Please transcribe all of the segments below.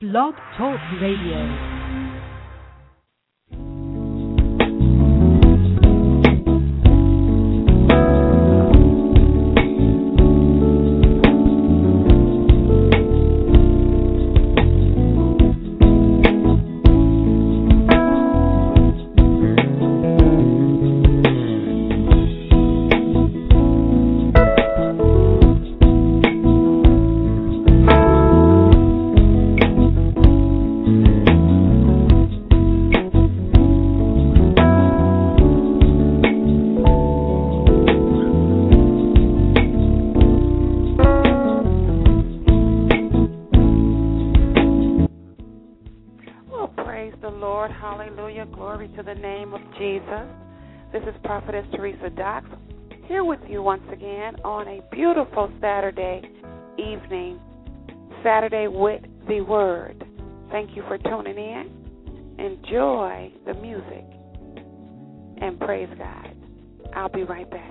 Blog Talk Radio. Prophetess Teresa Dox here with you once again on a beautiful Saturday evening, Saturday with the Word. Thank you for tuning in. Enjoy the music and praise God. I'll be right back.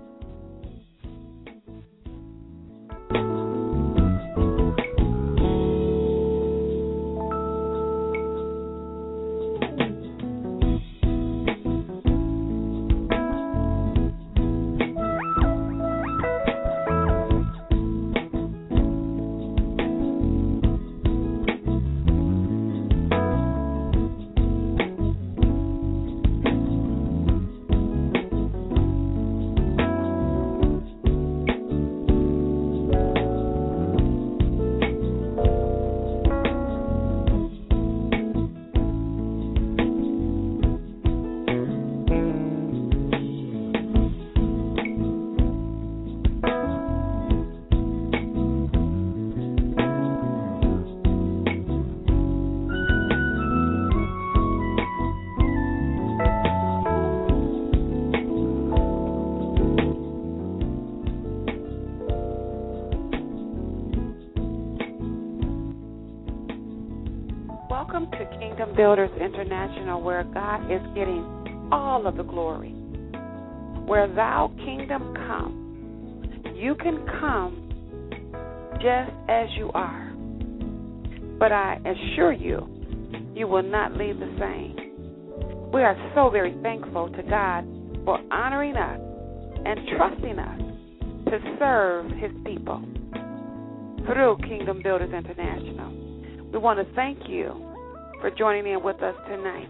Welcome to Kingdom Builders International, where God is getting all of the glory. Where thou kingdom come, you can come just as you are. But I assure you, you will not leave the same. We are so very thankful to God for honoring us and trusting us to serve His people through Kingdom Builders International. We want to thank you for joining in with us tonight.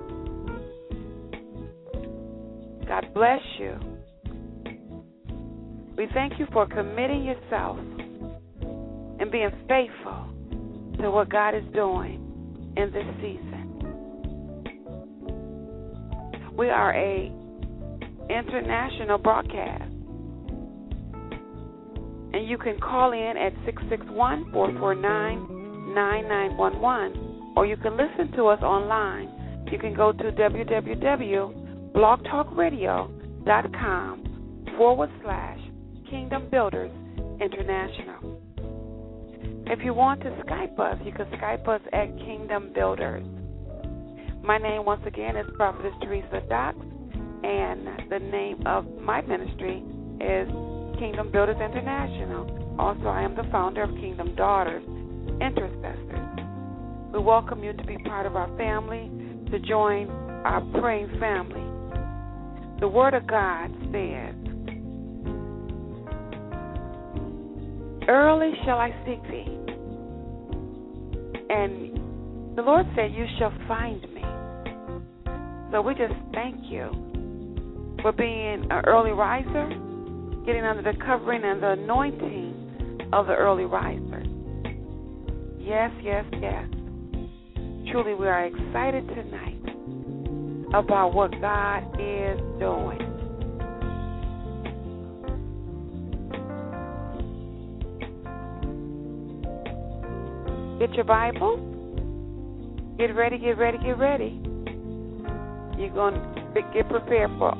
God bless you. We thank you for committing yourself and being faithful to what God is doing in this season. We are a international broadcast, and you can call in at 661-449-9911, or you can listen to us online. You can go to www.blogtalkradio.com/Kingdom Builders International. If you want to Skype us, you can Skype us at Kingdom Builders. My name, once again, is Prophetess Teresa Dox, and the name of my ministry is Kingdom Builders International. Also, I am the founder of Kingdom Daughters Intercessors. We welcome you to be part of our family, to join our praying family. The Word of God says, early shall I seek thee, and the Lord said, you shall find me. So we just thank you for being an early riser, getting under the covering and the anointing of the early riser. Yes, yes, yes. Truly, we are excited tonight about what God is doing. Get your Bible. Get ready, get ready, get ready. You're going to get prepared for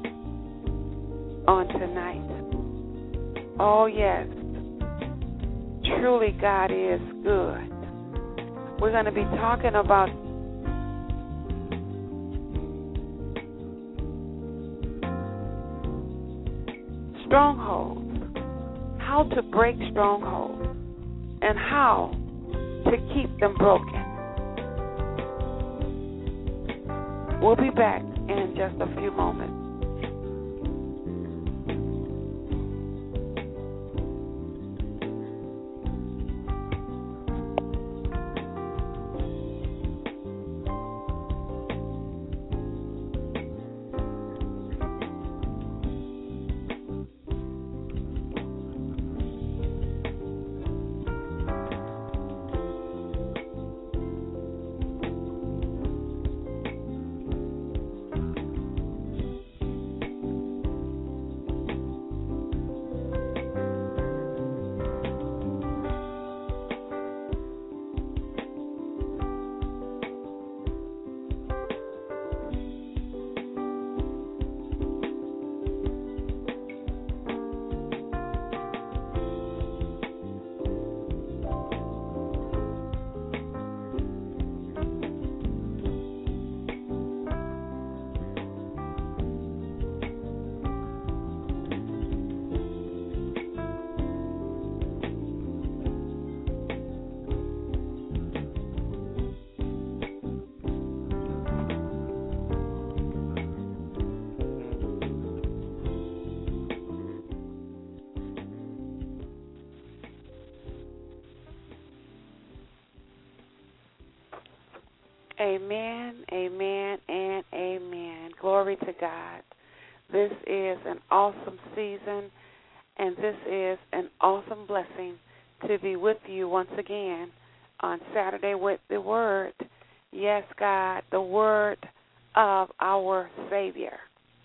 on tonight. Oh, yes. Truly, God is good. We're going to be talking about strongholds, how to break strongholds, and how to keep them broken. We'll be back in just a few moments. Amen, amen, and amen. Glory to God. This is an awesome season, and this is an awesome blessing to be with you once again on Saturday with the Word. Yes, God, the Word of our Savior.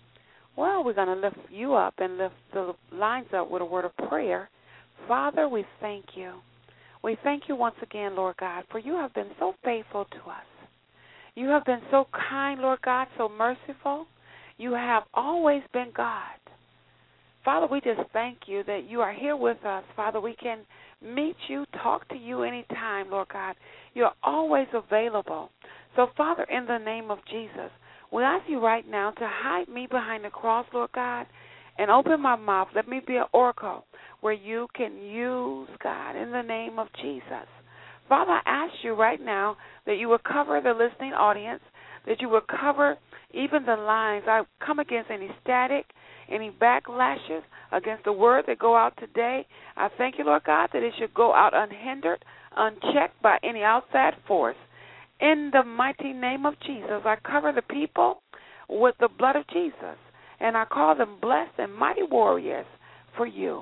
Well, we're going to lift you up and lift the lines up with a word of prayer. Father, we thank you. We thank you once again, Lord God, for you have been so faithful to us. You have been so kind, Lord God, so merciful. You have always been God. Father, we just thank you that you are here with us. Father, we can meet you, talk to you anytime, Lord God. You're always available. So, Father, in the name of Jesus, we ask you right now to hide me behind the cross, Lord God, and open my mouth. Let me be an oracle where you can use, God, in the name of Jesus. Father, I ask you right now that you will cover the listening audience, that you will cover even the lines. I come against any static, any backlashes against the word that go out today. I thank you, Lord God, that it should go out unhindered, unchecked by any outside force. In the mighty name of Jesus, I cover the people with the blood of Jesus, and I call them blessed and mighty warriors for you.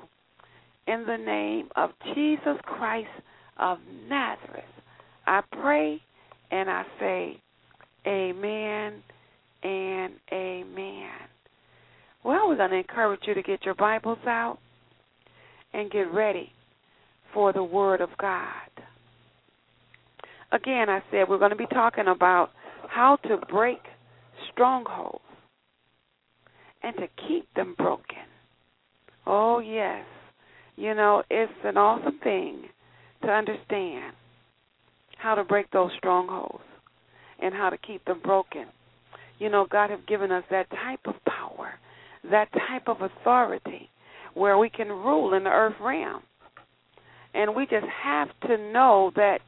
In the name of Jesus Christ of Nazareth, I pray and I say amen and amen. Well, we're going to encourage you to get your Bibles out and get ready for the Word of God. Again, I said we're going to be talking about how to break strongholds and to keep them broken. Oh, yes. You know, it's an awesome thing to understand how to break those strongholds and how to keep them broken. You know, God has given us that type of power, that type of authority where we can rule in the earth realm. And we just have to know that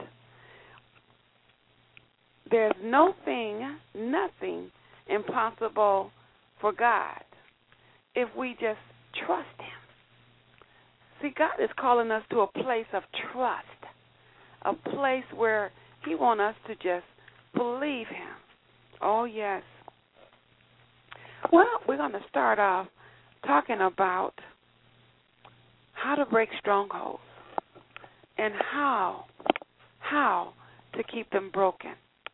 there's nothing impossible for God if we just trust Him. See, God is calling us to a place of trust, a place where He wants us to just believe Him. Oh, yes. Well, we're going to start off talking about how to break strongholds and how to keep them broken.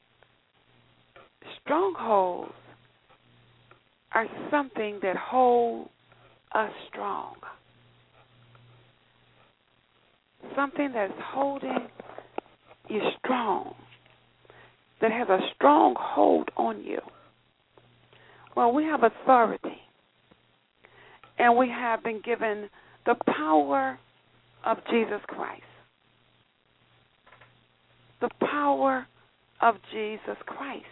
Strongholds are something that hold us strong. Something that's holding you strong, that has a strong hold on you. Well, we have authority, and we have been given the power of Jesus Christ. The power of Jesus Christ.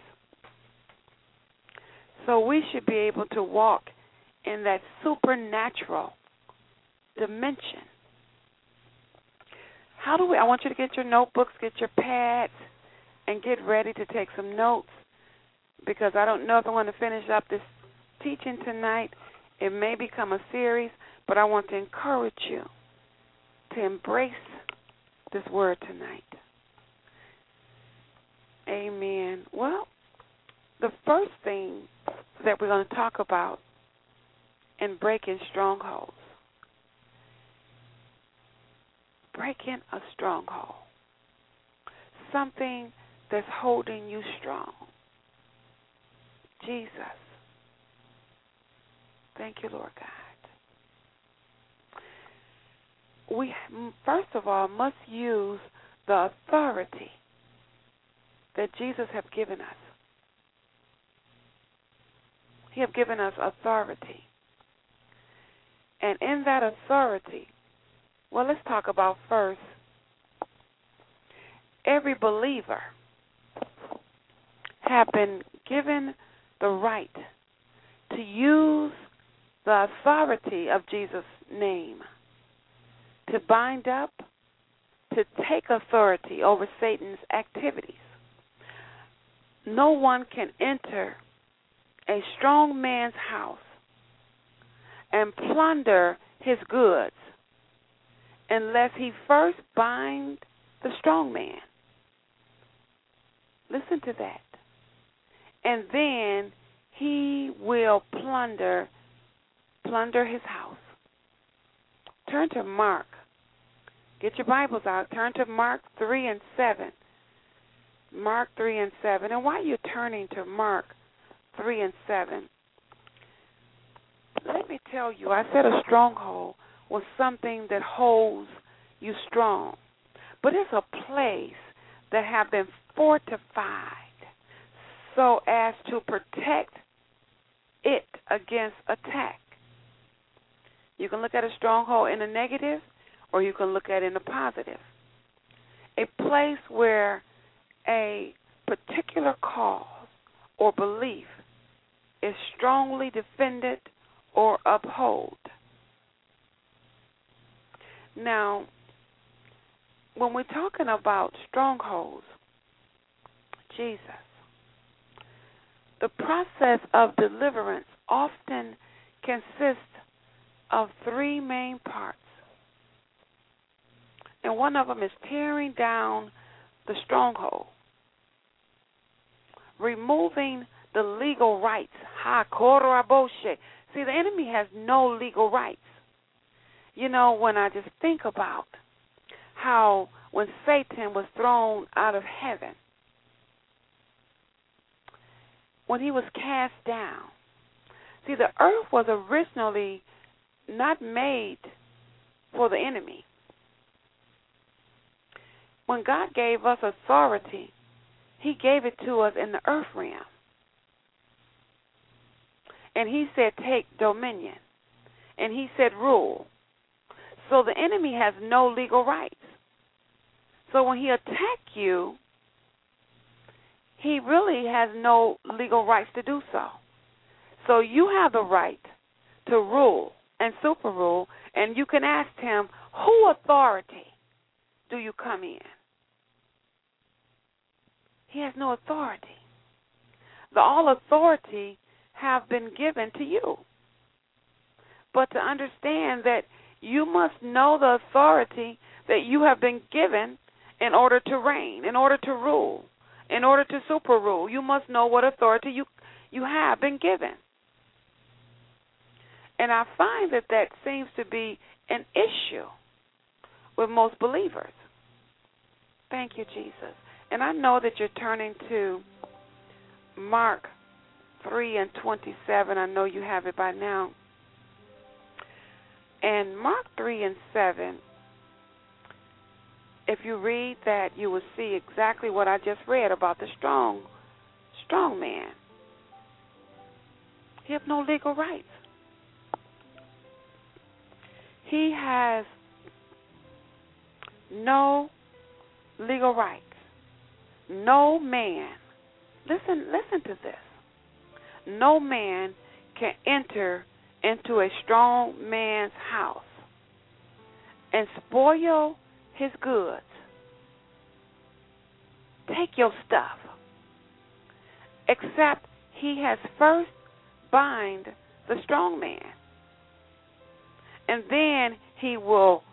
So we should be able to walk in that supernatural dimension. I want you to get your notebooks, get your pads, and get ready to take some notes, because I don't know if I want to finish up this teaching tonight. It may become a series, but I want to encourage you to embrace this word tonight. Amen. Well, the first thing that we're going to talk about in breaking strongholds. Breaking a stronghold. Something that's holding you strong. Jesus. Thank you, Lord God. We, first of all, must use the authority that Jesus has given us. He has given us authority. And in that authority, well, let's talk about first, every believer have been given the right to use the authority of Jesus' name to bind up, to take authority over Satan's activities. No one can enter a strong man's house and plunder his goods unless he first binds the strong man. Listen to that. And then he will plunder his house. Turn to Mark. Get your Bibles out. Turn to Mark 3 and 7. Mark 3 and 7. And while you're turning to Mark 3 and 7, let me tell you, I said a stronghold was something that holds you strong. But it's a place that have been fortified so as to protect it against attack. You can look at a stronghold in a negative, or you can look at it in a positive. A place where a particular cause or belief is strongly defended or upheld. Now, when we're talking about strongholds, Jesus, the process of deliverance often consists of three main parts. And one of them is tearing down the stronghold, removing the legal rights. See, the enemy has no legal rights. You know, when I just think about how when Satan was thrown out of heaven, when he was cast down, see, the earth was originally not made for the enemy. When God gave us authority, he gave it to us in the earth realm. And he said, take dominion. And he said, rule. So the enemy has no legal rights. So when he attacks you, he really has no legal rights to do so. So you have the right to rule and super rule, and you can ask him, who authority do you come in? He has no authority. The all authority have been given to you. But to understand that you must know the authority that you have been given in order to reign, in order to rule, in order to super rule. You must know what authority you have been given. And I find that seems to be an issue with most believers. Thank you, Jesus. And I know that you're turning to Mark 3 and 27. I know you have it by now. And Mark 3 and 7, if you read that, you will see exactly what I just read about the strong man. He has no legal rights. He has no legal rights. No man, listen to this. No man can enter into a strong man's house and spoil his goods. Take your stuff. Except he has first bind the strong man. And then he will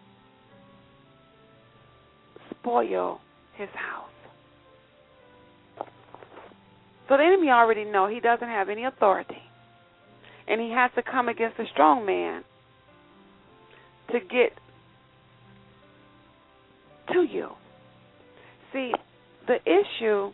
spoil his house. So the enemy already know he doesn't have any authority. And he has to come against the strong man to get to you. See, the issue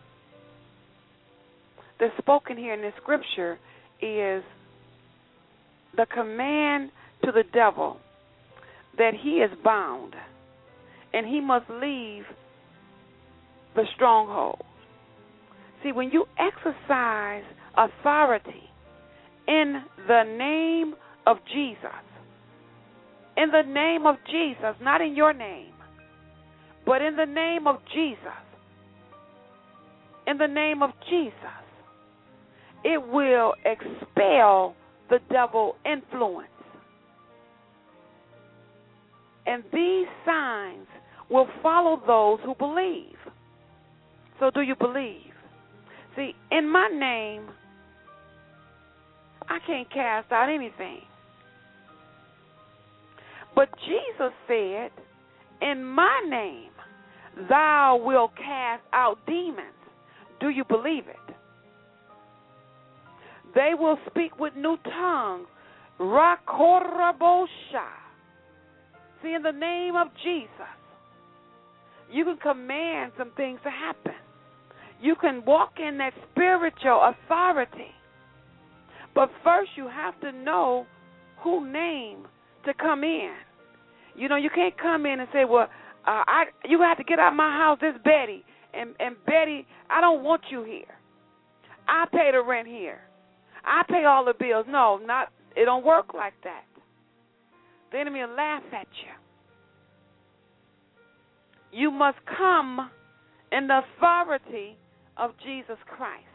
that's spoken here in this scripture is the command to the devil that he is bound and he must leave the stronghold. See, when you exercise authority in the name of Jesus, in the name of Jesus, not in your name, but in the name of Jesus, in the name of Jesus, it will expel the devil influence. And these signs will follow those who believe. So do you believe? See, in my name, I can't cast out anything. But Jesus said, in my name, thou wilt cast out demons. Do you believe it? They will speak with new tongues. Rakorabosha. See, in the name of Jesus, you can command some things to happen. You can walk in that spiritual authority. But first you have to know who name to come in. You know, you can't come in and say, well, you have to get out of my house, this Betty. And Betty, I don't want you here. I pay the rent here. I pay all the bills. No, it don't work like that. The enemy will laugh at you. You must come in the authority of Jesus Christ.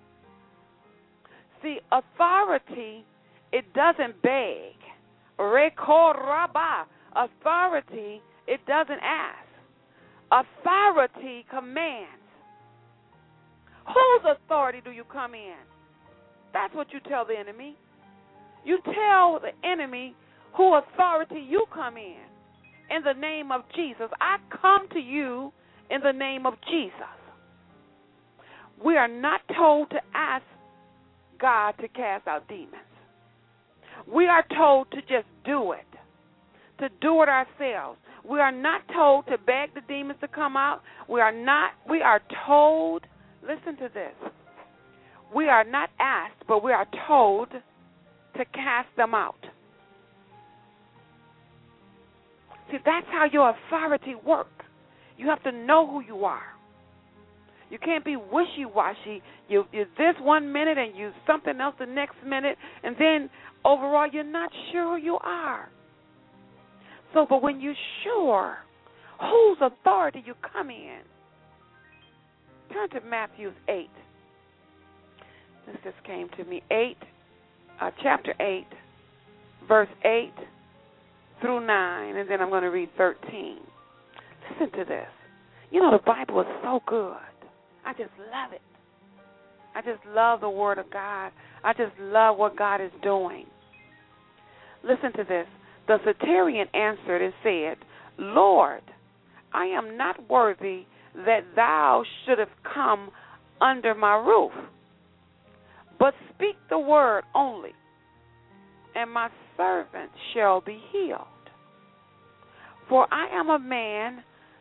See, authority, it doesn't beg. Rekoraba. Authority, it doesn't ask. Authority commands. Whose authority do you come in? That's what you tell the enemy. You tell the enemy who authority you come in the name of Jesus. I come to you in the name of Jesus. We are not told to ask God to cast out demons. We are told to just do it, to do it ourselves. We are not told to beg the demons to come out. We are told, listen to this, we are not asked, but we are told to cast them out. See, that's how your authority works. You have to know who you are. You can't be wishy-washy. You're this one minute and you something else the next minute, and then overall you're not sure who you are. So, but when you're sure whose authority you come in, turn to Matthew 8. This just came to me. Chapter 8, verse 8 through 9, and then I'm going to read 13. Listen to this. You know, the Bible is so good. I just love it. I just love the Word of God. I just love what God is doing. Listen to this. The centurion answered and said, Lord, I am not worthy that thou shouldest come under my roof, but speak the word only, and my servant shall be healed. For I am a man,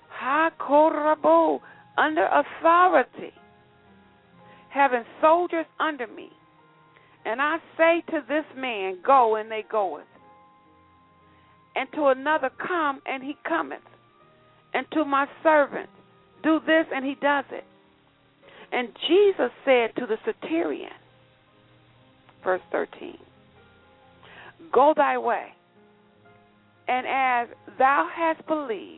under authority, having soldiers under me. And I say to this man, go, and they goeth. And to another, come, and he cometh. And to my servant, do this, and he does it. And Jesus said to the centurion, verse 13, go thy way, and as thou hast believed,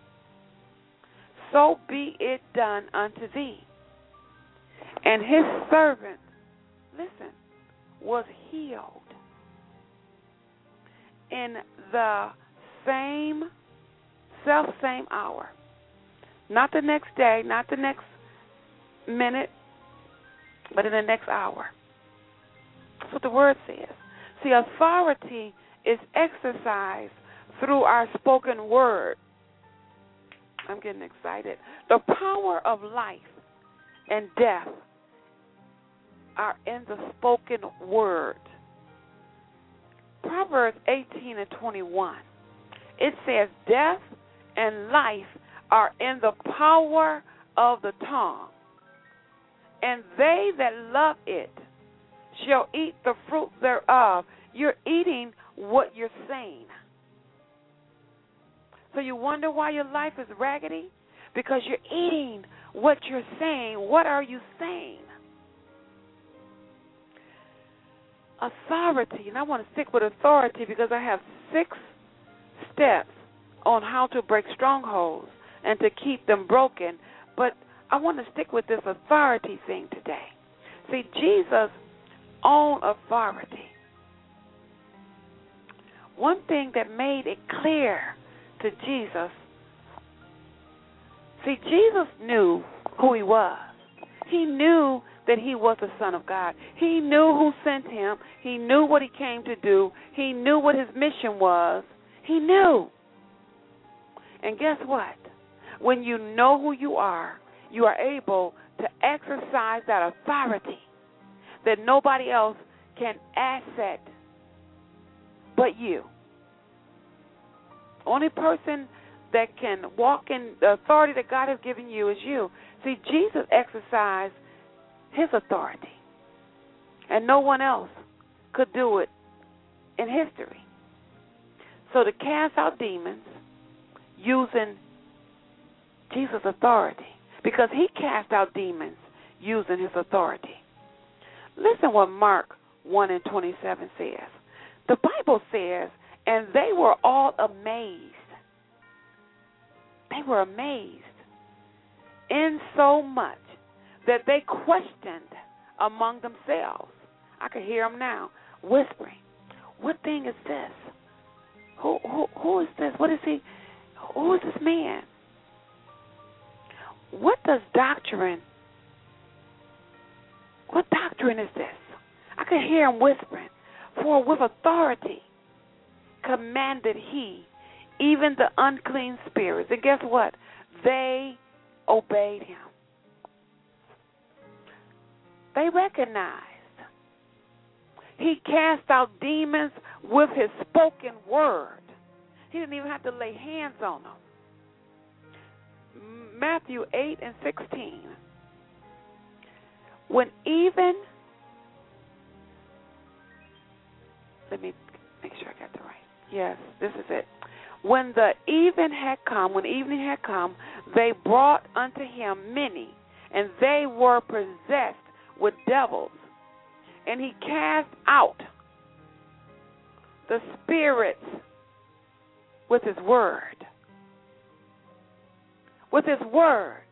so be it done unto thee. And his servant, listen, was healed in the same self-same hour. Not the next day, not the next minute, but in the next hour. That's what the word says. See, authority is exercised through our spoken word. I'm getting excited. The power of life and death are in the spoken word. Proverbs 18:21. It says, death and life are in the power of the tongue, and they that love it shall eat the fruit thereof. You're eating what you're saying. So you wonder why your life is raggedy? Because you're eating what you're saying. What are you saying? Authority, and I want to stick with authority because I have 6 steps on how to break strongholds and to keep them broken. But I want to stick with this authority thing today. See, Jesus owned authority. One thing that made it clear to Jesus, see, Jesus knew who he was. He knew that he was the Son of God. He knew who sent him. He knew what he came to do. He knew what his mission was. He knew. And guess what? When you know who you are able to exercise that authority that nobody else can asset but you. Only person that can walk in the authority that God has given you is you. See, Jesus exercised his authority, and no one else could do it in history. So to cast out demons using Jesus' authority, because he cast out demons using his authority. Listen what Mark 1:27 says. The Bible says, and they were all amazed. They were amazed in so much that they questioned among themselves. I could hear them now whispering, what thing is this? Who is this? What is he? Who is this man? What doctrine is this? I could hear him whispering. For with authority commanded he even the unclean spirits. And guess what? They obeyed him. They recognized. He cast out demons with his spoken word. He didn't even have to lay hands on them. Matthew 8:16. Let me make sure I got that right. Yes, this is it. When evening had come, they brought unto him many, and they were possessed with devils. And he cast out the spirits with his word. With his word.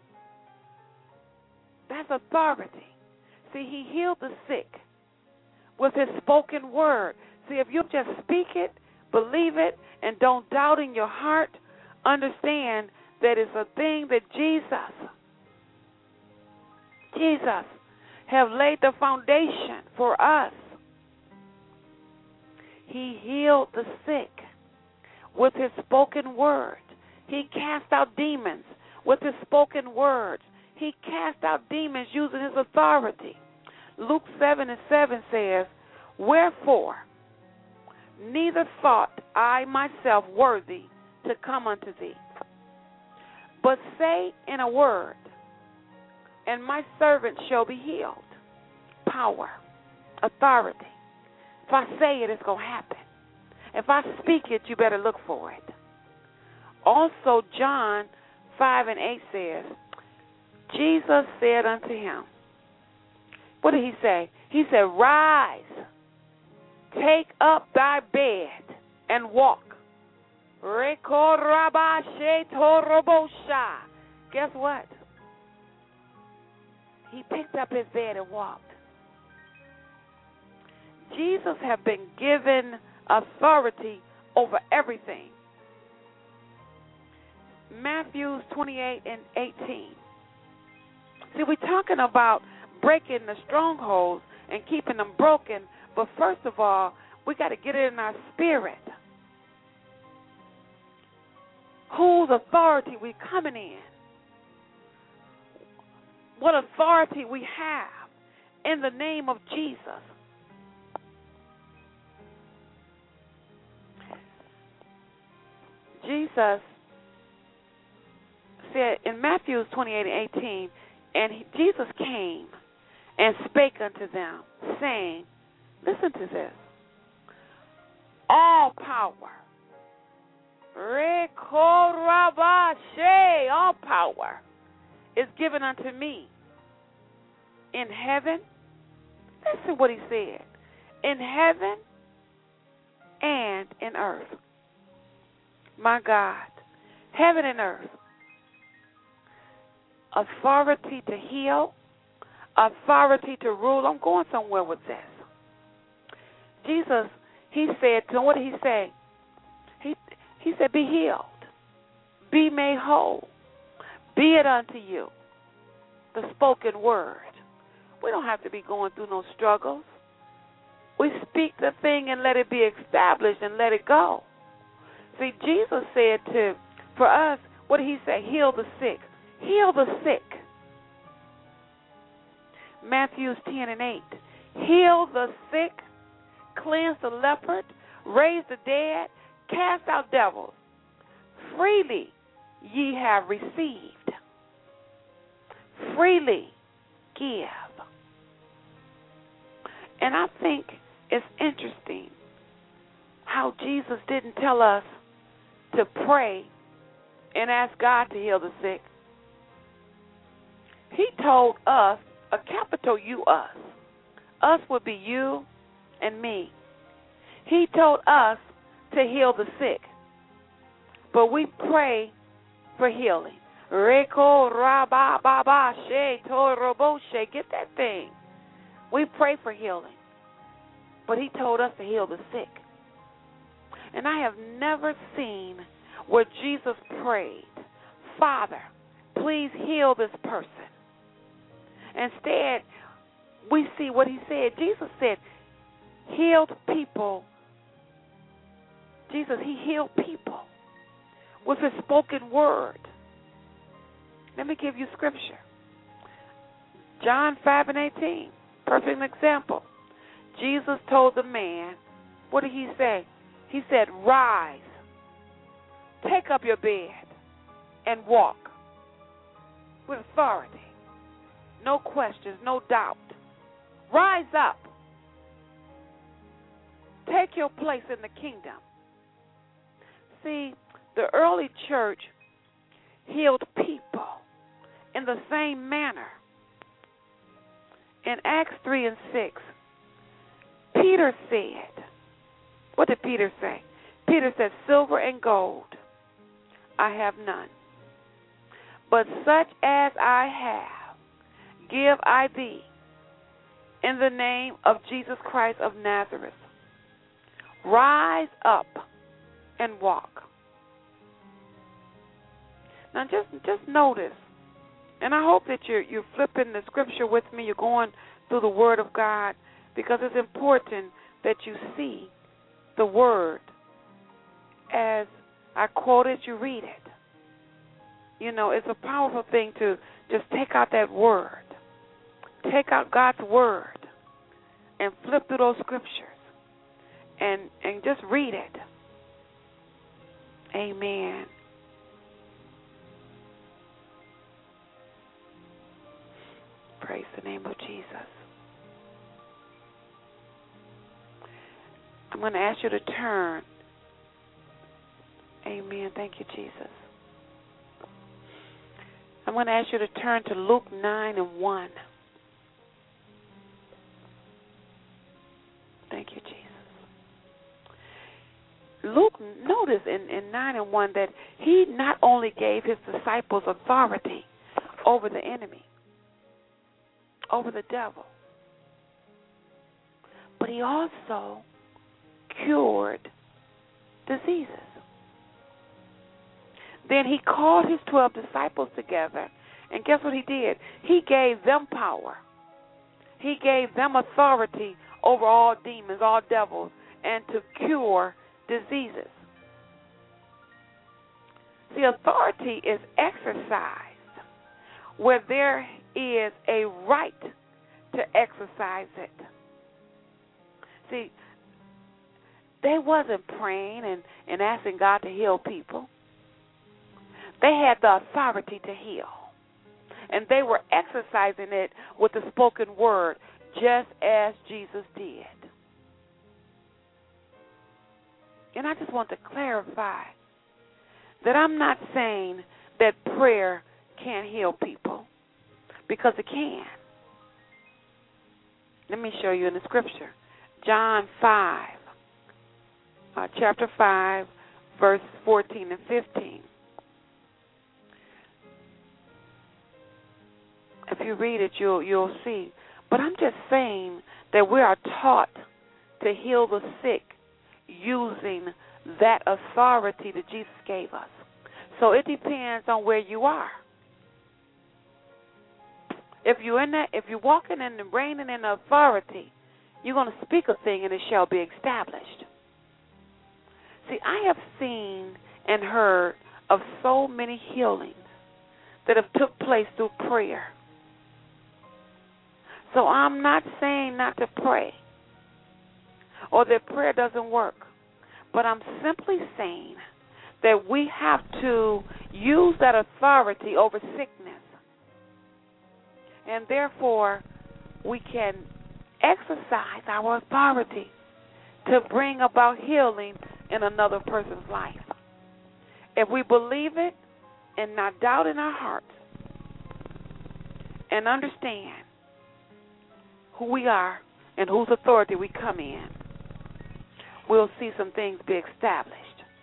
That's authority. See, he healed the sick with his spoken word. See, if you just speak it, believe it, and don't doubt in your heart, understand that it's a thing that Jesus have laid the foundation for us. He healed the sick with his spoken word. He cast out demons with his spoken words. He cast out demons using his authority. Luke 7:7 says, wherefore, neither thought I myself worthy to come unto thee, but say in a word, and my servant shall be healed. Power, authority. If I say it, it's going to happen. If I speak it, you better look for it. Also, John 5:8 says, Jesus said unto him, what did he say? He said, rise, take up thy bed, and walk. Guess what? He picked up his bed and walked. Jesus have been given authority over everything. Matthew 28 and 18. See, we're talking about breaking the strongholds and keeping them broken, but first of all, we got to get it in our spirit. Whose authority we coming in? What authority we have in the name of Jesus. Jesus said in Matthew 28 and 18, and Jesus came and spake unto them, saying, listen to this, all power, all power is given unto me in heaven. Listen what he said. In heaven and in earth. My God. Heaven and earth. Authority to heal. Authority to rule. I'm going somewhere with this. Jesus, he said to him, what did he say? He said, be healed. Be made whole. Be it unto you. The spoken word. We don't have to be going through no struggles. We speak the thing and let it be established and let it go. See, Jesus said for us, what did he say? Heal the sick. Heal the sick. Matthew 10 and 8. Heal the sick, cleanse the leopard, raise the dead, cast out devils. Freely ye have received. Freely give. And I think it's interesting how Jesus didn't tell us to pray and ask God to heal the sick. He told us, a capital U, us. Us would be you and me. He told us to heal the sick. But we pray for healing. Get that thing. We pray for healing. But he told us to heal the sick. And I have never seen where Jesus prayed, Father, please heal this person. Instead, we see what he said. Jesus said, healed people. Jesus, he healed people with his spoken word. Let me give you scripture. John 5 and 18, perfect example. Jesus told the man, what did he say? He said, rise, take up your bed, and walk with authority. No questions, no doubt. Rise up. Take your place in the kingdom. See, the early church healed people in the same manner. In Acts 3 and 6, Peter said, what did Peter say? Peter said, silver and gold I have none, but such as I have give I thee in the name of Jesus Christ of Nazareth. Rise up and walk. Now just notice, and I hope that you're flipping the scripture with me, you're going through the Word of God, because it's important that you see the Word as I quote it, you read it. You know, it's a powerful thing to just take out that Word. Take out God's Word and flip through those scriptures and just read it. Amen. Praise the name of Jesus. I'm going to ask you to turn. Amen. Thank you, Jesus. I'm going to ask you to turn to Luke 9 and 1. Thank you, Jesus. Luke, notice in 9 and 1 that he not only gave his disciples authority over the enemy, over the devil, but he also cured diseases. Then he called his 12 disciples together, and guess what he did? He gave them power. He gave them authority over all demons, all devils, and to cure diseases. The authority is exercised where there is a right to exercise it. See, they wasn't praying and asking God to heal people. They had the authority to heal. And they were exercising it with the spoken word, just as Jesus did. And I just want to clarify that I'm not saying that prayer can't heal people, because it can. Let me show you in the scripture. John 5, chapter 5, verse 14 and 15. If you read it, you'll see. But I'm just saying that we are taught to heal the sick using that authority that Jesus gave us. So it depends on where you are. If you're walking in and reigning in authority, you're going to speak a thing and it shall be established. See, I have seen and heard of so many healings that have took place through prayer. So I'm not saying not to pray or that prayer doesn't work, but I'm simply saying that we have to use that authority over sickness, and therefore we can exercise our authority to bring about healing in another person's life. If we believe it and not doubt in our hearts and understand who we are and whose authority we come in, we'll see some things be established.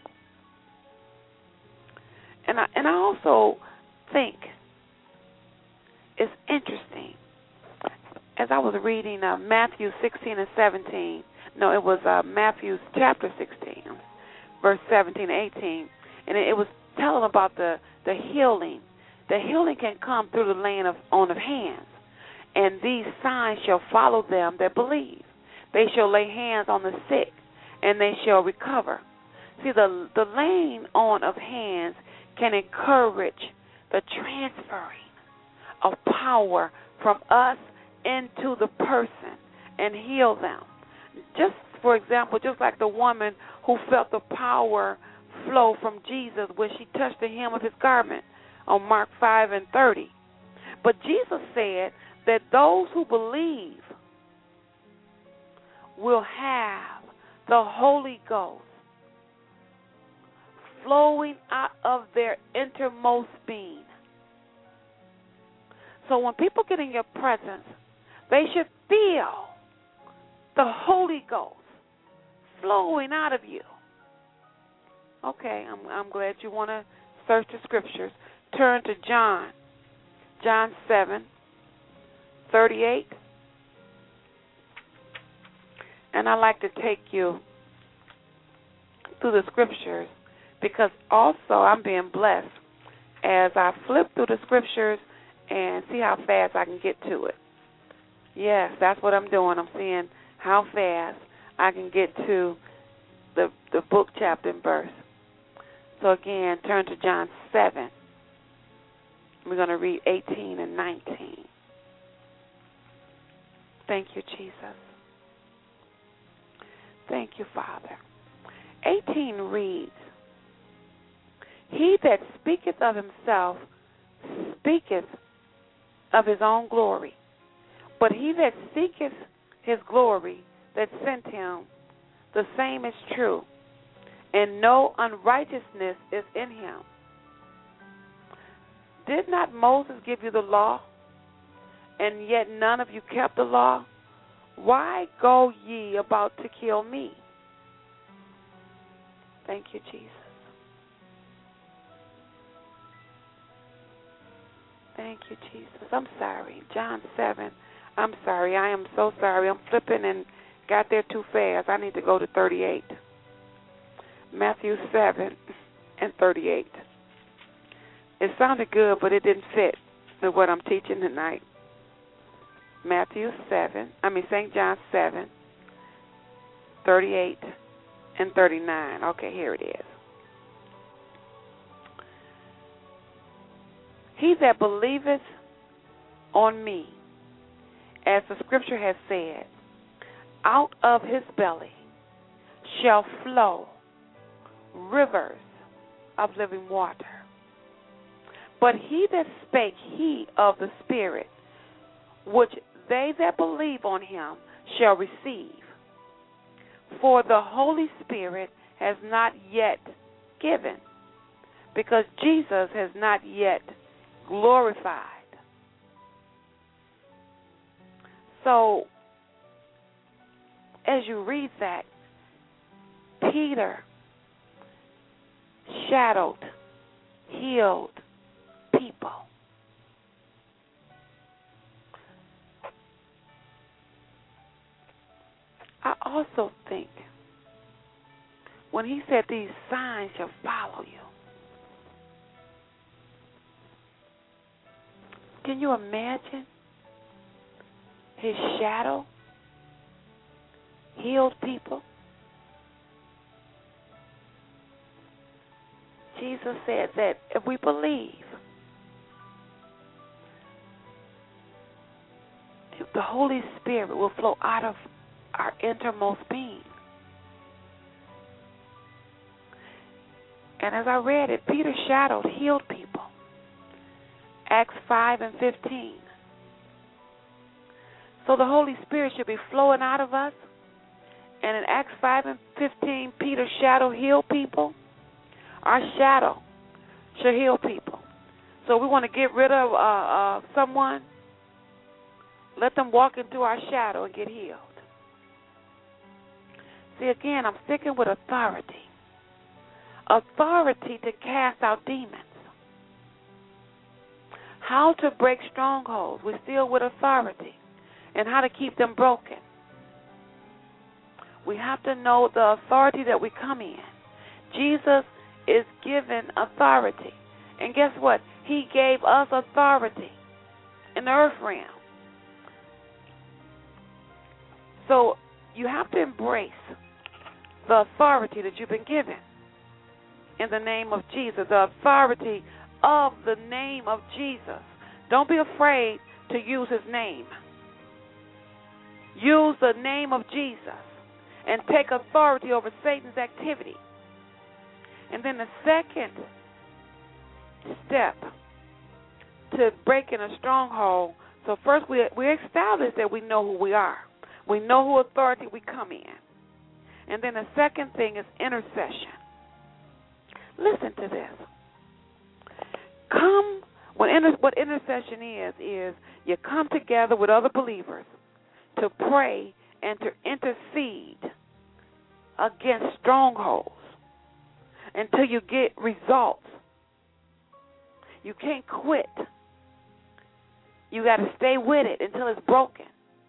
And I also think it's interesting. As I was reading Matthew 16 and 17, no, it was Matthew chapter 16, verse 17 and 18, and it was telling about the healing. The healing can come through the laying on of hands, and these signs shall follow them that believe. They shall lay hands on the sick, and they shall recover. See, the laying on of hands can encourage the transferring of power from us into the person and heal them. Just for example, just like the woman who felt the power flow from Jesus when she touched the hem of his garment on Mark 5 and 30. But Jesus said that those who believe will have the Holy Ghost flowing out of their innermost being. So when people get in your presence, they should feel the Holy Ghost flowing out of you. Okay, I'm glad you want to search the scriptures. Turn to John 7:38. And I like to take you through the scriptures because also I'm being blessed as I flip through the scriptures and see how fast I can get to it. Yes, that's what I'm doing. I'm seeing how fast I can get to the book, chapter, and verse. So again, turn to John 7. We're going to read 18 and 19. Thank you, Jesus. Thank you, Father. 18 reads, He that speaketh of himself speaketh of his own glory, but he that seeketh his glory that sent him, the same is true, and no unrighteousness is in him. Did not Moses give you the law, and yet none of you kept the law? Why go ye about to kill me? Thank you, Jesus. Thank you, Jesus. I'm sorry. John 7. I'm sorry. I am so sorry. I'm flipping and got there too fast. I need to go to 38. Matthew 7 and 38. It sounded good, but it didn't fit with what I'm teaching tonight. St. John 7, 38 and 39. Okay, here it is. He that believeth on me, as the scripture has said, out of his belly shall flow rivers of living water. But he that spake he of the Spirit, which they that believe on him shall receive. For the Holy Spirit has not yet given, because Jesus has not yet glorified. So, as you read that, Peter shadowed, healed people. I also think when he said these signs shall follow you, can you imagine his shadow healed people? Jesus said that if we believe, the Holy Spirit will flow out of our innermost being. And as I read it, Peter's shadow healed people. Acts 5 and 15. So the Holy Spirit should be flowing out of us. And in Acts 5 and 15, Peter's shadow healed people. Our shadow should heal people. So we want to get rid of someone. Let them walk into our shadow and get healed. See, again, I'm sticking with authority. Authority to cast out demons. How to break strongholds. We're still with authority. And how to keep them broken. We have to know the authority that we come in. Jesus is given authority. And guess what? He gave us authority in the earth realm. So you have to embrace the authority that you've been given in the name of Jesus, the authority of the name of Jesus. Don't be afraid to use his name. Use the name of Jesus and take authority over Satan's activity. And then the second step to breaking a stronghold, so first we establish that we know who we are. We know who authority we come in. And then the second thing is intercession. Listen to this. What intercession is you come together with other believers to pray and to intercede against strongholds until you get results. You can't quit. You got to stay with it until it's broken.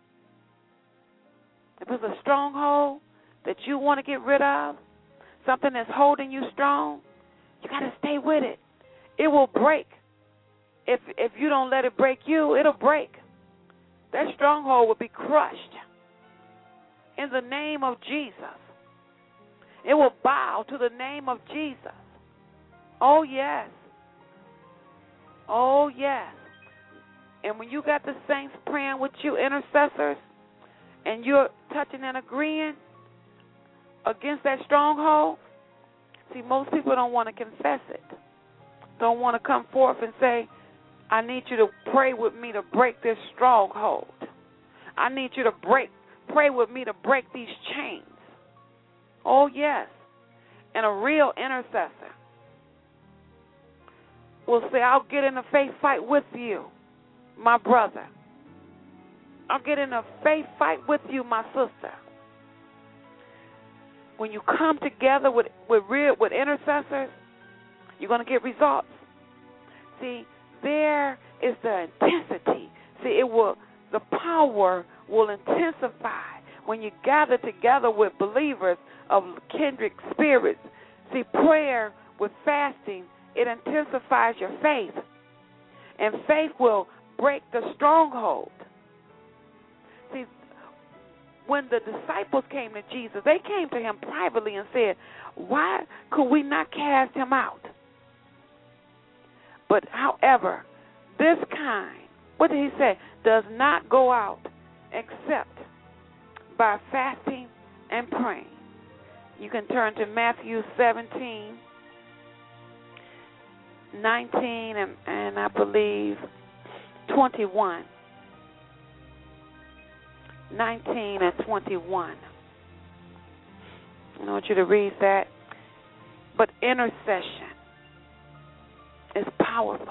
If it's a stronghold that you want to get rid of, something that's holding you strong, you got to stay with it. It will break. If you don't let it break you, it'll break. That stronghold will be crushed in the name of Jesus. It will bow to the name of Jesus. Oh, yes. Oh, yes. And when you got the saints praying with you, intercessors, and you're touching and agreeing against that stronghold, see, most people don't want to confess it. Don't want to come forth and say, I need you to pray with me to break this stronghold. I need you to pray with me to break these chains. Oh, yes. And a real intercessor will say, I'll get in a faith fight with you, my brother. I'll get in a faith fight with you, my sister. When you come together with intercessors, you're going to get results. See, there is the intensity. See, the power will intensify when you gather together with believers of kindred spirits. See, prayer with fasting it intensifies your faith. And faith will break the stronghold. See, when the disciples came to Jesus, they came to him privately and said, why could we not cast him out? But however, this kind, what did he say? Does not go out except by fasting and praying. You can turn to Matthew 17, 19, and I believe 21. 19 and 21. I want you to read that. But intercession is powerful.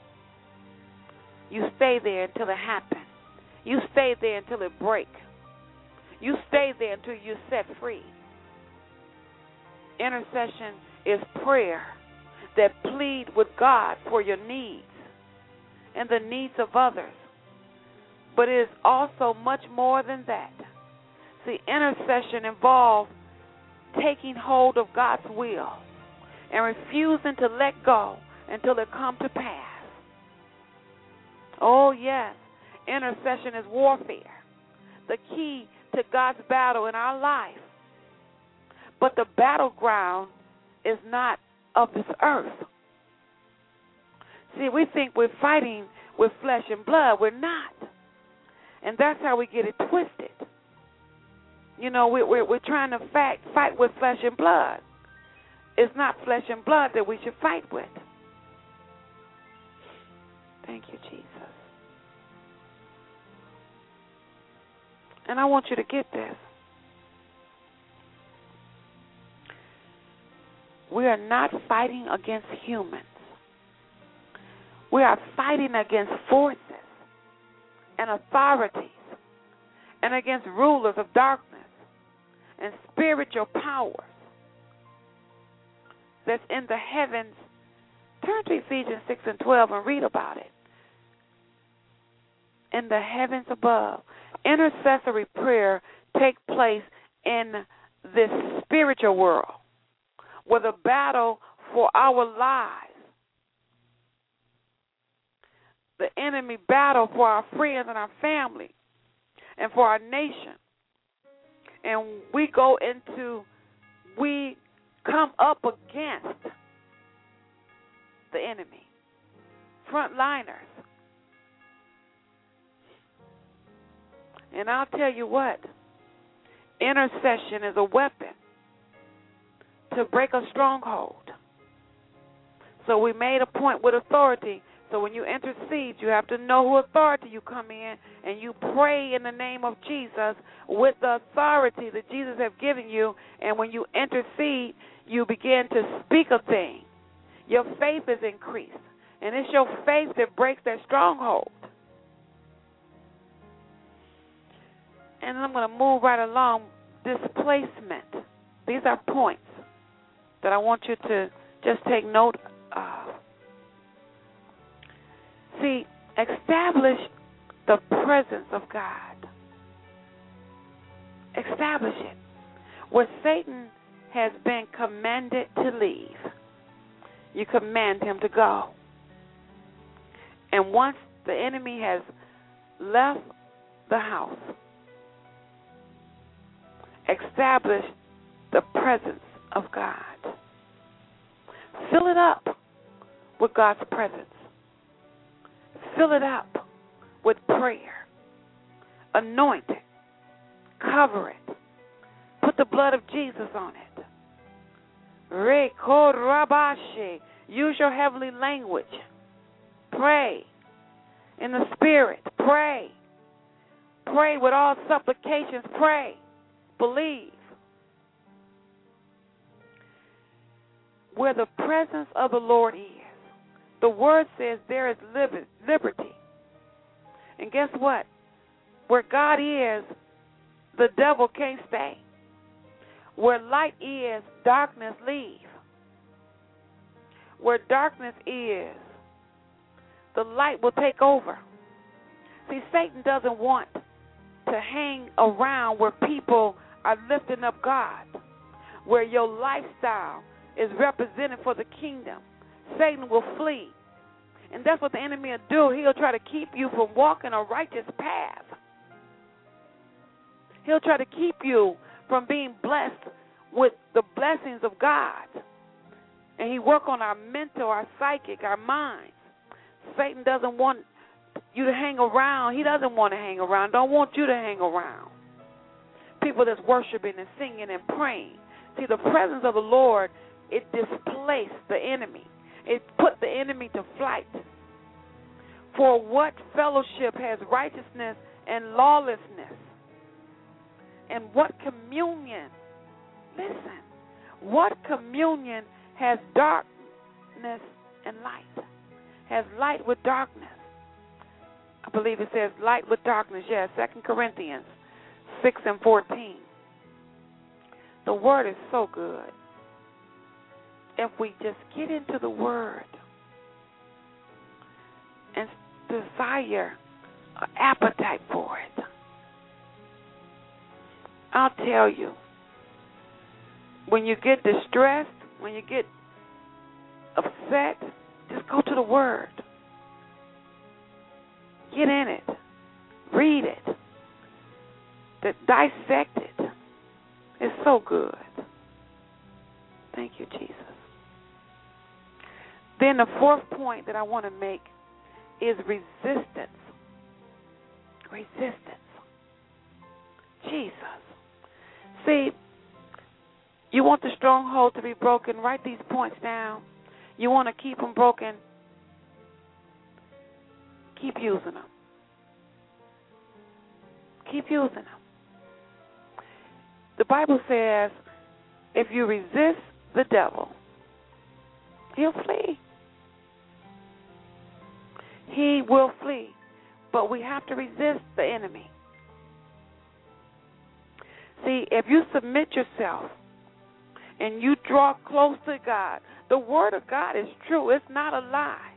You stay there until it happens. You stay there until it breaks. You stay there until you're set free. Intercession is prayer that plead with God for your needs and the needs of others. But it is also much more than that. See, intercession involves taking hold of God's will and refusing to let go until it comes to pass. Oh, yes, intercession is warfare, the key to God's battle in our life. But the battleground is not of this earth. See, we think we're fighting with flesh and blood. We're not. And that's how we get it twisted. You know, we're trying to fight with flesh and blood. It's not flesh and blood that we should fight with. Thank you, Jesus. And I want you to get this. We are not fighting against humans. We are fighting against forces and authorities and against rulers of darkness and spiritual powers that's in the heavens. Turn to Ephesians 6 and 12 and read about it. In the heavens above. Intercessory prayer takes place in this spiritual world where the battle for our lives, the enemy battle for our friends and our family and for our nation. And we come up against the enemy, frontliners. And I'll tell you what, intercession is a weapon to break a stronghold. So we made a point with authority. So when you intercede, you have to know who authority you come in, and you pray in the name of Jesus with the authority that Jesus has given you. And when you intercede, you begin to speak a thing. Your faith is increased. And it's your faith that breaks that stronghold. And I'm going to move right along. Displacement. These are points that I want you to just take note of. See, establish the presence of God. Establish it. Where Satan has been commanded to leave, you command him to go. And once the enemy has left the house, establish the presence of God. Fill it up with God's presence. Fill it up with prayer. Anoint it. Cover it. Put the blood of Jesus on it. Rekorabashi. Use your heavenly language. Pray in the Spirit. Pray. Pray with all supplications. Pray. Believe. Where the presence of the Lord is, the word says there is liberty. And guess what? Where God is, the devil can't stay. Where light is, darkness leave. Where darkness is, the light will take over. See, Satan doesn't want to hang around where people are lifting up God, where your lifestyle is represented for the kingdom. Satan will flee. And that's what the enemy will do. He'll try to keep you from walking a righteous path. He'll try to keep you from being blessed with the blessings of God. And he work on our mental, our psychic, our minds. Satan doesn't want you to hang around. He doesn't want to hang around. Don't want you to hang around. People that's worshiping and singing and praying. See, the presence of the Lord, it displaced the enemy. It put the enemy to flight. For what fellowship has righteousness and lawlessness? And what communion, listen, what communion has darkness and light? Has light with darkness. I believe it says light with darkness. Yes, 2 Corinthians 6:14. The Word is so good. If we just get into the Word and desire an appetite for it, I'll tell you, when you get distressed, when you get upset, just go to the Word. Get in it. Read it. Dissect it. It's so good. Thank you, Jesus. Then the fourth point that I want to make is resistance. Resistance. Jesus. See, you want the stronghold to be broken, write these points down. You want to keep them broken, keep using them. Keep using them. The Bible says if you resist the devil, he'll flee. He will flee. But we have to resist the enemy. See, if you submit yourself and you draw close to God, the Word of God is true. It's not a lie.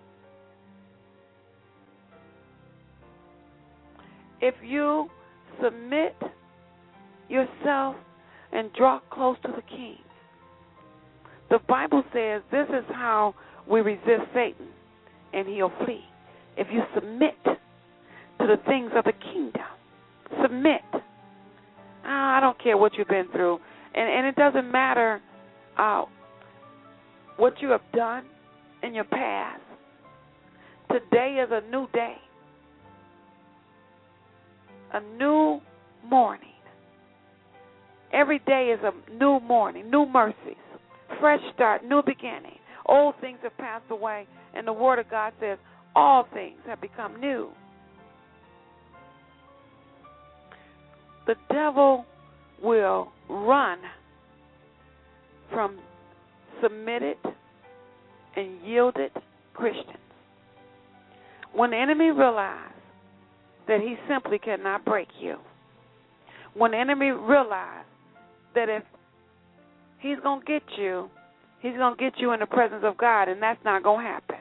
If you submit yourself and draw close to the King, the Bible says this is how we resist Satan, and he'll flee. If you submit to the things of the kingdom, submit. I don't care what you've been through. And it doesn't matter what you have done in your past. Today is a new day. A new morning. Every day is a new morning, new mercies, fresh start, new beginning. Old things have passed away, and the Word of God says all things have become new. The devil will run from submitted and yielded Christians. When the enemy realizes that he simply cannot break you, when the enemy realizes that if he's going to get you, he's going to get you in the presence of God, and that's not going to happen.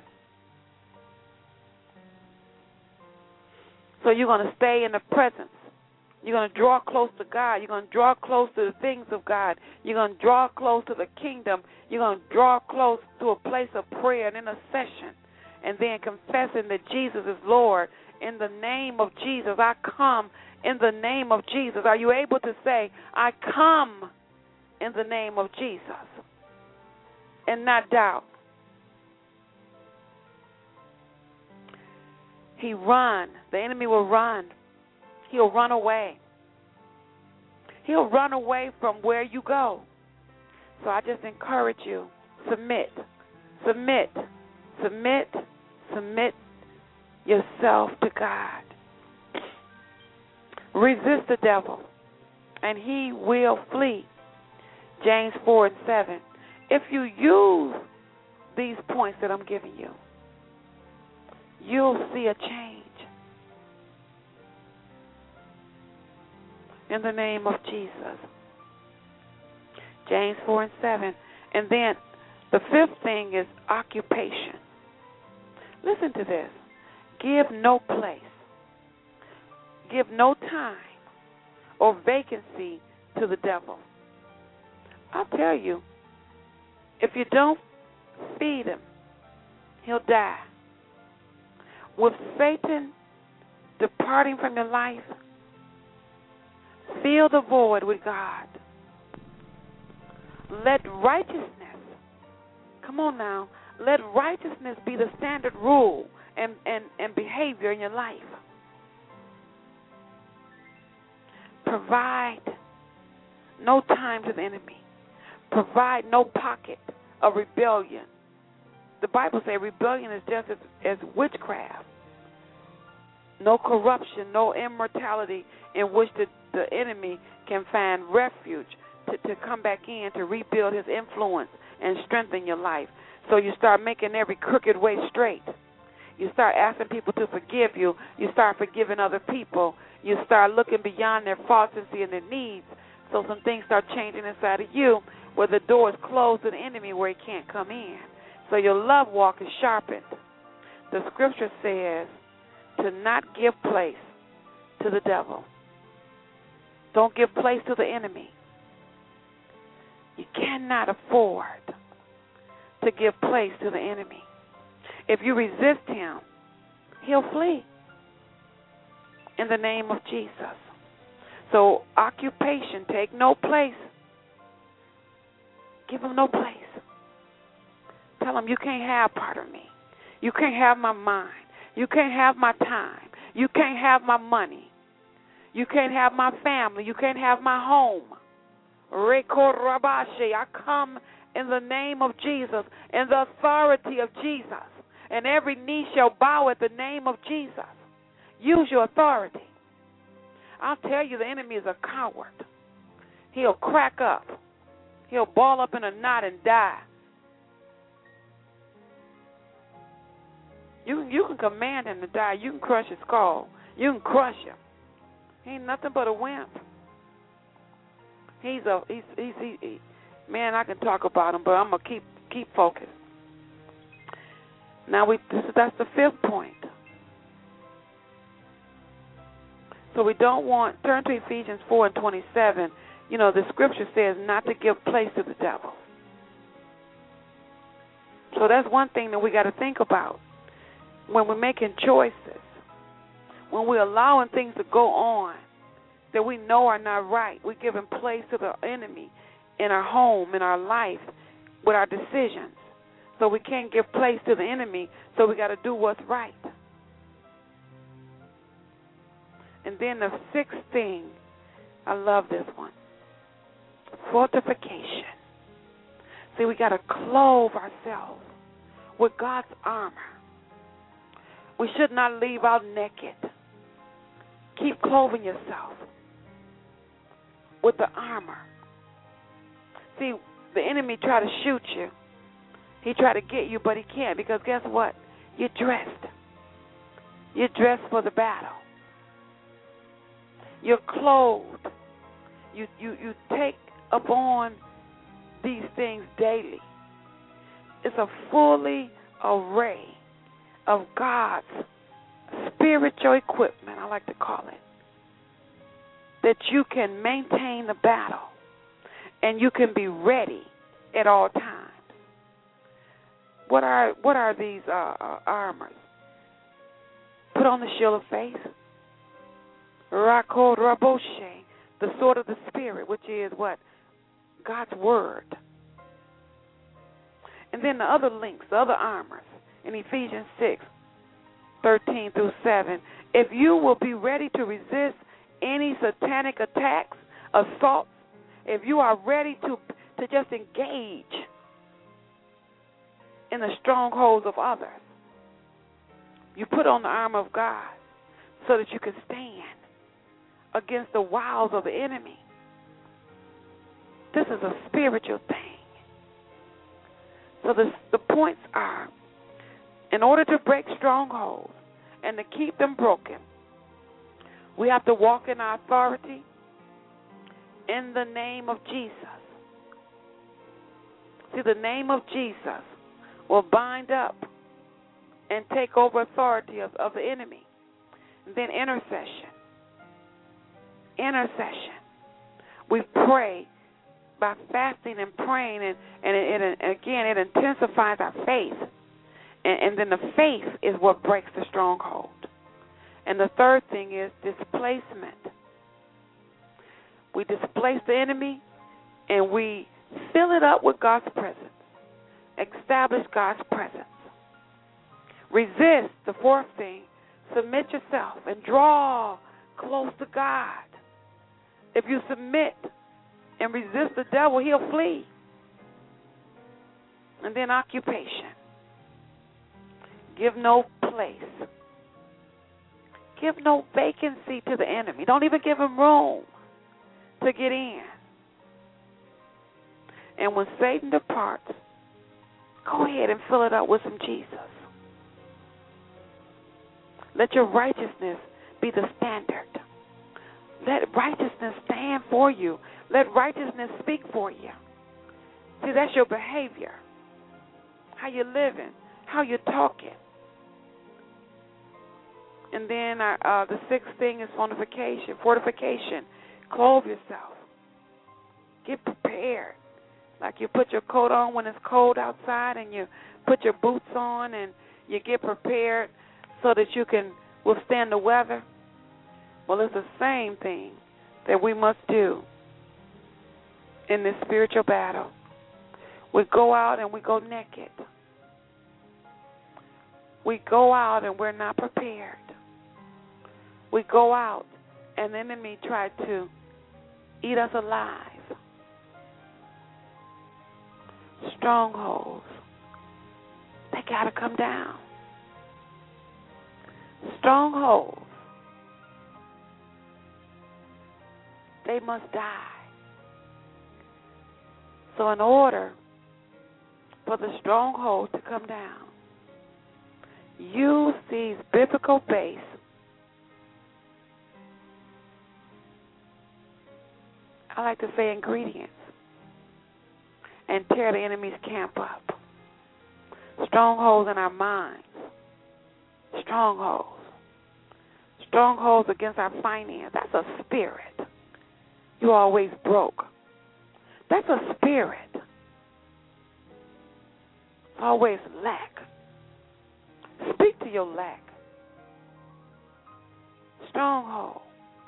So you're going to stay in the presence. You're going to draw close to God. You're going to draw close to the things of God. You're going to draw close to the kingdom. You're going to draw close to a place of prayer and intercession, and then confessing that Jesus is Lord. In the name of Jesus, I come in the name of Jesus. Are you able to say, I come in the name of Jesus, and not doubt? He run. The enemy will run. He'll run away. He'll run away from where you go. So I just encourage you, submit, submit, submit, submit yourself to God. Resist the devil, and he will flee. James 4:7. If you use these points that I'm giving you, you'll see a change. In the name of Jesus. James 4:7. And then the fifth thing is occupation. Listen to this. Give no place, give no time or vacancy to the devil. I'll tell you, if you don't feed him, He'll die. With Satan departing from your life, fill the void with God. Let righteousness, come on now, let righteousness be the standard rule and behavior in your life. Provide no time to the enemy. Provide no pocket of rebellion. The Bible says rebellion is just as witchcraft. No corruption, no immortality in which the enemy can find refuge to come back in to rebuild his influence and strengthen your life. So you start making every crooked way straight. You start asking people to forgive you. You start forgiving other people. You start looking beyond their faults and seeing their needs. So some things start changing inside of you where the door is closed to the enemy where he can't come in. So your love walk is sharpened. The scripture says to not give place to the devil. Don't give place to the enemy. You cannot afford to give place to the enemy. If you resist him, he'll flee in the name of Jesus. So occupation, take no place. Give him no place. Tell him you can't have part of me. You can't have my mind. You can't have my time. You can't have my money. You can't have my family. You can't have my home. I come in the name of Jesus, in the authority of Jesus, and every knee shall bow at the name of Jesus. Use your authority. I'll tell you, the enemy is a coward. He'll crack up. He'll ball up in a knot and die. You can command him to die. You can crush his skull. You can crush him. He ain't nothing but a wimp. Man, I can talk about him, but I'm gonna keep focused. Now that's the fifth point. So we don't want, turn to Ephesians 4:27. You know, the scripture says not to give place to the devil. So that's one thing that we got to think about when we're making choices, when we're allowing things to go on that we know are not right. We're giving place to the enemy in our home, in our life, with our decisions. So we can't give place to the enemy, so we got to do what's right. And then the sixth thing, I love this one, fortification. See, we got to clothe ourselves with God's armor. We should not leave out naked. Keep clothing yourself with the armor. See, the enemy try to shoot you. He try to get you, but he can't, because guess what? You're dressed. You're dressed for the battle. You're clothed. You take upon these things daily. It's a fully array of God's spiritual equipment, I like to call it, that you can maintain the battle and you can be ready at all times. What are these armors? Put on the shield of faith. Rako Raboshe, the sword of the Spirit, which is what? God's word. And then the other links, the other armors, in Ephesians 6:13-7. If you will be ready to resist any satanic attacks, assaults, if you are ready to just engage in the strongholds of others, you put on the armor of God so that you can stand against the wiles of the enemy. This is a spiritual thing. So the points are, in order to break strongholds and to keep them broken, we have to walk in our authority in the name of Jesus. See, the name of Jesus will bind up and take over authority of the enemy. And then intercession. Intercession. We pray by fasting and praying, and it intensifies our faith. And then the faith is what breaks the stronghold. And the third thing is displacement. We displace the enemy and we fill it up with God's presence. Establish God's presence. Resist, the fourth thing. Submit yourself and draw close to God. If you submit and resist the devil, he'll flee. And then occupation. Give no place. Give no vacancy to the enemy. Don't even give him room to get in. And when Satan departs, go ahead and fill it up with some Jesus. Let your righteousness be the standard. Let righteousness stand for you. Let righteousness speak for you. See, that's your behavior. How you're living, how you're talking. And then the sixth thing is fortification. Fortification. Clothe yourself. Get prepared. Like you put your coat on when it's cold outside, and you put your boots on, and you get prepared so that you can withstand the weather. Well, it's the same thing that we must do in this spiritual battle. We go out and we go naked. We go out and we're not prepared. We go out and the enemy tried to eat us alive. Strongholds, they got to come down. Strongholds, they must die. So in order for the stronghold to come down, use these biblical-based I like to say ingredients, and tear the enemy's camp up. Strongholds in our minds. Strongholds. Strongholds against our finance. That's a spirit. You always broke. That's a spirit. Always lack. Speak to your lack. Stronghold.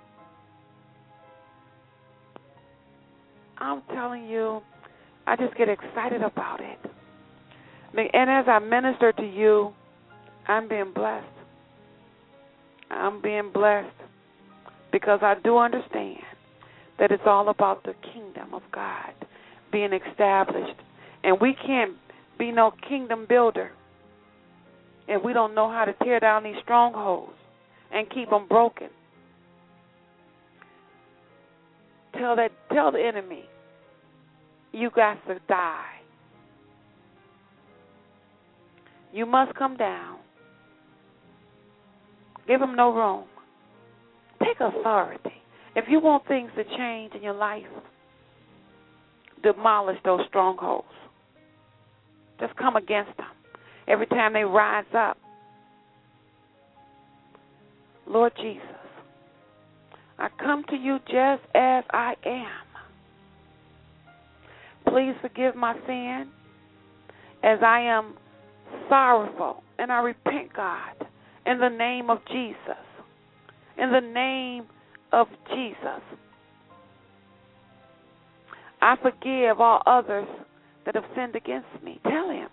I'm telling you, I just get excited about it. And as I minister to you, I'm being blessed. I'm being blessed because I do understand that it's all about the kingdom of God being established. And we can't be no kingdom builder if we don't know how to tear down these strongholds and keep them broken. Tell the enemy, you got to die. You must come down. Give him no room. Take authority. If you want things to change in your life, demolish those strongholds. Just come against them every time they rise up. Lord Jesus, I come to you just as I am. Please forgive my sin as I am sorrowful, and I repent, God, in the name of Jesus. In the name of Jesus. I forgive all others that have sinned against me. Tell him.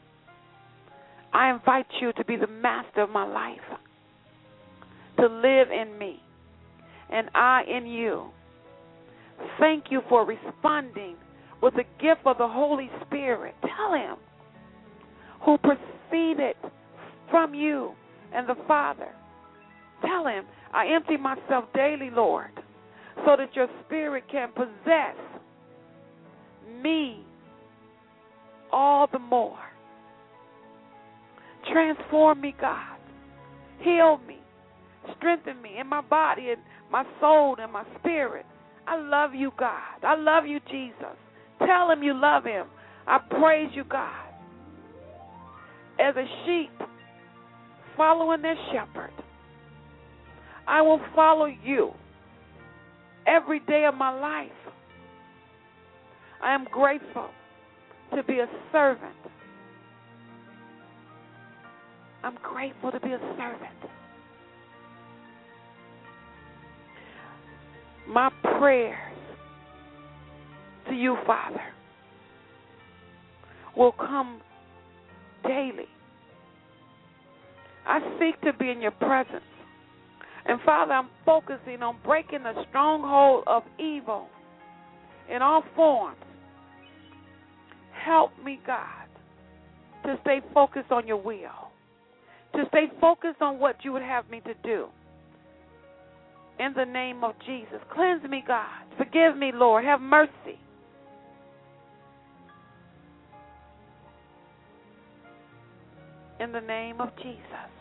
I invite you to be the master of my life, to live in me, and I in you. Thank you for responding with the gift of the Holy Spirit. Tell him, who proceeded from you and the Father. Tell him, I empty myself daily, Lord, so that your Spirit can possess me all the more. Transform me, God. Heal me. Strengthen me in my body and my soul and my spirit. I love you, God. I love you, Jesus. Tell him you love him. I praise you, God. As a sheep following their shepherd, I will follow you every day of my life. I am grateful to be a servant I'm grateful to be a servant. My prayers to you, Father, will come daily. I seek to be in your presence. And Father, I'm focusing on breaking the stronghold of evil in all forms. Help me, God, to stay focused on your will, to stay focused on what you would have me to do. In the name of Jesus, cleanse me, God. Forgive me, Lord. Have mercy. In the name of Jesus.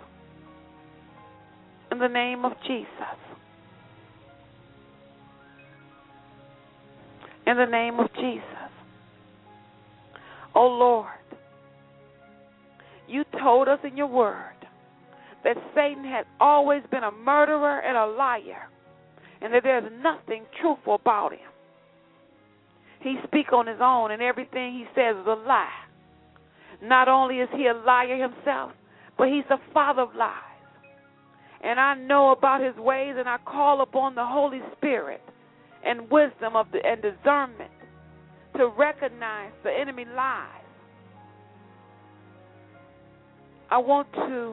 In the name of Jesus. In the name of Jesus. Oh, Lord, you told us in your word that Satan had always been a murderer and a liar, and that there's nothing truthful about him. He speaks on his own, and everything he says is a lie. Not only is he a liar himself, but he's the father of lies. And I know about his ways, and I call upon the Holy Spirit and wisdom and discernment to recognize the enemy lies. I want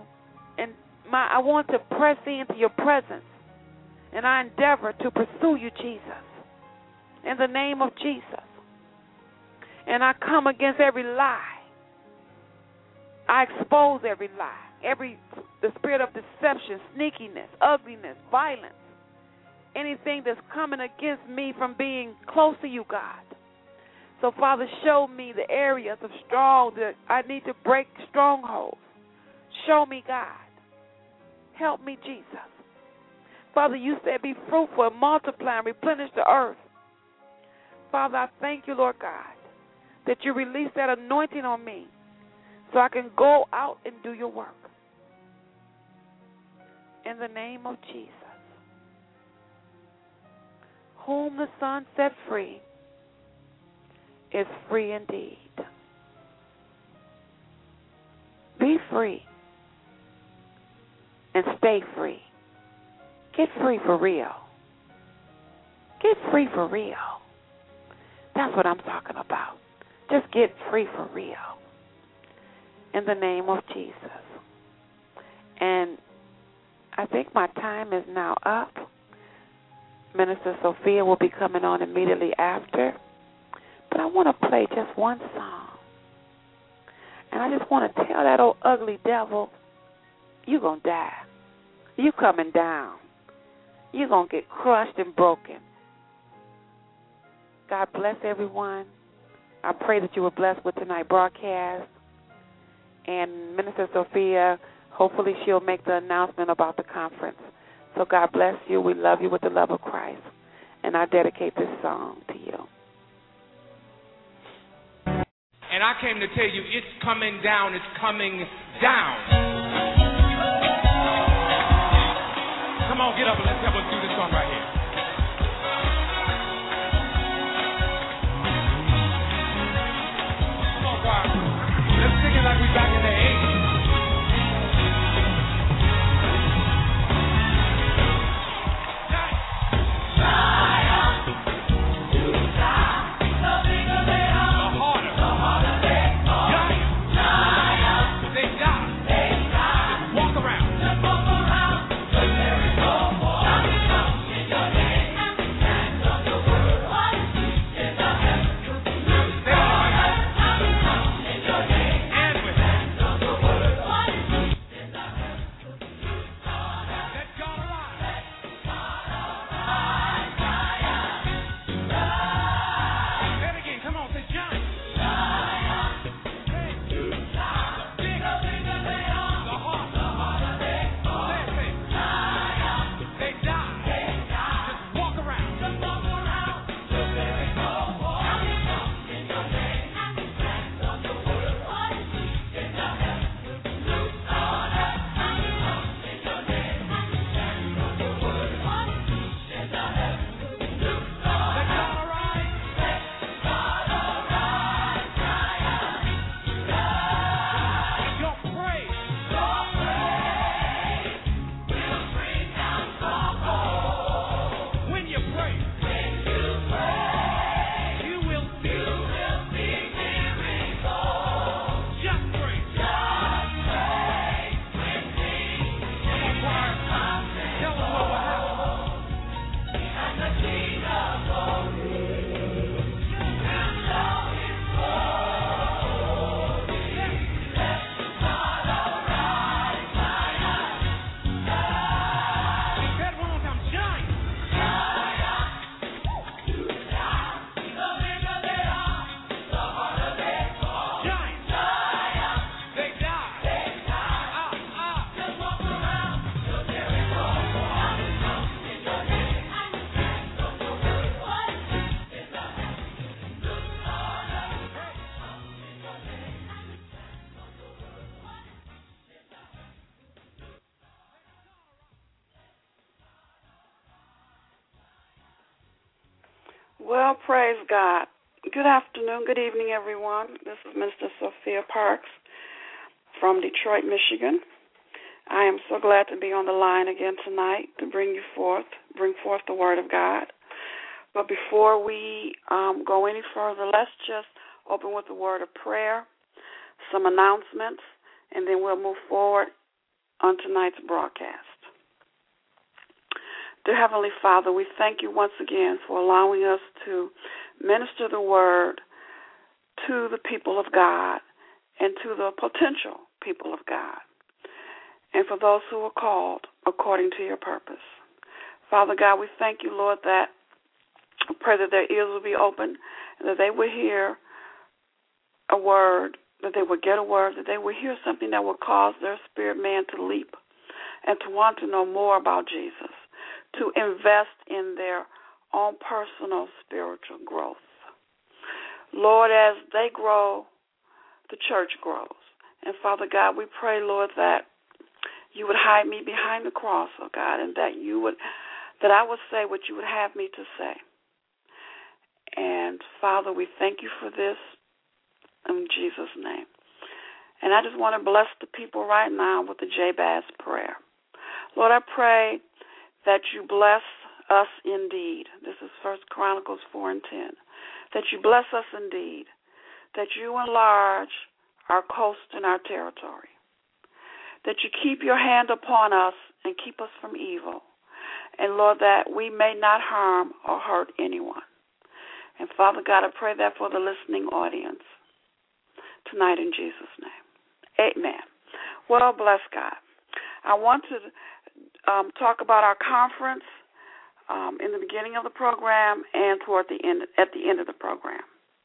to press into your presence, and I endeavor to pursue you, Jesus, in the name of Jesus. And I come against every lie. I expose every lie, the spirit of deception, sneakiness, ugliness, violence, anything that's coming against me from being close to you, God. So, Father, show me the areas of that I need to break strongholds. Show me, God. Help me, Jesus. Father, you said be fruitful and multiply and replenish the earth. Father, I thank you, Lord God, that you release that anointing on me so I can go out and do your work. In the name of Jesus. Whom the Son set free is free indeed. Be free and stay free. Get free for real. Get free for real. That's what I'm talking about. Just get free for real. In the name of Jesus. And I think my time is now up. Minister Sophia will be coming on immediately after. But I want to play just one song. And I just want to tell that old ugly devil, you're going to die. You coming down. You're going to get crushed and broken. God bless everyone. I pray that you were blessed with tonight's broadcast. And Minister Sophia, hopefully she'll make the announcement about the conference. So God bless you. We love you with the love of Christ. And I dedicate this song to you. And I came to tell you, it's coming down. It's coming down. Come on, get up and let's help us do this song right here. Come on, choir. Let's sing it like we back in the 80s. Walk around. Well, praise God. Good afternoon, good evening, everyone. This is Mr. Sophia Parks from Detroit, Michigan. I am so glad to be on the line again tonight to bring forth the Word of God. But before we go any further, let's just open with a word of prayer, some announcements, and then we'll move forward on tonight's broadcast. Dear Heavenly Father, we thank you once again for allowing us to minister the Word to the people of God and to the potential people of God, and for those who are called according to your purpose. Father God, we thank you, Lord, that I pray that their ears will be open and that they will hear a word, that they will get a word, that they will hear something that will cause their spirit man to leap and to want to know more about Jesus, to invest in their own personal spiritual growth. Lord, as they grow, the church grows. And Father God, we pray, Lord, that you would hide me behind the cross, oh God, and that I would say what you would have me to say. And Father, we thank you for this in Jesus' name. And I just want to bless the people right now with the Jabez prayer. Lord, I pray that you bless us indeed. This is 1 Chronicles 4:10. That you bless us indeed. That you enlarge our coast and our territory. That you keep your hand upon us and keep us from evil. And Lord, that we may not harm or hurt anyone. And Father God, I pray that for the listening audience tonight in Jesus' name. Amen. Well, bless God. I want to talk about our conference in the beginning of the program and at the end of the program.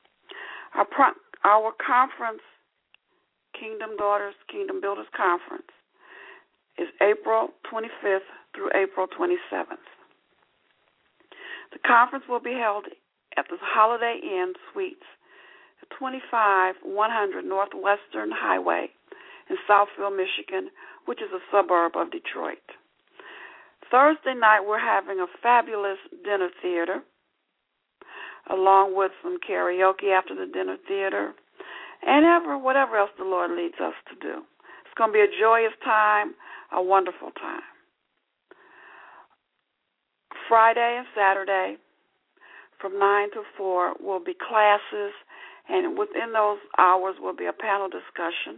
Our conference, Kingdom Daughters, Kingdom Builders Conference, is April 25th through April 27th. The conference will be held at the Holiday Inn Suites, 25100 Northwestern Highway in Southfield, Michigan, which is a suburb of Detroit. Thursday night, we're having a fabulous dinner theater, along with some karaoke after the dinner theater, and whatever else the Lord leads us to do. It's going to be a joyous time, a wonderful time. Friday and Saturday, from 9 to 4, will be classes, and within those hours will be a panel discussion.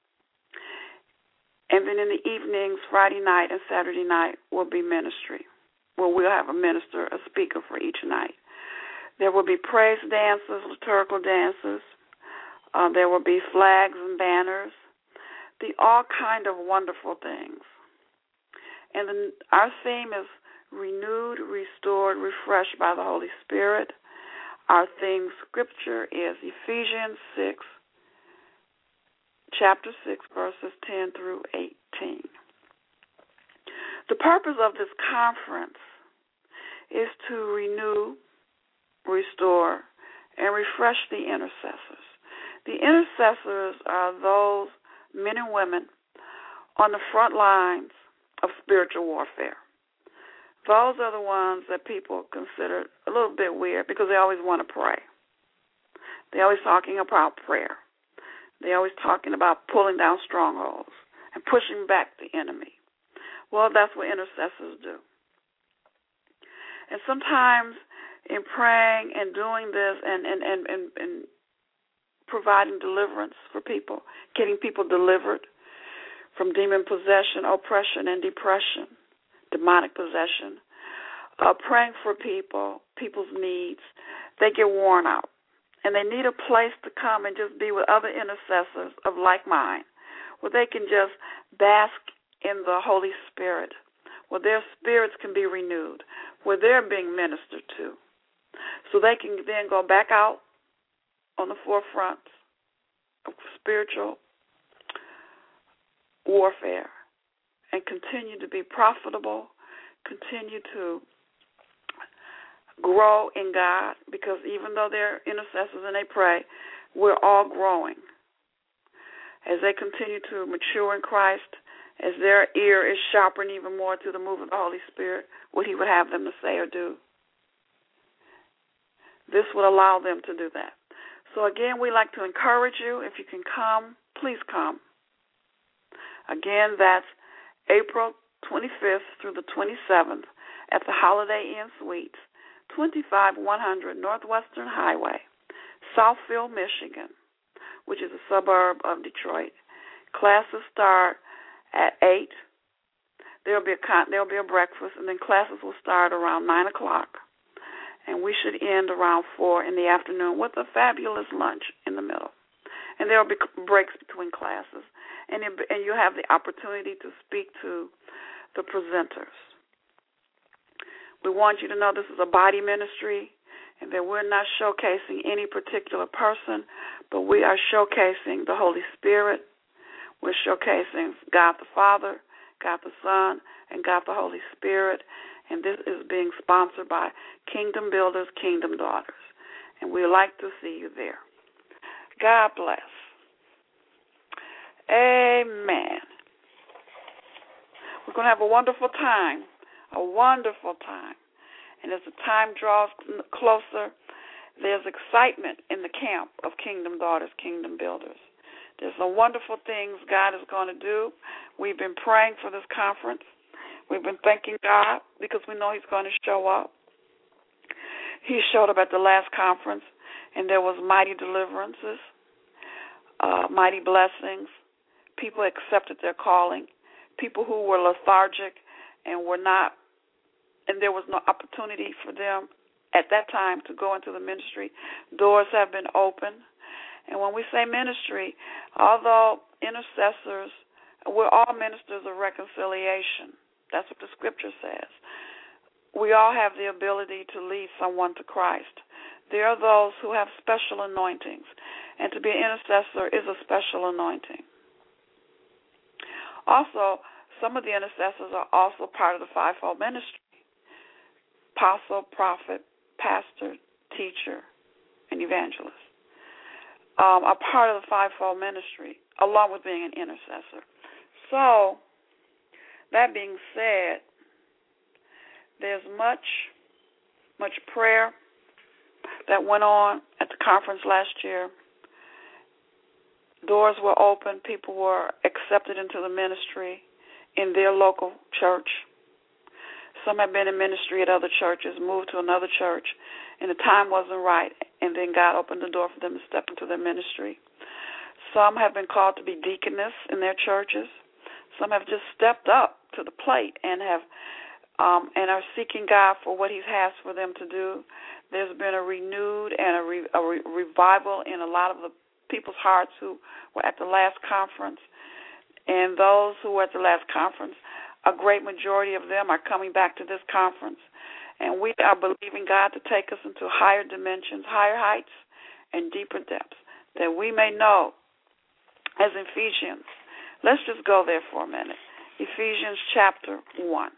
And then in the evenings, Friday night and Saturday night, will be ministry, where we'll have a speaker for each night. There will be praise dances, liturgical dances. There will be flags and banners, all kind of wonderful things. And then our theme is renewed, restored, refreshed by the Holy Spirit. Our theme scripture is Ephesians 6, chapter 6, verses 10 through 18. The purpose of this conference is to renew, restore, and refresh the intercessors. The intercessors are those men and women on the front lines of spiritual warfare. Those are the ones that people consider a little bit weird because they always want to pray. They're always talking about prayer. They're always talking about pulling down strongholds and pushing back the enemy. Well, that's what intercessors do. And sometimes in praying and doing this and providing deliverance for people, getting people delivered from demon possession, oppression, and depression, demonic possession, praying for people's needs, they get worn out. And they need a place to come and just be with other intercessors of like mind, where they can just bask in the Holy Spirit, where their spirits can be renewed, where they're being ministered to, so they can then go back out on the forefront of spiritual warfare and continue to be profitable, continue to grow in God, because even though they're intercessors and they pray, we're all growing. As they continue to mature in Christ, as their ear is sharpened even more to the move of the Holy Spirit, what He would have them to say or do. this would allow them to do that. So again, we like to encourage you. If you can come, please come. Again, that's April 25th through the 27th at the Holiday Inn Suites, 25100 Northwestern Highway, Southfield, Michigan, which is a suburb of Detroit. Classes start at 8. There'll be a breakfast, and then classes will start around 9 o'clock. And we should end around 4 in the afternoon with a fabulous lunch in the middle. And there will be breaks between classes. And you have the opportunity to speak to the presenters. We want you to know this is a body ministry and that we're not showcasing any particular person, but we are showcasing the Holy Spirit. We're showcasing God the Father, God the Son, and God the Holy Spirit. And this is being sponsored by Kingdom Builders, Kingdom Daughters. And we'd like to see you there. God bless. Amen. We're going to have a wonderful time, And as the time draws closer, there's excitement in the camp of Kingdom Daughters, Kingdom Builders. There's some wonderful things God is going to do. We've been praying for this conference. We've been thanking God because we know He's going to show up. He showed up at the last conference, and there was mighty deliverances, mighty blessings. People accepted their calling. People who were lethargic and there was no opportunity for them at that time to go into the ministry. Doors have been opened. And when we say ministry, although intercessors, we're all ministers of reconciliation. That's what the Scripture says. We all have the ability to lead someone to Christ. There are those who have special anointings, and to be an intercessor is a special anointing. Also, some of the intercessors are also part of the fivefold ministry: apostle, prophet, pastor, teacher, and evangelist. Are part of the fivefold ministry, along with being an intercessor. So, that being said, there's much prayer that went on at the conference last year. Doors were open. People were accepted into the ministry in their local church. Some have been in ministry at other churches, moved to another church, and the time wasn't right, and then God opened the door for them to step into their ministry. Some have been called to be deaconess in their churches. Some have just stepped up to the plate and are seeking God for what He has for them to do. There's been a renewed and a revival in a lot of the people's hearts who were at the last conference. And those who were at the last conference, a great majority of them are coming back to this conference. And we are believing God to take us into higher dimensions, higher heights, and deeper depths, that we may know, as Ephesians. Let's just go there for a minute. Ephesians chapter 1.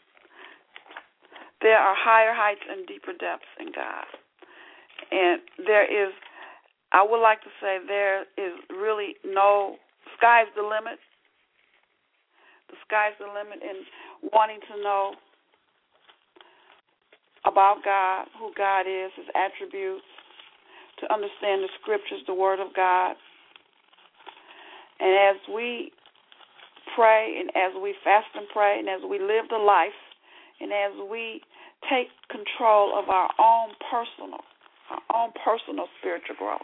There are higher heights and deeper depths in God. And I would like to say there is really no, sky's the limit. The sky's the limit in wanting to know about God, who God is, His attributes, to understand the Scriptures, the Word of God. And as we pray and as we fast and pray and as we live the life and as we take control of our own personal spiritual growth,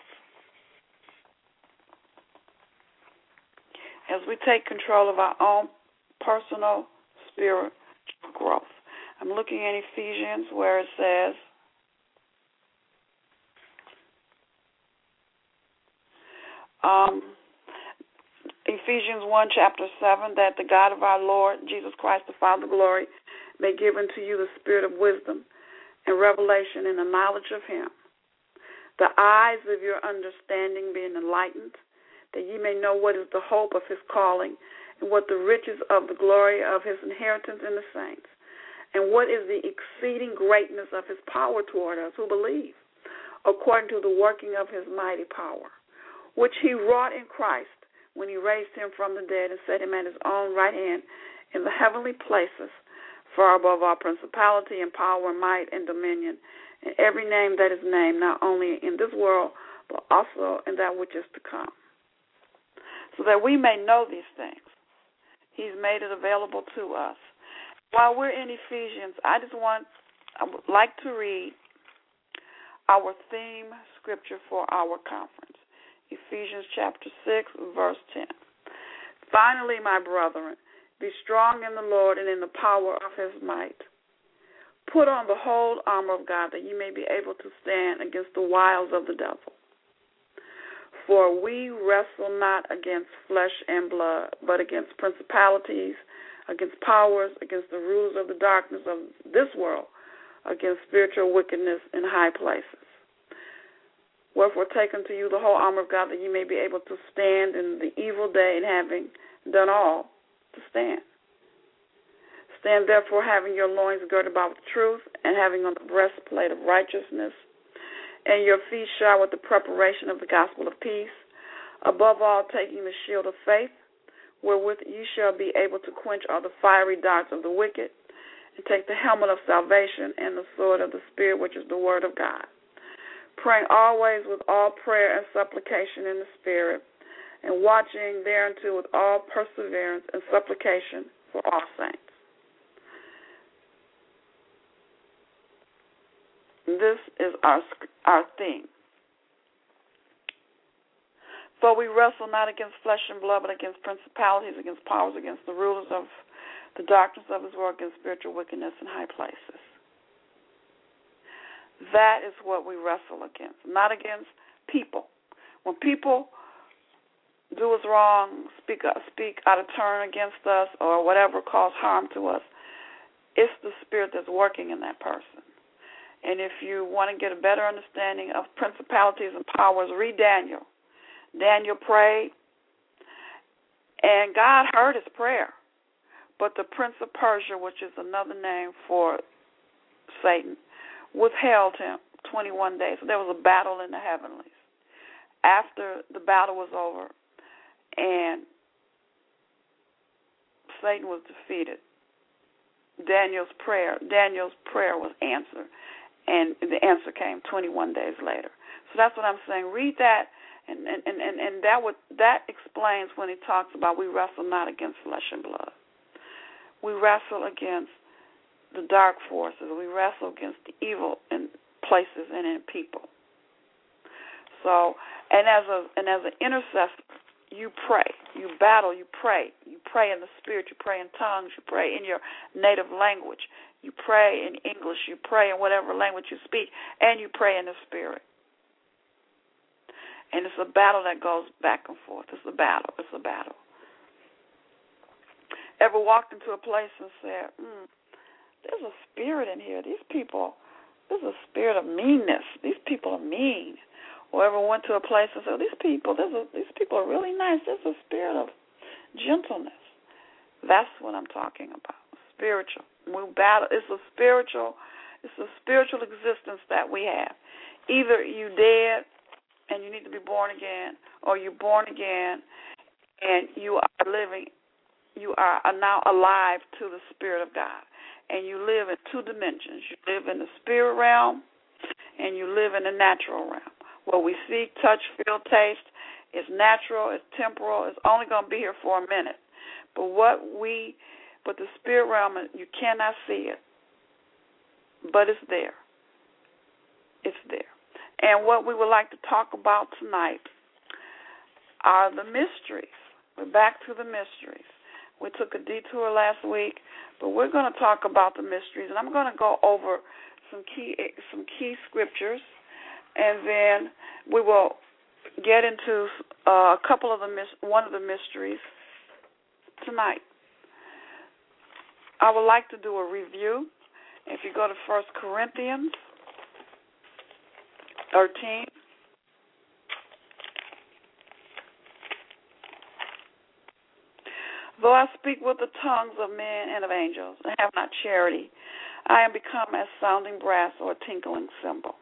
as we take control of our own personal spiritual growth. I'm looking at Ephesians where it says, Ephesians 1, chapter 7, that the God of our Lord, Jesus Christ, the Father of glory, may give unto you the spirit of wisdom and revelation in the knowledge of Him, the eyes of your understanding being enlightened, that ye may know what is the hope of His calling, and what the riches of the glory of His inheritance in the saints, and what is the exceeding greatness of His power toward us who believe, according to the working of His mighty power, which He wrought in Christ when He raised Him from the dead and set Him at His own right hand in the heavenly places, far above all principality and power and might and dominion, and every name that is named, not only in this world, but also in that which is to come. So that we may know these things. He's made it available to us. While we're in Ephesians, I would like to read our theme scripture for our conference. Ephesians chapter 6, verse 10. Finally, my brethren, be strong in the Lord and in the power of his might. Put on the whole armor of God, that ye may be able to stand against the wiles of the devil. For we wrestle not against flesh and blood, but against principalities, against powers, against the rulers of the darkness of this world, against spiritual wickedness in high places. Wherefore take unto you the whole armor of God, that ye may be able to stand in the evil day, and having done all, to stand. Stand therefore, having your loins girded about with truth, and having on the breastplate of righteousness, and your feet shod with the preparation of the gospel of peace, above all taking the shield of faith, wherewith ye shall be able to quench all the fiery darts of the wicked, and take the helmet of salvation and the sword of the Spirit, which is the word of God, praying always with all prayer and supplication in the Spirit, and watching thereunto with all perseverance and supplication for all saints. This is our theme. For we wrestle not against flesh and blood, but against principalities, against powers, against the rulers of the darkness of this world, against spiritual wickedness in high places. That is what we wrestle against, not against people. When people do us wrong, speak out of turn against us, or whatever, cause harm to us, it's the spirit that's working in that person. And if you want to get a better understanding of principalities and powers, read Daniel. Daniel prayed, and God heard his prayer. But the prince of Persia, which is another name for Satan, withheld him 21 days. So there was a battle in the heavenlies. After the battle was over and Satan was defeated, Daniel's prayer was answered. And the answer came 21 days later. So that's what I'm saying. Read that, and that explains when he talks about we wrestle not against flesh and blood. We wrestle against the dark forces. We wrestle against the evil in places and in people. So, and as an intercessor, you pray, you battle, you pray. You pray in the spirit, you pray in tongues, you pray in your native language. You pray in English, you pray in whatever language you speak, and you pray in the Spirit. And it's a battle that goes back and forth. It's a battle. Ever walked into a place and said, there's a spirit in here. These people, there's a spirit of meanness. These people are mean. Or ever went to a place and said, these people are really nice. There's a spirit of gentleness. That's what I'm talking about. Spiritual. We battle. It's a spiritual existence that we have. Either you dead and you need to be born again, or you're born again and you are living. You are now alive to the Spirit of God, and you live in two dimensions. You live in the spirit realm, and you live in the natural realm. What we see, touch, feel, taste is natural. It's temporal. It's only going to be here for a minute. But the spirit realm, you cannot see it, but it's there. It's there. And what we would like to talk about tonight are the mysteries. We're back to the mysteries. We took a detour last week, but we're going to talk about the mysteries, and I'm going to go over some key scriptures, and then we will get into one of the mysteries tonight. I would like to do a review. If you go to 1 Corinthians 13. Though I speak with the tongues of men and of angels, and have not charity, I am become as sounding brass or a tinkling cymbal.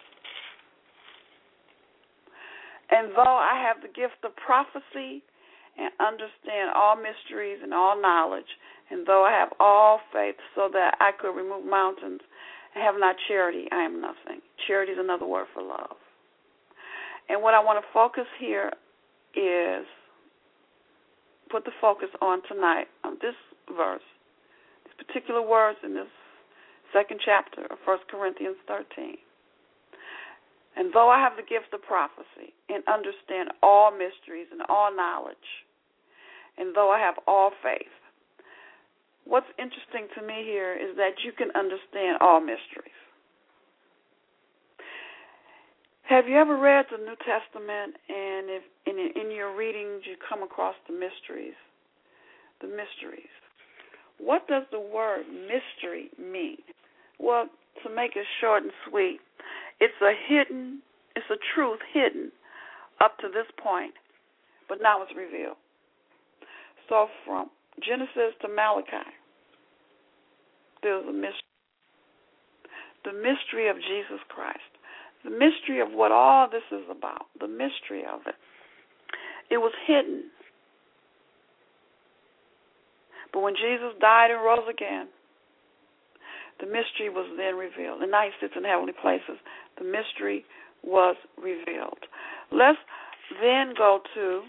And though I have the gift of prophecy and understand all mysteries and all knowledge, and though I have all faith so that I could remove mountains and have not charity, I am nothing. Charity is another word for love. And what I want to focus here is put the focus on tonight on this verse, these particular words in this second chapter of 1 Corinthians 13. And though I have the gift of prophecy and understand all mysteries and all knowledge, and though I have all faith, what's interesting to me here is that you can understand all mysteries. Have you ever read the New Testament, and if in your readings you come across the mysteries? The mysteries. What does the word mystery mean? Well, to make it short and sweet, it's a truth hidden up to this point, but now it's revealed. So from Genesis to Malachi, there's a mystery. The mystery of Jesus Christ. The mystery of what all this is about. The mystery of it. It was hidden. But when Jesus died and rose again, the mystery was then revealed. And now he sits in heavenly places. The mystery was revealed. Let's then go to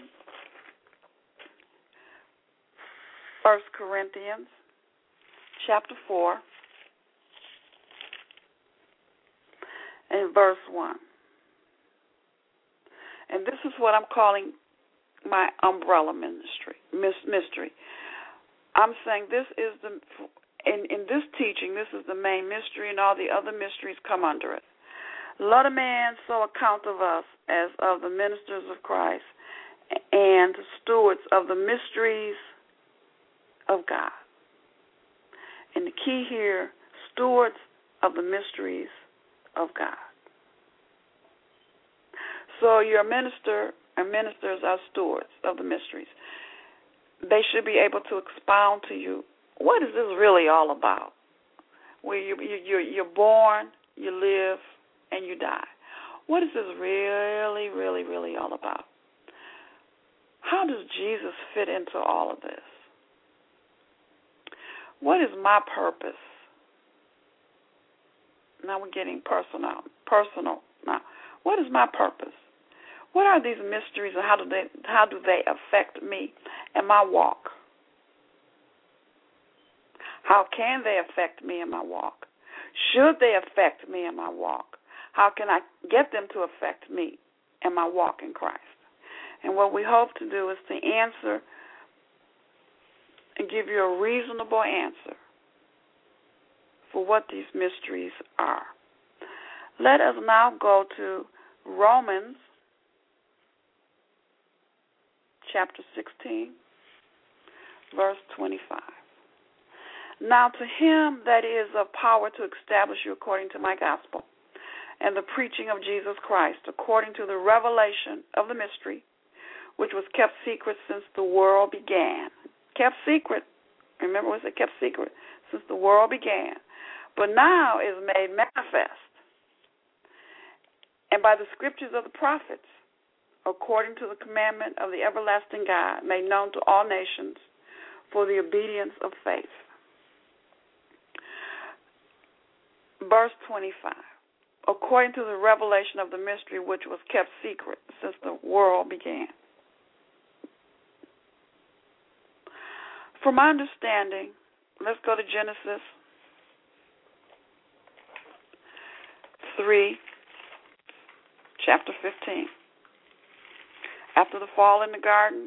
1 Corinthians chapter 4 and verse 1. And this is what I'm calling my umbrella mystery. I'm saying this is in this teaching, this is the main mystery, and all the other mysteries come under it. Let a man so account of us as of the ministers of Christ and stewards of the mysteries of God. And the key here, stewards of the mysteries of God. So your minister and ministers are stewards of the mysteries. They should be able to expound to you, what is this really all about? Where you're born, you live, and you die. What is this really, really, really all about? How does Jesus fit into all of this? What is my purpose? Now we're getting personal now. What is my purpose? What are these mysteries, and how do they affect me and my walk? How can they affect me in my walk? Should they affect me in my walk? How can I get them to affect me in my walk in Christ? And what we hope to do is to answer and give you a reasonable answer for what these mysteries are. Let us now go to Romans chapter 16, verse 25. Now to him that is of power to establish you according to my gospel, and the preaching of Jesus Christ, according to the revelation of the mystery, which was kept secret since the world began. Kept secret. Remember what it said, kept secret since the world began. But now is made manifest. And by the scriptures of the prophets, according to the commandment of the everlasting God, made known to all nations for the obedience of faith. Verse 25. According to the revelation of the mystery which was kept secret since the world began. From my understanding, let's go to Genesis 3, chapter 15. After the fall in the garden,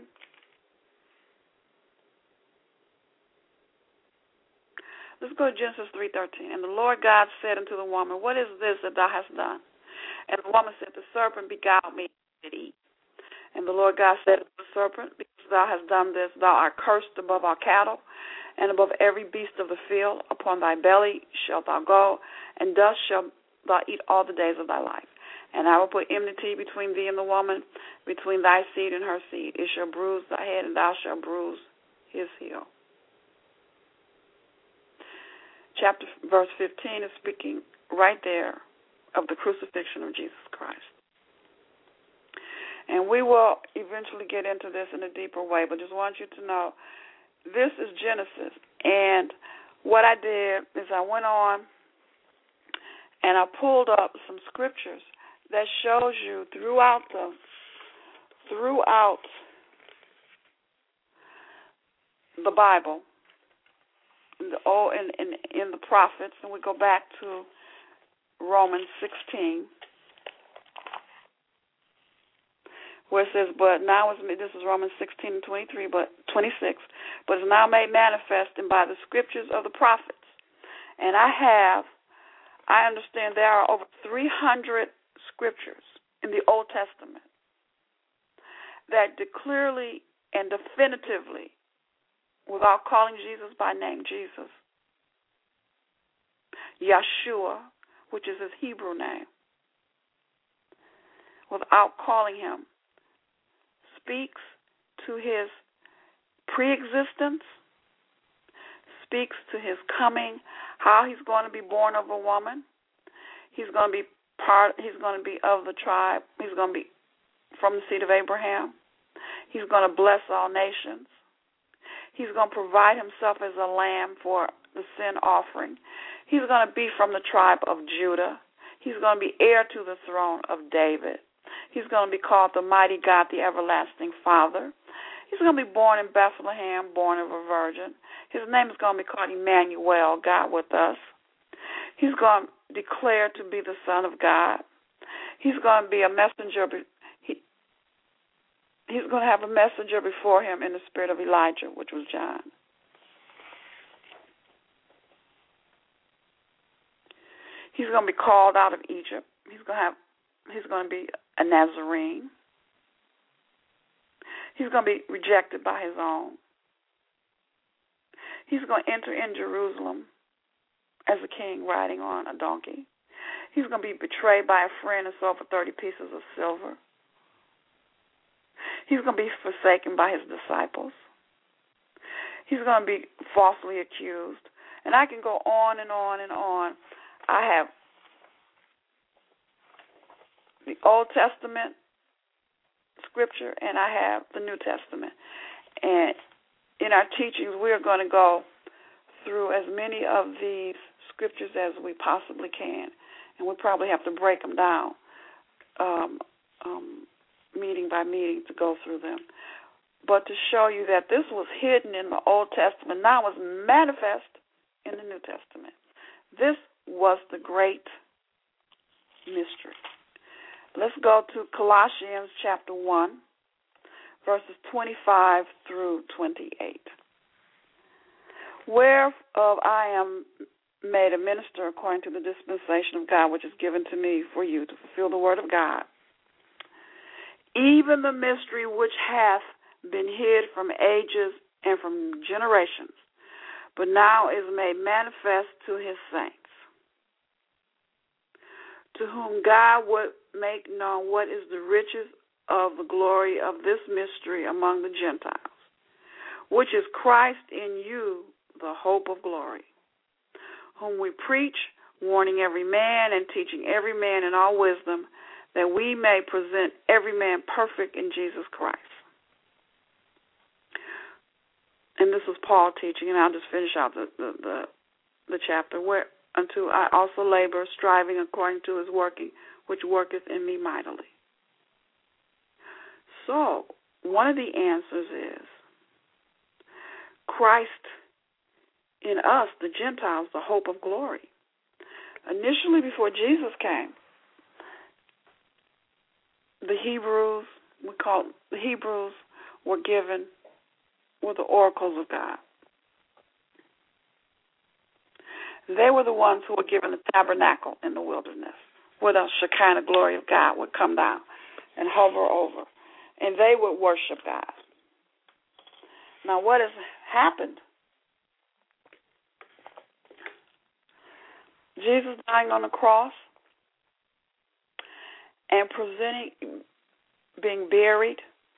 let's go to Genesis 3:13. And the Lord God said unto the woman, what is this that thou hast done? And the woman said, the serpent beguiled me to eat. And the Lord God said unto the serpent, because thou hast done this, thou art cursed above all cattle, and above every beast of the field. Upon thy belly shalt thou go, and dust shalt thou eat all the days of thy life. And I will put enmity between thee and the woman, between thy seed and her seed. It shall bruise thy head, and thou shalt bruise his heel. Verse 15 is speaking right there of the crucifixion of Jesus Christ. And we will eventually get into this in a deeper way, but just want you to know this is Genesis. And what I did is I went on and I pulled up some scriptures that shows you throughout the Bible, in the prophets, and we go back to Romans 16, where it says, "But now this is Romans 16 and 23, but 26, but is now made manifest and by the scriptures of the prophets." And I understand there are over 300 scriptures in the Old Testament that clearly and definitively, without calling Jesus by name, Jesus, Yeshua, which is his Hebrew name, without calling him, speaks to his pre-existence, speaks to his coming, how he's going to be born of a woman. He's going to be of the tribe. He's going to be from the seed of Abraham. He's going to bless all nations. He's going to provide himself as a lamb for the sin offering. He's going to be from the tribe of Judah. He's going to be heir to the throne of David. He's going to be called the mighty God, the everlasting Father. He's going to be born in Bethlehem, born of a virgin. His name is going to be called Emmanuel, God with us. He's going to declare to be the Son of God. He's going to be a messenger. He's going to have a messenger before him in the spirit of Elijah, which was John. He's going to be called out of Egypt. He's going to be a Nazarene. He's going to be rejected by his own. He's going to enter in Jerusalem as a king riding on a donkey. He's going to be betrayed by a friend and sold for 30 pieces of silver. He's going to be forsaken by his disciples. He's going to be falsely accused. And I can go on and on and on. I have the Old Testament scripture and I have the New Testament. And in our teachings, we are going to go through as many of these scriptures as we possibly can. And we probably have to break them down meeting by meeting to go through them. But to show you that this was hidden in the Old Testament, now was manifest in the New Testament. This was the great mystery. Let's go to Colossians chapter 1, verses 25 through 28. Whereof I am made a minister according to the dispensation of God, which is given to me for you to fulfill the word of God, even the mystery which hath been hid from ages and from generations, but now is made manifest to his saints, to whom God would make known what is the riches of the glory of this mystery among the Gentiles, which is Christ in you, the hope of glory, whom we preach, warning every man and teaching every man in all wisdom, that we may present every man perfect in Jesus Christ. And this is Paul teaching, and I'll just finish out the chapter. Whereunto I also labor, striving according to his working, which worketh in me mightily. So, one of the answers is Christ in us, the Gentiles, the hope of glory. Initially, before Jesus came, the Hebrews were the oracles of God. They were the ones who were given the tabernacle in the wilderness, where the Shekinah glory of God would come down and hover over, and they would worship God. Now, what has happened? Jesus dying on the cross and being buried,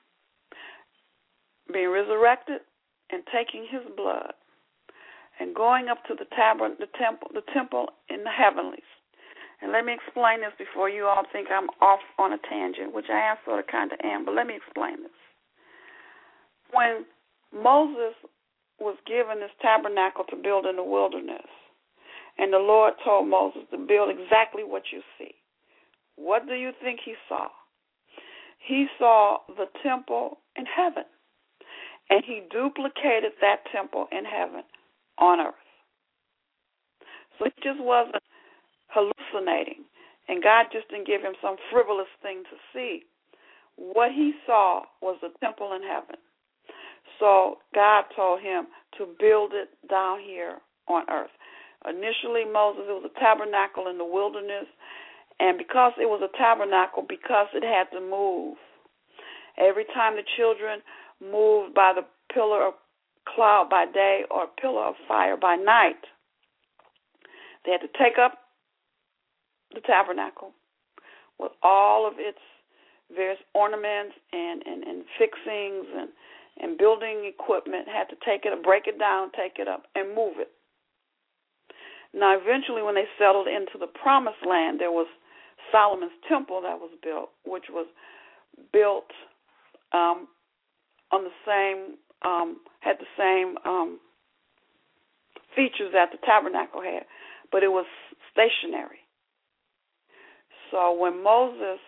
being resurrected, and taking his blood, and going up to the temple in the heavenlies, And let me explain this before you all think I'm off on a tangent, which I am sort of kind of am, but let me explain this. When Moses was given this tabernacle to build in the wilderness, and the Lord told Moses to build exactly what you see, what do you think he saw? He saw the temple in heaven, and he duplicated that temple in heaven on earth. So he just wasn't hallucinating, and God just didn't give him some frivolous thing to see. What he saw was the temple in heaven. So God told him to build it down here on earth. Initially, Moses, it was a tabernacle in the wilderness, and because it was a tabernacle, because it had to move, every time the children moved by the pillar of cloud by day or pillar of fire by night, they had to take up the tabernacle with all of its various ornaments and fixings and building equipment, had to take it up, break it down, take it up, and move it. Now, eventually, when they settled into the promised land, there was Solomon's temple that was built, which was built on the same, had the same features that the tabernacle had, but it was stationary. So when Moses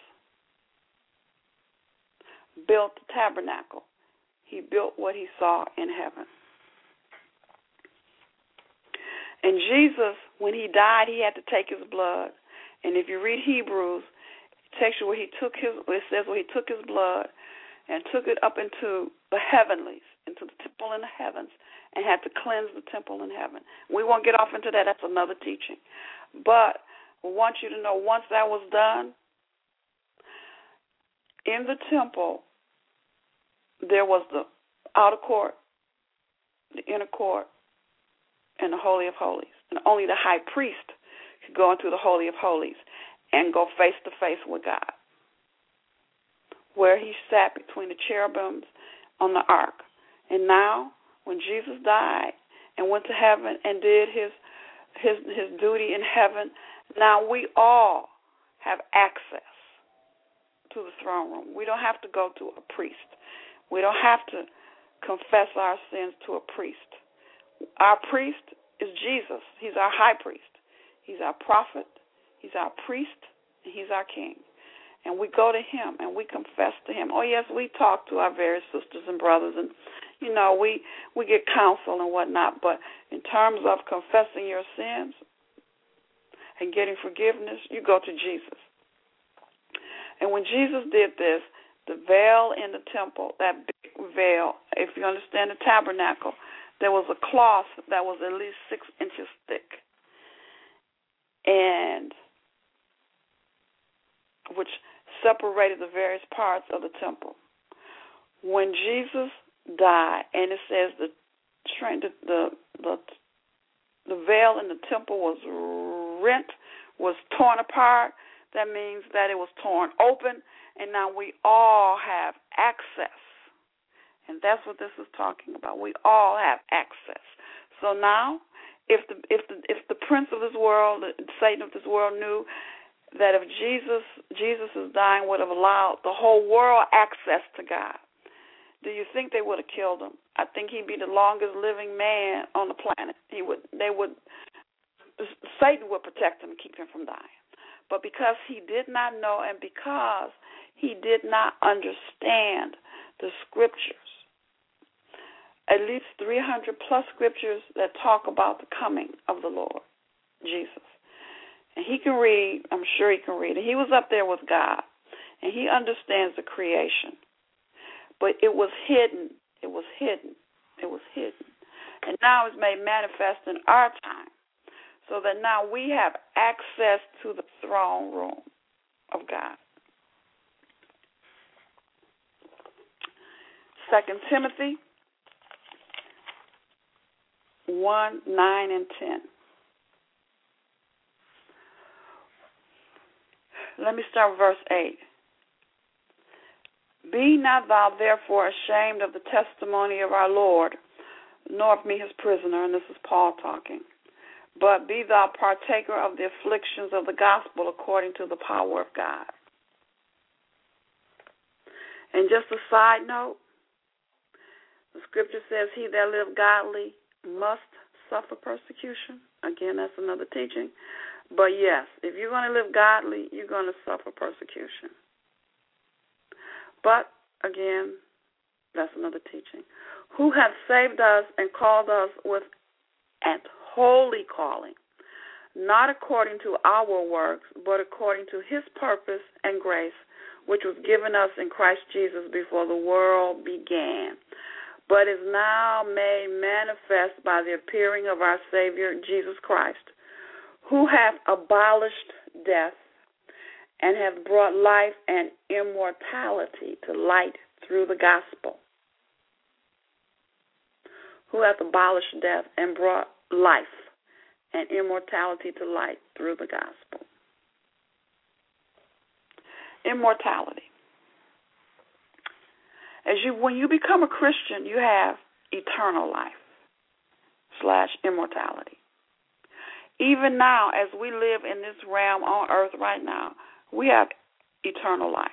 built the tabernacle, he built what he saw in heaven. And Jesus, when he died, he had to take his blood. And if you read Hebrews, it takes you where it says where he took his blood and took it up into the heavenlies, into the temple in the heavens, and had to cleanse the temple in heaven. We won't get off into that. That's another teaching. But I want you to know, once that was done, in the temple, there was the outer court, the inner court, and the Holy of Holies. And only the high priest could go into the Holy of Holies and go face to face with God, where he sat between the cherubims on the ark. And now, when Jesus died and went to heaven and did his duty in heaven, now we all have access to the throne room. We don't have to go to a priest. We don't have to confess our sins to a priest. Our priest is Jesus. He's our high priest. He's our prophet. He's our priest. And he's our king. And we go to him and we confess to him. Oh, yes, we talk to our various sisters and brothers, and, you know, we get counsel and whatnot. But in terms of confessing your sins and getting forgiveness, you go to Jesus. And when Jesus did this, the veil in the temple, that big veil, if you understand the tabernacle, there was a cloth that was at least 6 inches thick, and which separated the various parts of the temple. When Jesus died, and it says the veil in the temple was rent, was torn apart, that means that it was torn open, and now we all have access. And that's what this is talking about. We all have access. So now, if the prince of this world, Satan of this world, knew that if Jesus' dying would have allowed the whole world access to God, do you think they would have killed him? I think he'd be the longest living man on the planet. Satan would protect him and keep him from dying. But because he did not know, and because he did not understand the scriptures, at least 300 plus scriptures that talk about the coming of the Lord, Jesus. And he can read, I'm sure he can read. And he was up there with God, and he understands the creation. But it was hidden. It was hidden. It was hidden. And now it's made manifest in our time, so that now we have access to the throne room of God. 2 Timothy 1, 9, and 10. Let me start with verse 8. Be not thou therefore ashamed of the testimony of our Lord, nor of me his prisoner, and this is Paul talking, but be thou partaker of the afflictions of the gospel according to the power of God. And just a side note, the scripture says, he that live godly must suffer persecution. Again, that's another teaching. But yes, if you're going to live godly, you're going to suffer persecution. But again, that's another teaching. Who hath saved us and called us with an holy calling, not according to our works, but according to his purpose and grace, which was given us in Christ Jesus before the world began, but is now made manifest by the appearing of our Savior Jesus Christ, who hath abolished death and hath brought life and immortality to light through the gospel. Who hath abolished death and brought life and immortality to light through the gospel. Immortality. When you become a Christian, you have eternal life / immortality. Even now, as we live in this realm on earth right now, we have eternal life.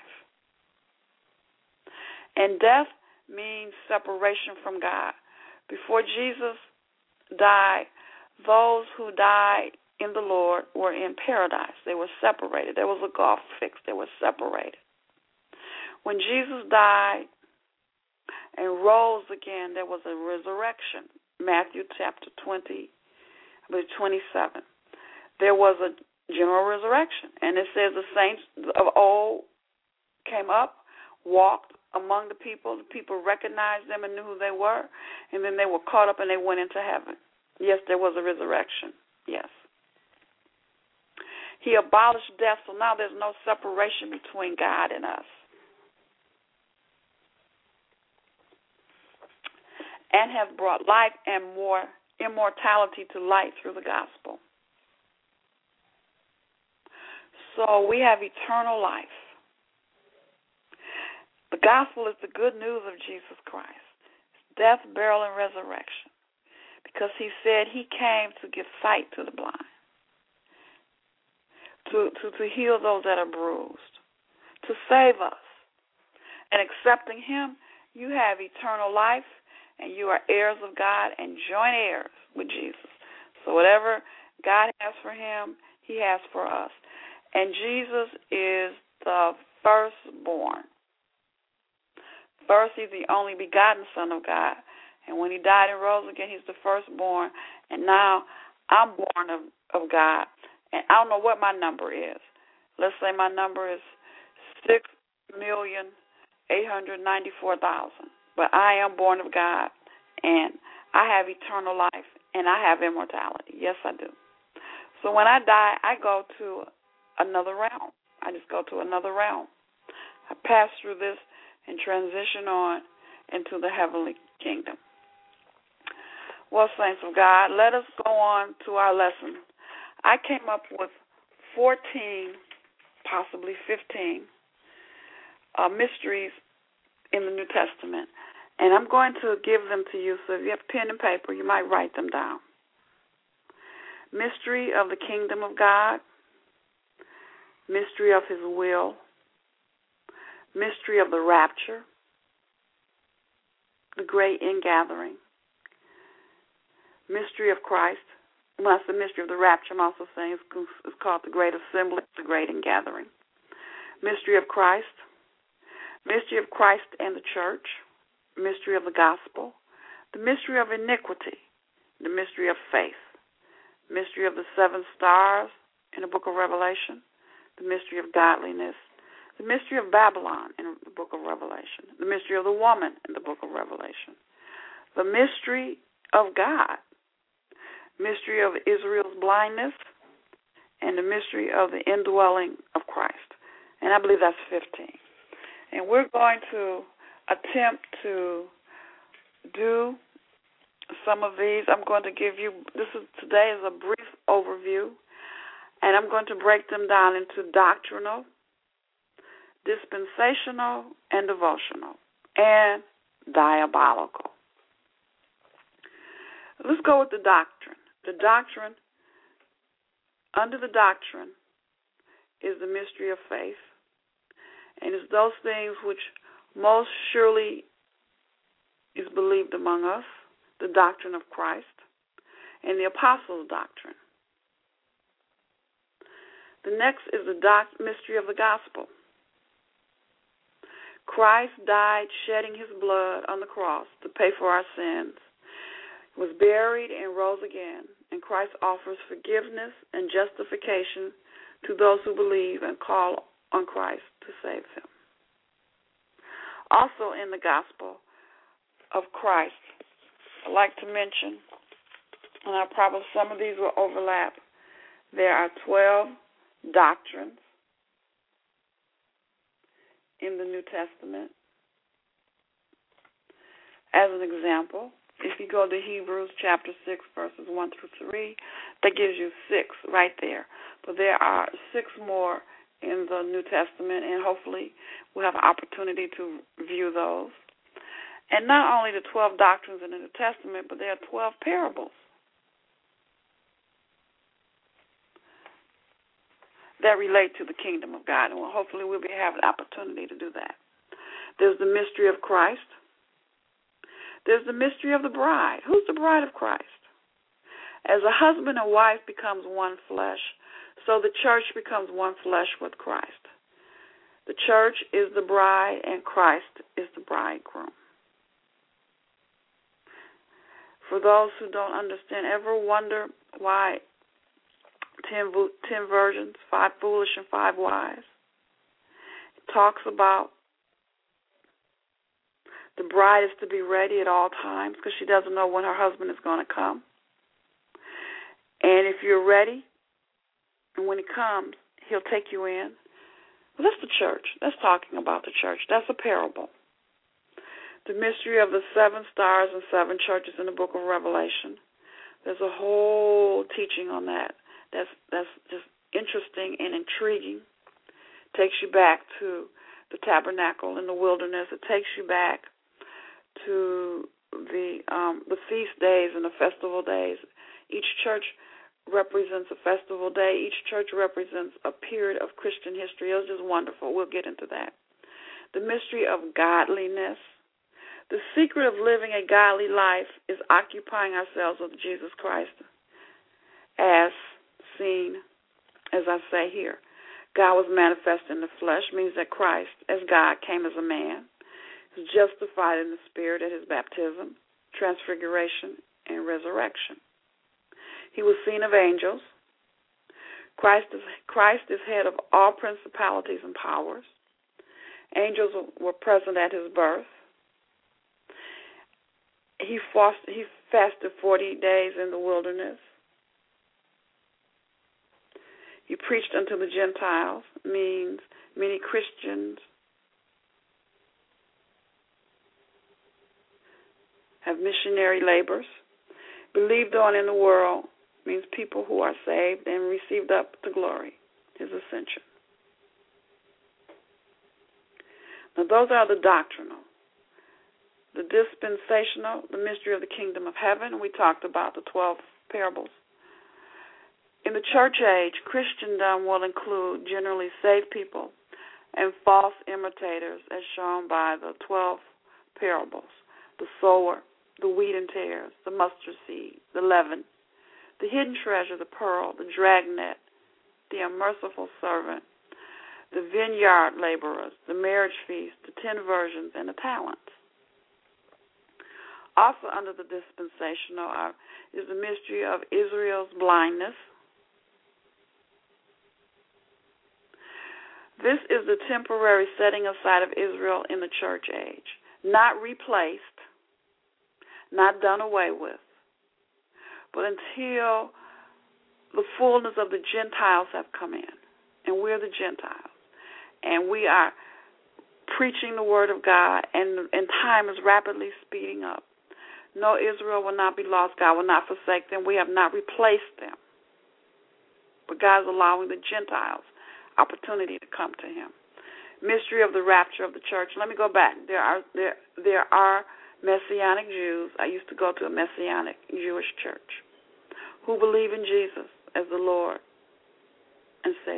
And death means separation from God. Before Jesus died, those who died in the Lord were in paradise. They were separated. There was a gulf fixed. They were separated. When Jesus died and rose again, there was a resurrection. Matthew chapter 20, I believe 27. There was a general resurrection. And it says the saints of old came up, walked among the people. The people recognized them and knew who they were. And then they were caught up and they went into heaven. Yes, there was a resurrection. Yes. He abolished death, so now there's no separation between God and us. And hath brought life and more immortality to light through the gospel. So we have eternal life. The gospel is the good news of Jesus Christ, death, burial, and resurrection. Because he said he came to give sight to the blind, to heal those that are bruised, to save us. And accepting him, you have eternal life, and you are heirs of God and joint heirs with Jesus. So whatever God has for him, he has for us. And Jesus is the firstborn. First, he's the only begotten Son of God. And when he died and rose again, he's the firstborn. And now I'm born of God. And I don't know what my number is. Let's say my number is 6,894,000. But I am born of God. And I have eternal life. And I have immortality. Yes, I do. So when I die, I go to another realm. I just go to another realm. I pass through this and transition on into the heavenly kingdom. Well, saints of God, let us go on to our lesson. I came up with 14, possibly 15, mysteries in the New Testament, and I'm going to give them to you. So if you have pen and paper, you might write them down. Mystery of the kingdom of God, mystery of his will, mystery of the rapture, the great ingathering, mystery of Christ. When I say mystery of the rapture, I'm also saying it's called the great assembly, the great ingathering. Mystery of Christ and the church, mystery of the gospel, the mystery of iniquity, the mystery of faith, mystery of the 7 stars in the book of Revelation, the mystery of godliness, the mystery of Babylon in the book of Revelation, the mystery of the woman in the book of Revelation, the mystery of God, mystery of Israel's blindness, and the mystery of the indwelling of Christ. And I believe that's 15. And we're going to attempt to do some of these. I'm going to give you, today is a brief overview, and I'm going to break them down into doctrinal, dispensational, and devotional, and diabolical. Let's go with the doctrine. The doctrine under the doctrine is the mystery of faith, and it's those things which most surely is believed among us, the doctrine of Christ, and the apostles' doctrine. The next is the mystery of the gospel. Christ died shedding his blood on the cross to pay for our sins, was buried and rose again, and Christ offers forgiveness and justification to those who believe and call on Christ to save them. Also in the gospel of Christ, I'd like to mention, and I probably some of these will overlap, there are 12 doctrines in the New Testament. As an example, if you go to Hebrews chapter 6, verses 1 through 3, that gives you 6 right there. But there are 6 more in the New Testament, and hopefully we'll have an opportunity to view those. And not only the 12 doctrines in the New Testament, but there are 12 parables that relate to the kingdom of God, and hopefully we'll have an opportunity to do that. There's the mystery of Christ. There's the mystery of the bride. Who's the bride of Christ? As a husband and wife becomes one flesh, so the church becomes one flesh with Christ. The church is the bride, and Christ is the bridegroom. For those who don't understand, ever wonder why 10 virgins, 5 foolish and 5 wise? It talks about the bride is to be ready at all times because she doesn't know when her husband is going to come. And if you're ready, and when he comes, he'll take you in. Well, that's the church. That's talking about the church. That's a parable. The mystery of the 7 stars and 7 churches in the book of Revelation. There's a whole teaching on that. That's just interesting and intriguing. It takes you back to the tabernacle in the wilderness. It takes you back to the feast days and the festival days. Each church represents a festival day. Each church represents a period of Christian history. It was just wonderful. We'll get into that. The mystery of godliness. The secret of living a godly life is occupying ourselves with Jesus Christ, as seen, as I say here. God was manifest in the flesh, means that Christ, as God, came as a man. He was justified in the Spirit at his baptism, transfiguration, and resurrection. He was seen of angels. Christ is head of all principalities and powers. Angels were present at his birth. He fasted 40 days in the wilderness. He preached unto the Gentiles, means many Christians have missionary labors. Believed on in the world means people who are saved and received up to glory, his ascension. Now those are the doctrinal. The dispensational, the mystery of the kingdom of heaven. We talked about the 12 parables. In the church age, Christendom will include generally saved people and false imitators, as shown by the 12 parables: the sower, the wheat and tares, the mustard seed, the leaven, the hidden treasure, the pearl, the dragnet, the unmerciful servant, the vineyard laborers, the marriage feast, the 10 virgins, and the talents. Also under the dispensational is the mystery of Israel's blindness. This is the temporary setting aside of Israel in the church age, not replaced, not done away with, but until the fullness of the Gentiles have come in, and we're the Gentiles, and we are preaching the Word of God, and time is rapidly speeding up. No, Israel will not be lost. God will not forsake them. We have not replaced them. But God is allowing the Gentiles opportunity to come to him. Mystery of the rapture of the church. Let me go back. There are Messianic Jews. I used to go to a Messianic Jewish church who believe in Jesus as the Lord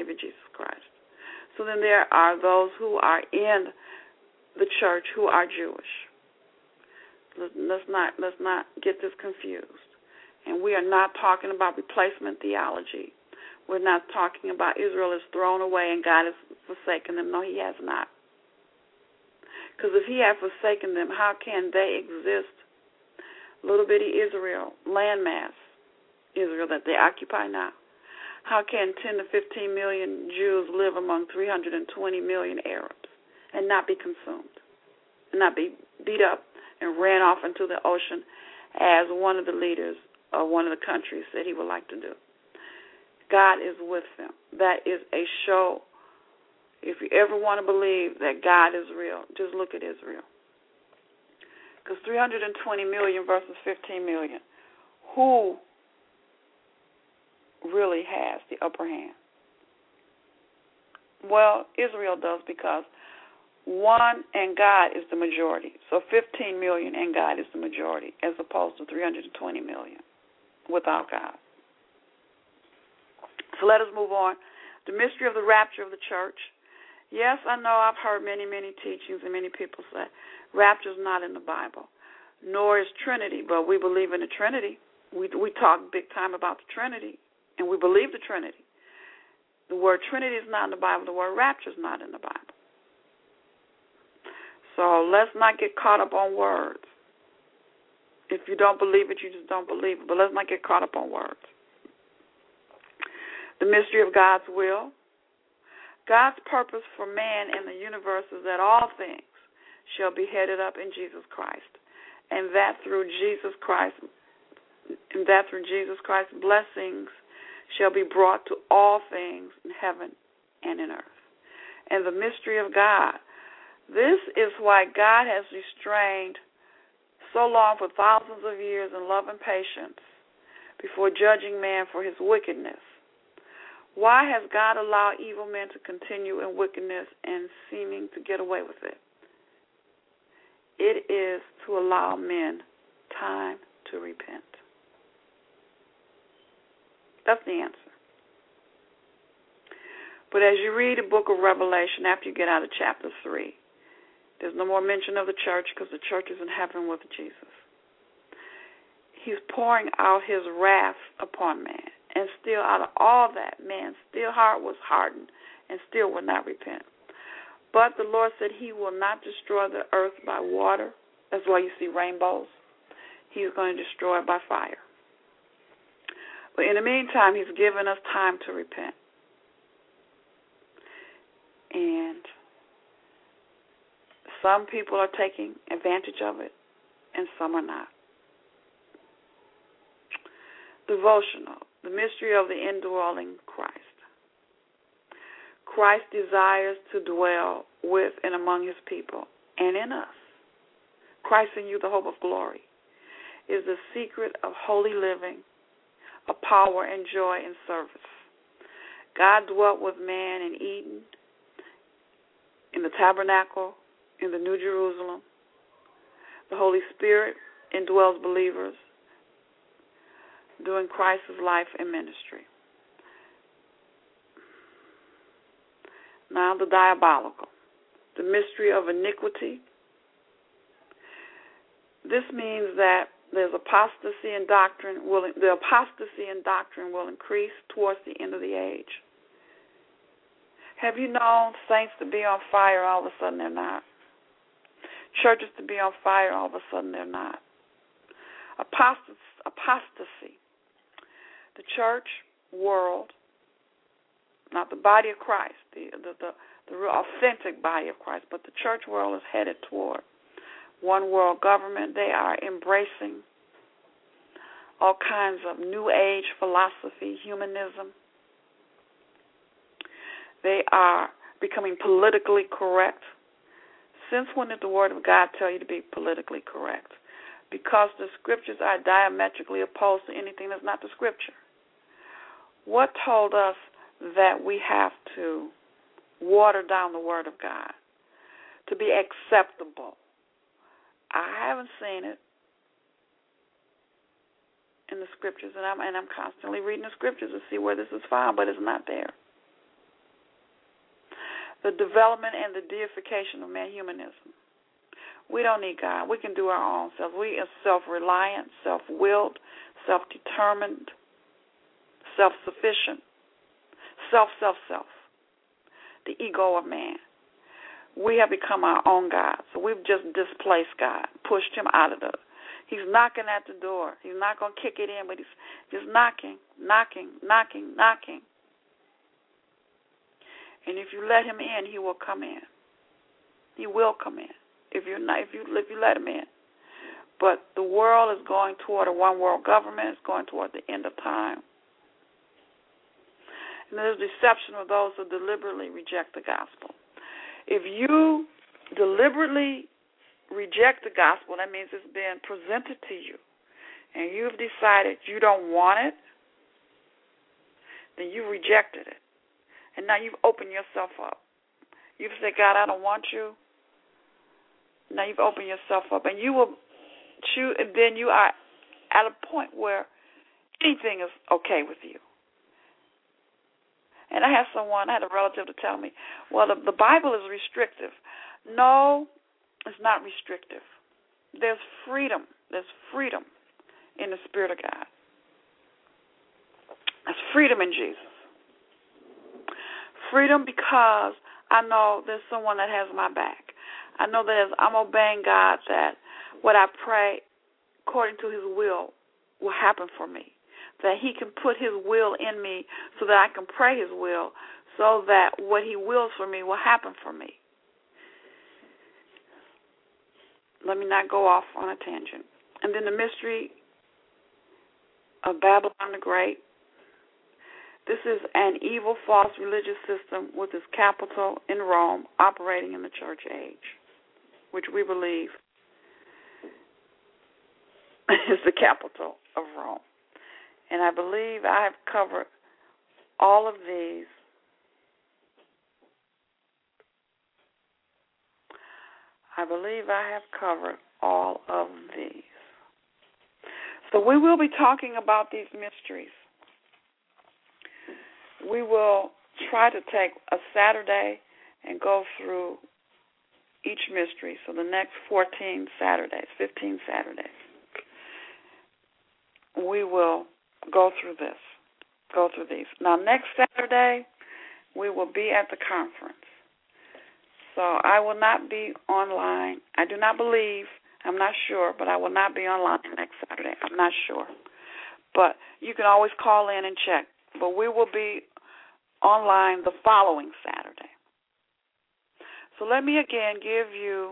believe in Jesus Christ. So then there are those who are in the church who are Jewish. Let's not get this confused. And we are not talking about replacement theology. We're not talking about Israel is thrown away and God has forsaken them. No, he has not. Because if he had forsaken them, how can they exist? Little bitty Israel, landmass Israel that they occupy now. How can 10 to 15 million Jews live among 320 million Arabs and not be consumed, and not be beat up and ran off into the ocean as one of the leaders of one of the countries said he would like to do? God is with them. That is a show. If you ever want to believe that God is real, just look at Israel. Because 320 million versus 15 million, who really has the upper hand? Well, Israel does, because one and God is the majority. So 15 million and God is the majority, as opposed to 320 million without God. So let us move on. The mystery of the rapture of the church. Yes, I know I've heard many teachings and many people say rapture is not in the Bible, nor is Trinity, but we believe in the Trinity. We talk big time about the Trinity, and we believe the Trinity. The word Trinity is not in the Bible. The word rapture is not in the Bible. So let's not get caught up on words. If you don't believe it, you just don't believe it. But let's not get caught up on words. The mystery of God's will. God's purpose for man and the universe is that all things shall be headed up in Jesus Christ, and that through Jesus Christ, blessings shall be brought to all things in heaven and in earth. And the mystery of God. This is why God has restrained so long for thousands of years in love and patience before judging man for his wickedness. Why has God allowed evil men to continue in wickedness and seeming to get away with it? It is to allow men time to repent. That's the answer. But as you read the book of Revelation, after you get out of chapter 3, there's no more mention of the church, because the church is in heaven with Jesus. He's pouring out his wrath upon man. And still, out of all that, man's still heart was hardened and still would not repent. But the Lord said he will not destroy the earth by water. That's why you see rainbows. He's going to destroy it by fire. But in the meantime, he's given us time to repent. And some people are taking advantage of it, and some are not. Devotional. The mystery of the indwelling Christ. Christ desires to dwell with and among his people and in us. Christ in you, the hope of glory, is the secret of holy living, of power and joy in service. God dwelt with man in Eden, in the tabernacle, in the New Jerusalem. The Holy Spirit indwells believers during Christ's life and ministry. Now the diabolical, the mystery of iniquity. This means that there's apostasy in doctrine. The apostasy in doctrine will increase towards the end of the age. Have you known saints to be on fire, all of a sudden they're not? Churches to be on fire, all of a sudden they're not. Apostasy. The church world, not the body of Christ, the real authentic body of Christ, but the church world is headed toward one world government. They are embracing all kinds of new age philosophy, humanism. They are becoming politically correct. Since when did the Word of God tell you to be politically correct? Because the Scriptures are diametrically opposed to anything that's not the Scripture. What told us that we have to water down the Word of God to be acceptable? I haven't seen it in the Scriptures, and I'm constantly reading the Scriptures to see where this is found, but it's not there. the development and the deification of humanism. We don't need God. We can do our own self. We are self-reliant, self-willed, self-determined, self-sufficient, self. The ego of man. We have become our own God. So we've just displaced God, pushed him out of He's knocking at the door. He's not going to kick it in, but he's just knocking. And if you let him in, he will come in. He will come in if you let him in. But the world is going toward a one-world government. It's going toward the end of time. And there's deception of those who deliberately reject the gospel. If you deliberately reject the gospel, that means it's been presented to you, and you've decided you don't want it, then you've rejected it. And now you've opened yourself up. You've said, God, I don't want you. Now you've opened yourself up, and you will choose, and then you are at a point where anything is okay with you. And I had a relative to tell me, well, the Bible is restrictive. No, it's not restrictive. There's freedom. There's freedom in the Spirit of God. There's freedom in Jesus. Freedom because I know there's someone that has my back. I know that as I'm obeying God, that what I pray according to his will happen for me. That he can put his will in me so that I can pray his will, so that what he wills for me will happen for me. Let me not go off on a tangent. And then the mystery of Babylon the Great. This is an evil, false religious system with its capital in Rome, operating in the church age, which we believe is the capital of Rome. And I believe I have covered all of these. So we will be talking about these mysteries. We will try to take a Saturday and go through each mystery. So the next 15 Saturdays, we will go through these. Now, next Saturday, we will be at the conference. So I will not be online. I do not believe, I'm not sure, but I will not be online next Saturday. I'm not sure. But you can always call in and check. But we will be online the following Saturday. So let me again give you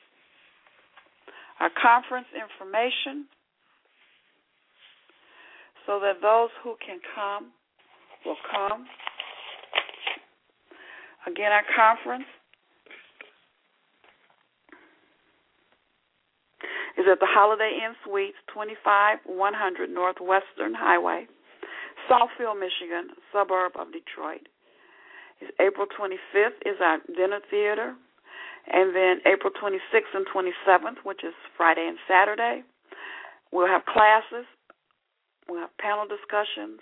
our conference information, so that those who can come will come. Again, our conference is at the Holiday Inn Suites, 25100 Northwestern Highway, Southfield, Michigan, a suburb of Detroit. It's April 25th is our dinner theater, and then April 26th and 27th, which is Friday and Saturday, we'll have classes. We'll have panel discussions.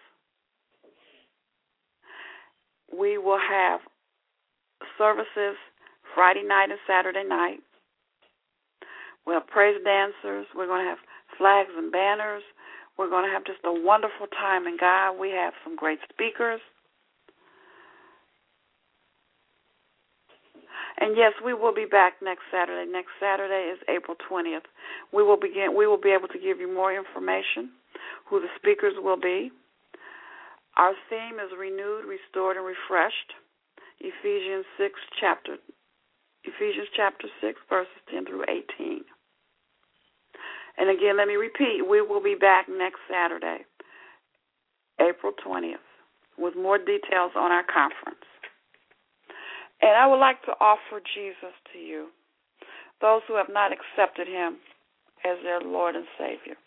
We will have services Friday night and Saturday night. We'll have praise dancers. We're going to have flags and banners. We're going to have just a wonderful time in God. We have some great speakers. And yes, we will be back next Saturday. Next Saturday is April 20th. We will be able to give you more information, who the speakers will be. Our theme is renewed, restored, and refreshed. Ephesians chapter 6, verses 10 through 18. And again, let me repeat, we will be back next Saturday, April 20th, with more details on our conference. And I would like to offer Jesus to you, those who have not accepted him as their Lord and Savior.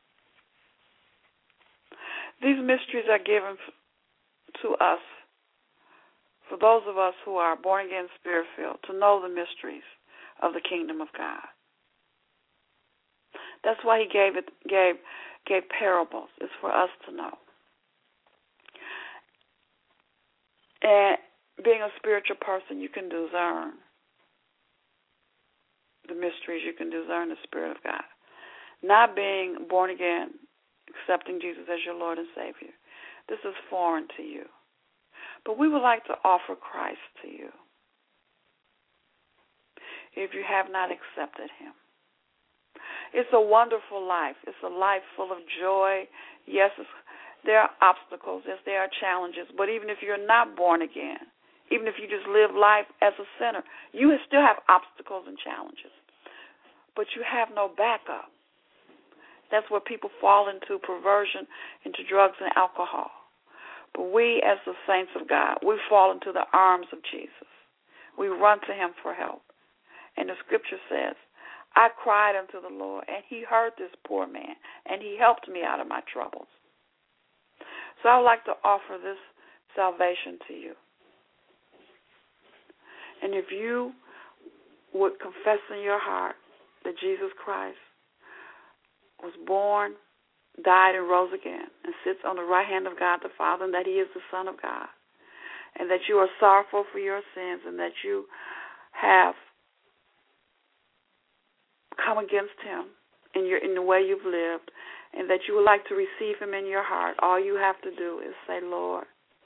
These mysteries are given to us, for those of us who are born again, Spirit-filled, to know the mysteries of the kingdom of God. That's why he gave parables. It's for us to know. And being a spiritual person, you can discern the mysteries. You can discern the Spirit of God. Not being born again, accepting Jesus as your Lord and Savior, this is foreign to you. But we would like to offer Christ to you if you have not accepted Him. It's a wonderful life. It's a life full of joy. Yes, there are obstacles. Yes, there are challenges. But even if you're not born again, even if you just live life as a sinner, you still have obstacles and challenges. But you have no backup. That's where people fall into perversion, into drugs and alcohol. But we, as the saints of God, we fall into the arms of Jesus. We run to Him for help. And the Scripture says, I cried unto the Lord, and He heard this poor man, and He helped me out of my troubles. So I would like to offer this salvation to you. And if you would confess in your heart that Jesus Christ was born, died, and rose again, and sits on the right hand of God the Father, and that He is the Son of God, and that you are sorrowful for your sins, and that you have come against Him in the way you've lived, and that you would like to receive Him in your heart, all you have to do is say, Lord,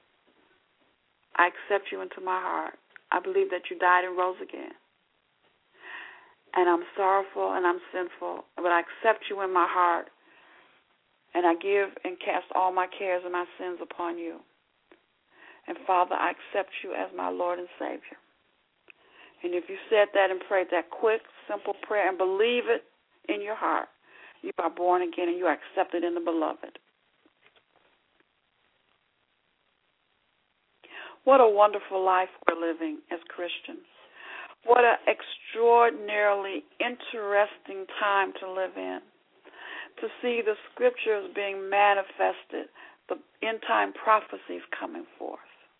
I accept you into my heart. I believe that you died and rose again. And I'm sorrowful and I'm sinful, but I accept you in my heart. And I give and cast all my cares and my sins upon you. And Father, I accept you as my Lord and Savior. And if you said that and prayed that quick, simple prayer and believe it in your heart, you are born again and you are accepted in the Beloved. What a wonderful life we're living as Christians. What an extraordinarily interesting time to live in. To see the Scriptures being manifested, the end-time prophecies coming forth.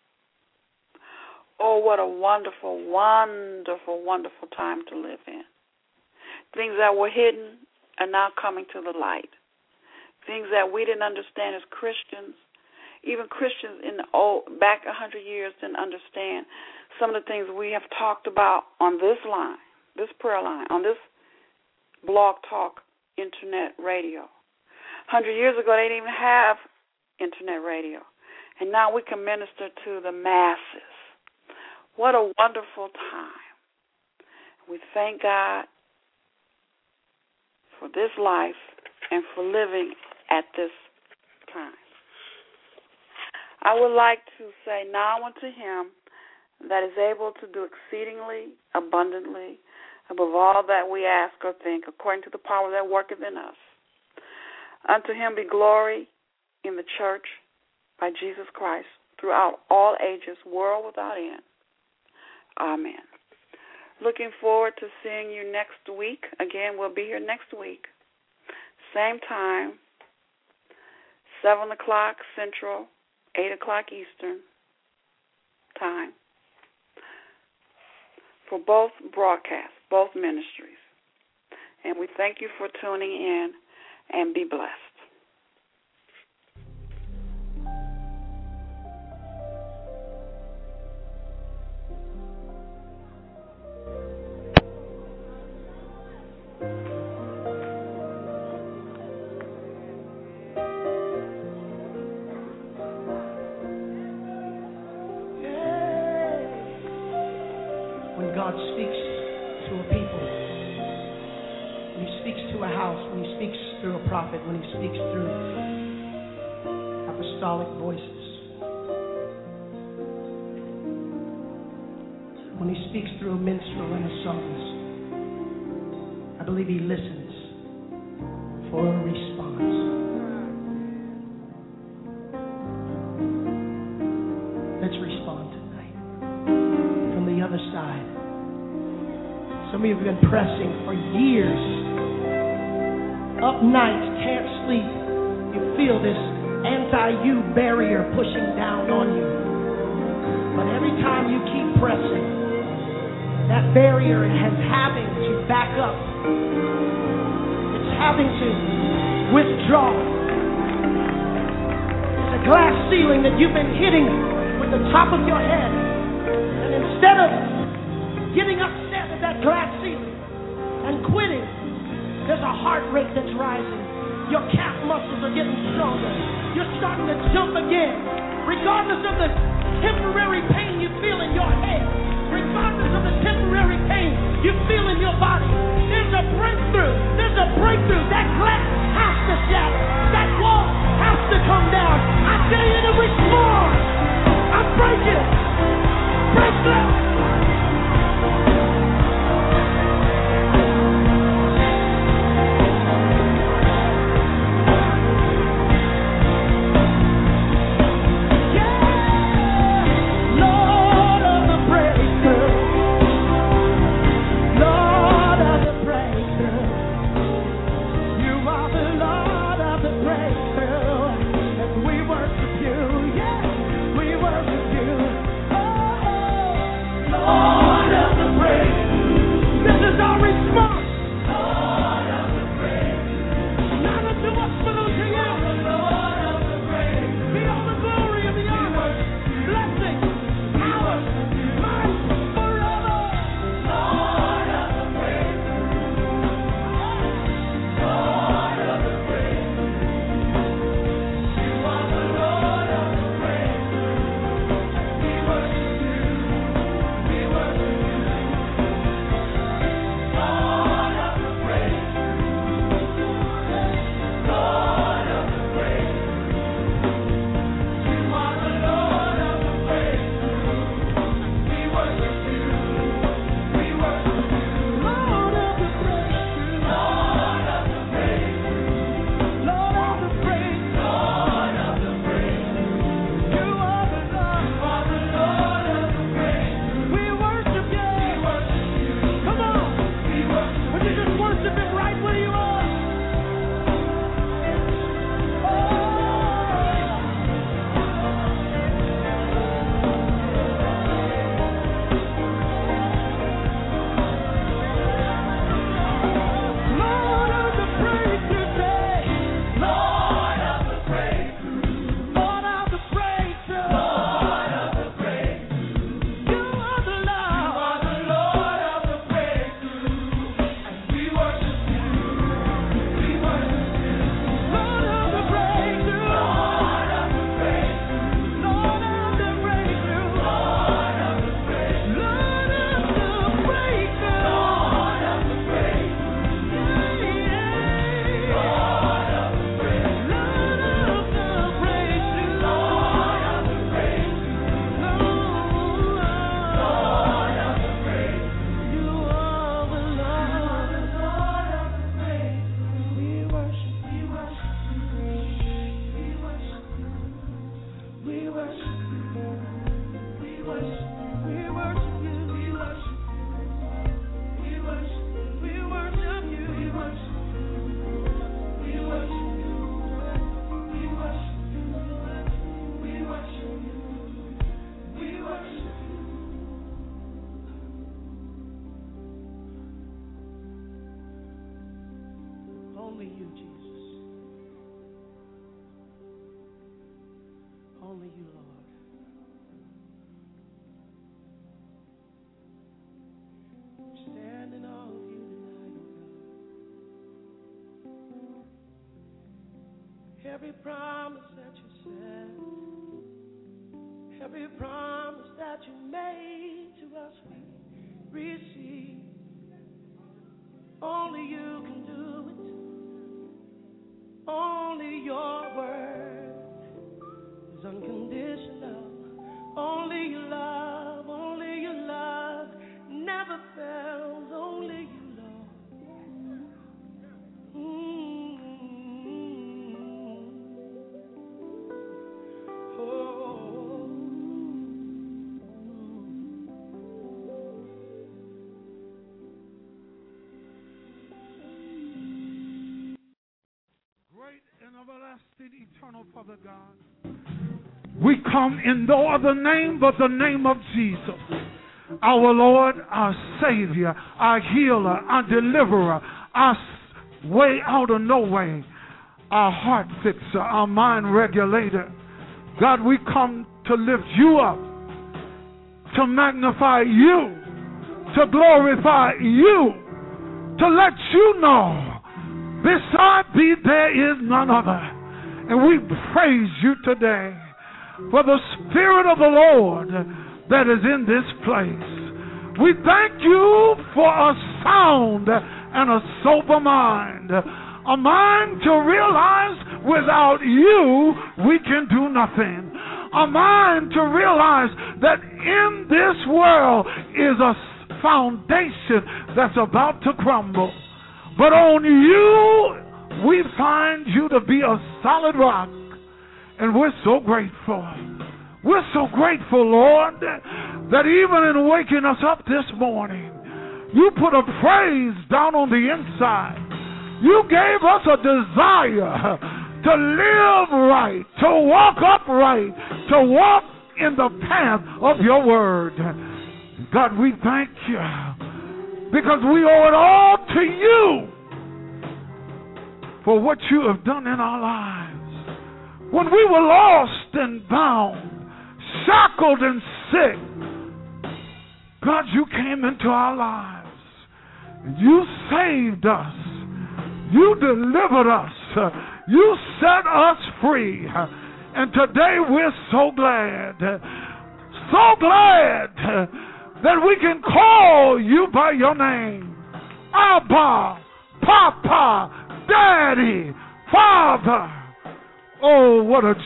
Oh, what a wonderful, wonderful, wonderful time to live in. Things that were hidden are now coming to the light. Things that we didn't understand as Christians, even Christians in the back 100 years didn't understand some of the things we have talked about on this line, this prayer line, on this Blog Talk Internet radio. 100 years ago, they didn't even have Internet radio. And now we can minister to the masses. What a wonderful time. We thank God for this life and for living at this time. I would like to say now unto Him that is able to do exceedingly abundantly above all that we ask or think, according to the power that worketh in us. Unto Him be glory in the church by Jesus Christ throughout all ages, world without end. Amen. Looking forward to seeing you next week. Again, we'll be here next week. Same time, 7 o'clock Central, 8 o'clock Eastern time for both broadcasts, both ministries. And we thank you for tuning in, and be blessed. God speaks to a people, when He speaks to a house, when He speaks through a prophet, when He speaks through apostolic voices, when He speaks through a minstrel and a psalmist, I believe He listens for a response. Let's respond tonight from the other side. Some of you have been pressing for years. Up nights, can't sleep. You feel this anti-you barrier pushing down on you. But every time you keep pressing, that barrier is having to back up. It's having to withdraw. It's a glass ceiling that you've been hitting with the top of your head. Instead of getting upset at that glass ceiling and quitting, there's a heart rate that's rising. Your calf muscles are getting stronger. You're starting to jump again. Regardless of the temporary pain you feel in your head, regardless of the temporary pain you feel in your body, there's a breakthrough. There's a breakthrough. That glass has to shatter. That wall has to come down. I tell you to respond. I break it. Break that. Only you, Jesus. Only you, Lord. Stand in awe of you tonight, oh God. Every promise that you said, every promise that you made to us, we receive. Only you can do it. Only your word is unconditional. Only your love never fails. Only you, Lord. Everlasting, eternal Father God, we come in no other name but the name of Jesus, our Lord, our Savior, our healer, our deliverer, our way out of no way, our heart fixer, our mind regulator. God, we come to lift you up, to magnify you, to glorify you, to let you know beside thee there is none other. And we praise you today for the Spirit of the Lord that is in this place. We thank you for a sound and a sober mind, a mind to realize without you we can do nothing, a mind to realize that in this world is a foundation that's about to crumble, but on you we find you to be a solid rock, and we're so grateful. We're so grateful, Lord, that even in waking us up this morning, you put a praise down on the inside. You gave us a desire to live right, to walk upright, to walk in the path of your word. God, we thank you because we owe it all to you for what you have done in our lives. When we were lost and bound, shackled and sick, God, you came into our lives. You saved us. You delivered us. You set us free. And today we're so glad that we can call you by your name. Abba, Papa, Daddy, Father. Oh, what a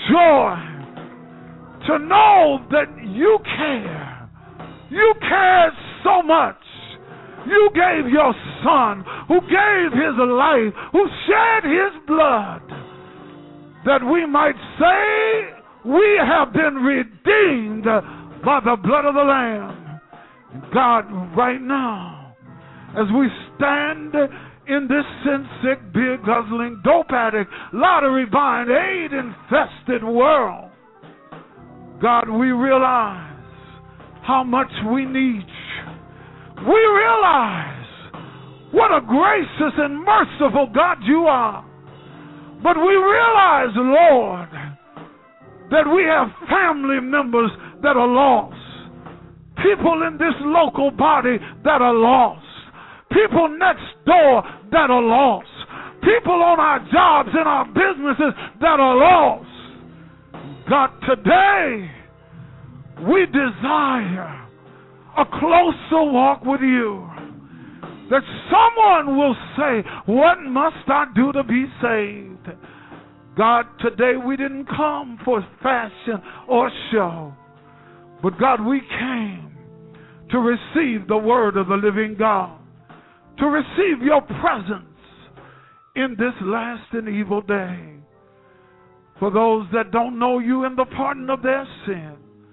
joy to know that you care. You cared so much. You gave your Son, who gave his life, who shed his blood, that we might say we have been redeemed by the blood of the Lamb. God, right now, as we stand in this sin-sick, beer-guzzling, dope addict, lottery-buying, AIDS-infested world, God, we realize how much we need you. We realize what a gracious and merciful God you are. But we realize, Lord, that we have family members that are lost. People in this local body that are lost. People next door that are lost. People on our jobs and our businesses that are lost. God, today we desire a closer walk with you. That someone will say, what must I do to be saved? God, today we didn't come for fashion or show. But God, we came to receive the word of the living God. To receive your presence in this last and evil day. For those that don't know you in the pardon of their sin,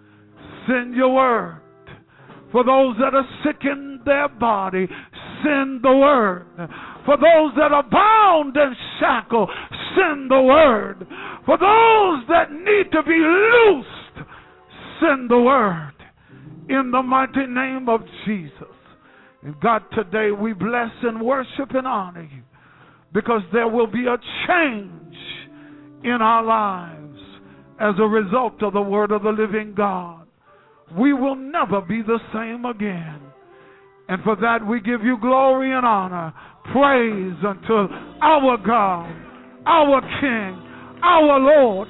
send your word. For those that are sick in their body, send the word. For those that are bound and shackled, send the word. For those that need to be loosed, send the word. In the mighty name of Jesus. And God, today we bless and worship and honor you, because there will be a change in our lives as a result of the word of the living God. We will never be the same again. And for that we give you glory and honor. Praise unto our God, our King, our Lord.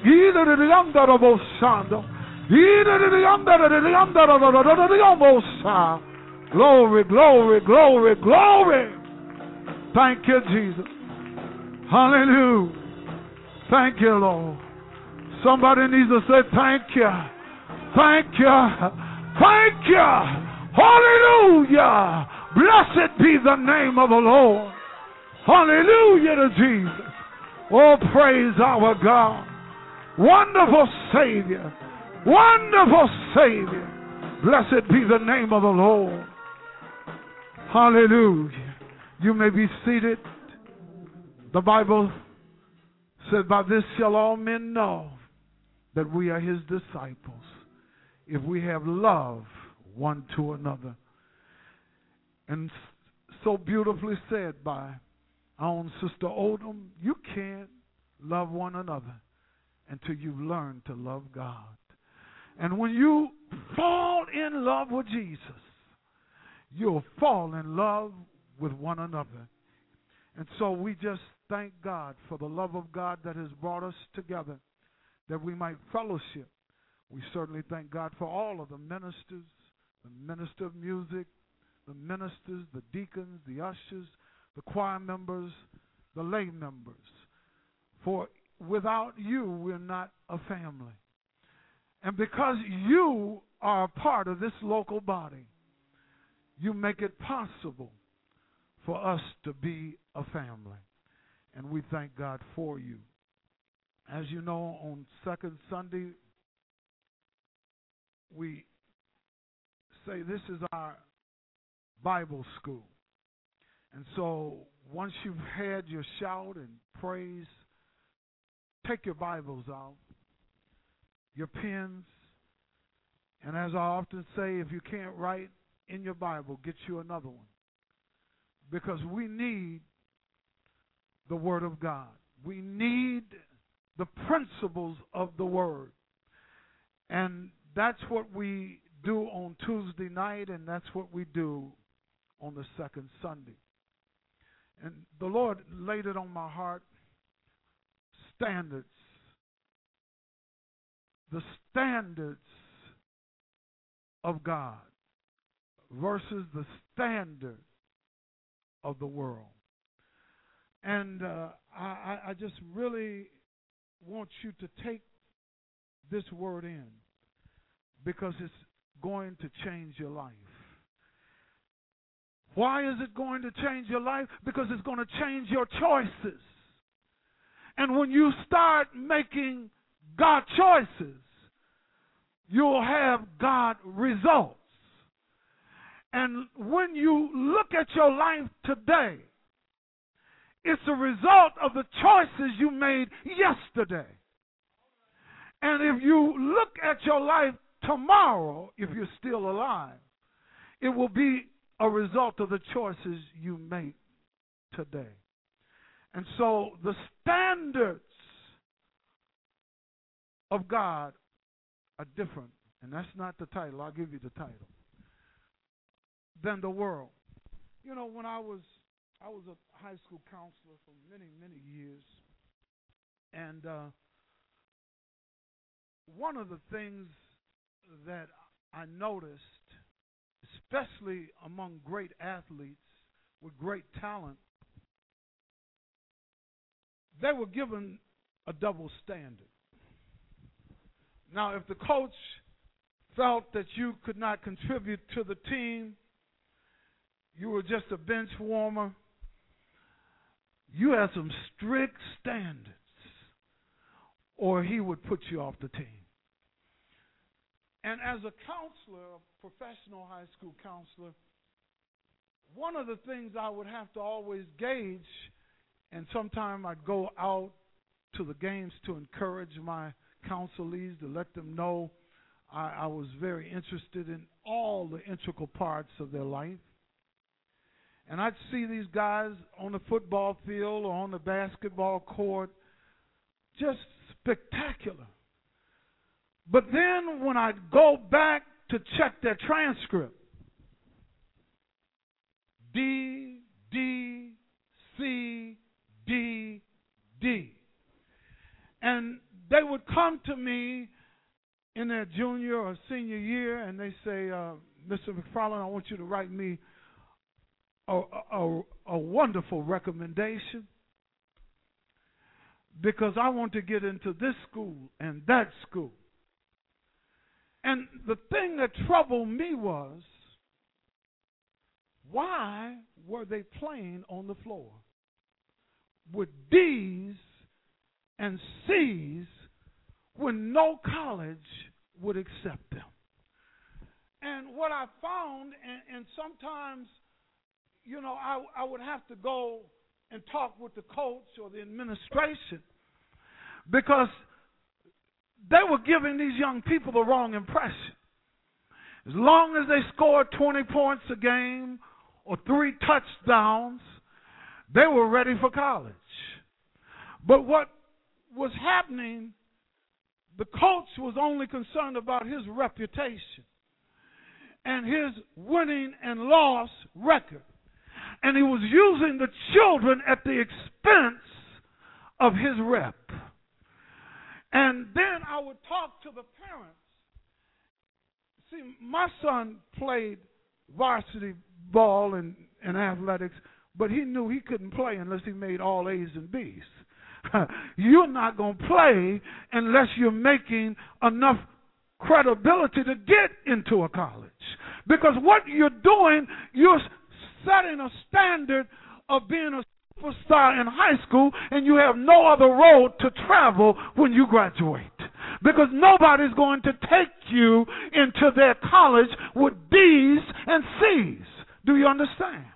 Glory, glory, glory, glory. Thank you, Jesus. Hallelujah. Thank you, Lord. Somebody needs to say thank you. Thank you. Thank you. Hallelujah. Blessed be the name of the Lord. Hallelujah to Jesus. Oh, praise our God. Wonderful Savior. Wonderful Savior. Blessed be the name of the Lord. Hallelujah. You may be seated. The Bible said, by this shall all men know that we are his disciples, if we have love one to another. And so beautifully said by our own Sister Odom, you can't love one another until you've learned to love God. And when you fall in in love with Jesus, you'll fall in love with one another. And so we just thank God for the love of God that has brought us together, that we might fellowship. We certainly thank God for all of the ministers, the minister of music, the ministers, the deacons, the ushers, the choir members, the lay members. For without you, we're not a family. And because you are a part of this local body, you make it possible for us to be a family. And we thank God for you. As you know, on second Sunday, we say this is our Bible school. And so once you've had your shout and praise, take your Bibles out, your pens, and as I often say, if you can't write in your Bible, get you another one. Because we need the Word of God. We need the principles of the Word. And that's what we do on Tuesday night, and that's what we do on the second Sunday. And the Lord laid it on my heart, standards. The standards of God versus the standard of the world. And I just really want you to take this word in, because it's going to change your life. Why is it going to change your life? Because it's going to change your choices. And when you start making God choices, you'll have God results. And when you look at your life today, it's a result of the choices you made yesterday. And if you look at your life tomorrow, if you're still alive, it will be a result of the choices you make today. And so the standards of God are different. And that's not the title. I'll give you the title. Than the world. You know, when I was a high school counselor for many, many years. And one of the things that I noticed, especially among great athletes with great talent, they were given a double standard. Now, if the coach felt that you could not contribute to the team, you were just a bench warmer, you had some strict standards, or he would put you off the team. And as a counselor, a professional high school counselor, one of the things I would have to always gauge, and sometimes I'd go out to the games to encourage my counselees, to let them know I was very interested in all the integral parts of their life. And I'd see these guys on the football field or on the basketball court, just spectacular. But then when I'd go back to check their transcript, D, D, C, D, D. And they would come to me in their junior or senior year, and they say, Mr. McFarland, I want you to write me a wonderful recommendation, because I want to get into this school and that school. And the thing that troubled me was, why were they playing on the floor with D's and C's when no college would accept them? And what I found, and sometimes, you know, I would have to go and talk with the coach or the administration, because they were giving these young people the wrong impression. As long as they scored 20 points a game or 3 touchdowns, they were ready for college. But what was happening, the coach was only concerned about his reputation. and his winning and loss record. And he was using the children at the expense of his rep. And then I would talk to the parents. See, my son played varsity ball and athletics, but he knew he couldn't play unless he made all A's and B's. You're not going to play unless you're making enough credibility to get into a college. Because what you're doing, you're setting a standard of being a superstar in high school, and you have no other road to travel when you graduate. Because nobody's going to take you into their college with D's and C's. Do you understand?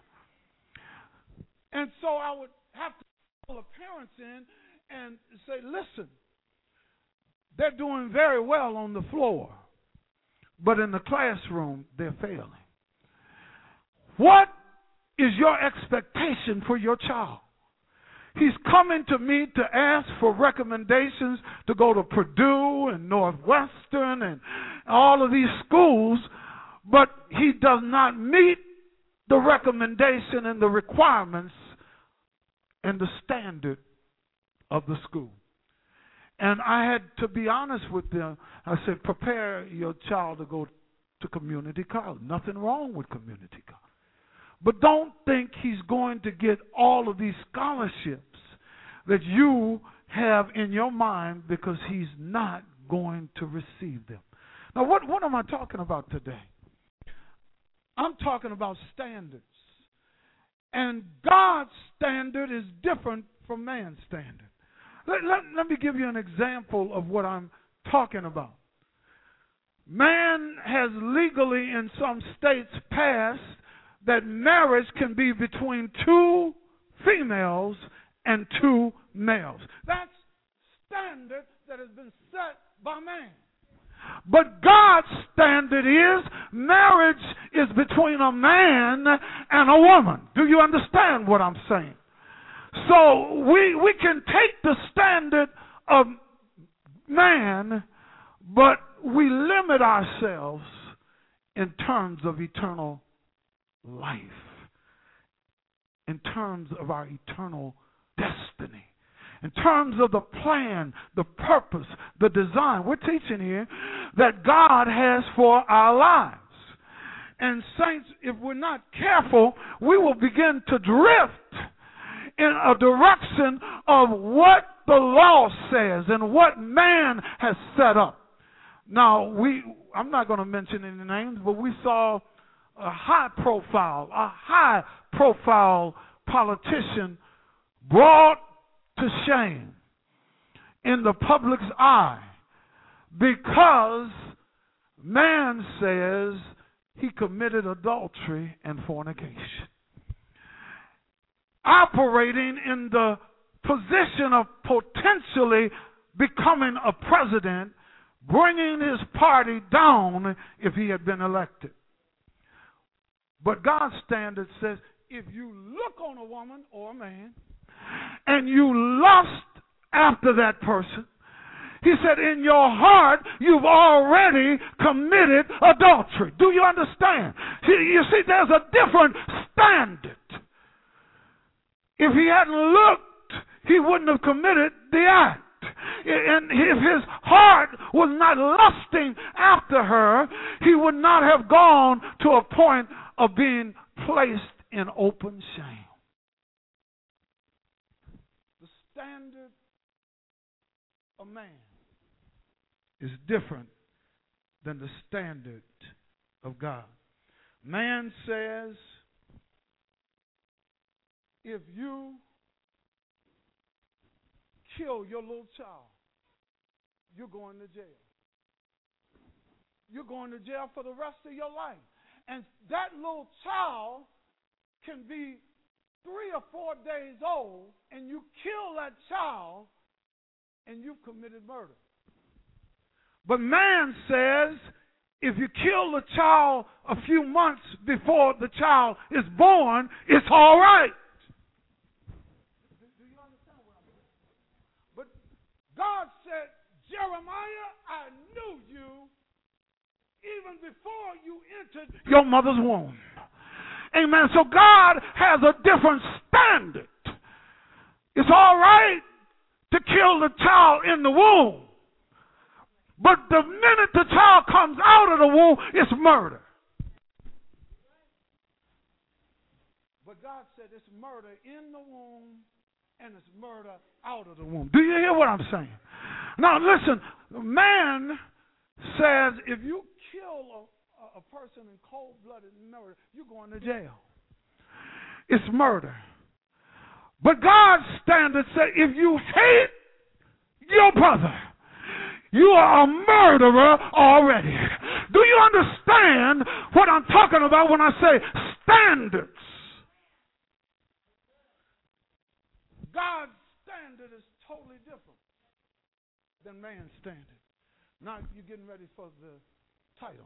And so I would have to call the parents in and say, listen, they're doing very well on the floor, but in the classroom, they're failing. What is your expectation for your child? He's coming to me to ask for recommendations to go to Purdue and Northwestern and all of these schools, but he does not meet the recommendation and the requirements and the standard of the school. And I had to be honest with them. I said, prepare your child to go to community college. Nothing wrong with community college. But don't think he's going to get all of these scholarships that you have in your mind, because he's not going to receive them. Now, what am I talking about today? I'm talking about standards. And God's standard is different from man's standard. Let me give you an example of what I'm talking about. Man has legally in some states passed that marriage can be between two females and two males. That's standard that has been set by man. But God's standard is marriage is between a man and a woman. Do you understand what I'm saying? So we can take the standard of man, but we limit ourselves in terms of eternal life, in terms of our eternal destiny, in terms of the plan, the purpose, the design. We're teaching here that God has for our lives. And saints, if we're not careful, we will begin to drift in a direction of what the law says and what man has set up. Now, I'm not going to mention any names, but we saw a high profile politician brought to shame in the public's eye because man says he committed adultery and fornication. Operating in the position of potentially becoming a president, bringing his party down if he had been elected. But God's standard says, if you look on a woman or a man and you lust after that person, he said, in your heart, you've already committed adultery. Do you understand? You see, there's a different standard. If he hadn't looked, he wouldn't have committed the act. And if his heart was not lusting after her, he would not have gone to a point of being placed in open shame. The standard of man is different than the standard of God. Man says, if you kill your little child, you're going to jail. You're going to jail for the rest of your life. And that little child can be 3 or 4 days old, and you kill that child, and you've committed murder. But man says, if you kill the child a few months before the child is born, it's all right. Do you understand what I'm saying? But God said, Jeremiah, I knew you even before you entered your mother's womb. Amen. So God has a different standard. It's all right to kill the child in the womb, but the minute the child comes out of the womb, it's murder. But God said it's murder in the womb and it's murder out of the womb. Do you hear what I'm saying? Now listen, man says if you kill a person in cold-blooded murder, you're going to jail. It's murder. But God's standard says if you hate your brother, you are a murderer already. Do you understand what I'm talking about when I say standards? God's standard is totally different than man's standard. Now you're getting ready for the title.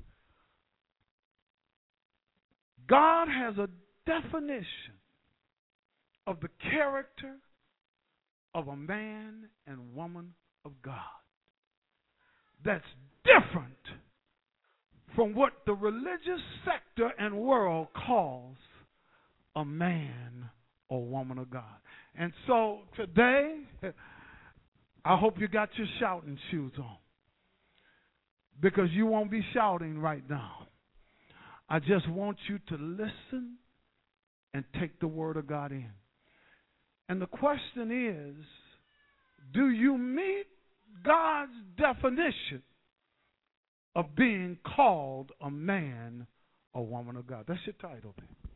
God has a definition of the character of a man and woman of God that's different from what the religious sector and world calls a man or woman of God. And so today, I hope you got your shouting shoes on, because you won't be shouting right now. I just want you to listen and take the word of God in. And the question is, do you meet God's definition of being called a man or woman of God? That's your title.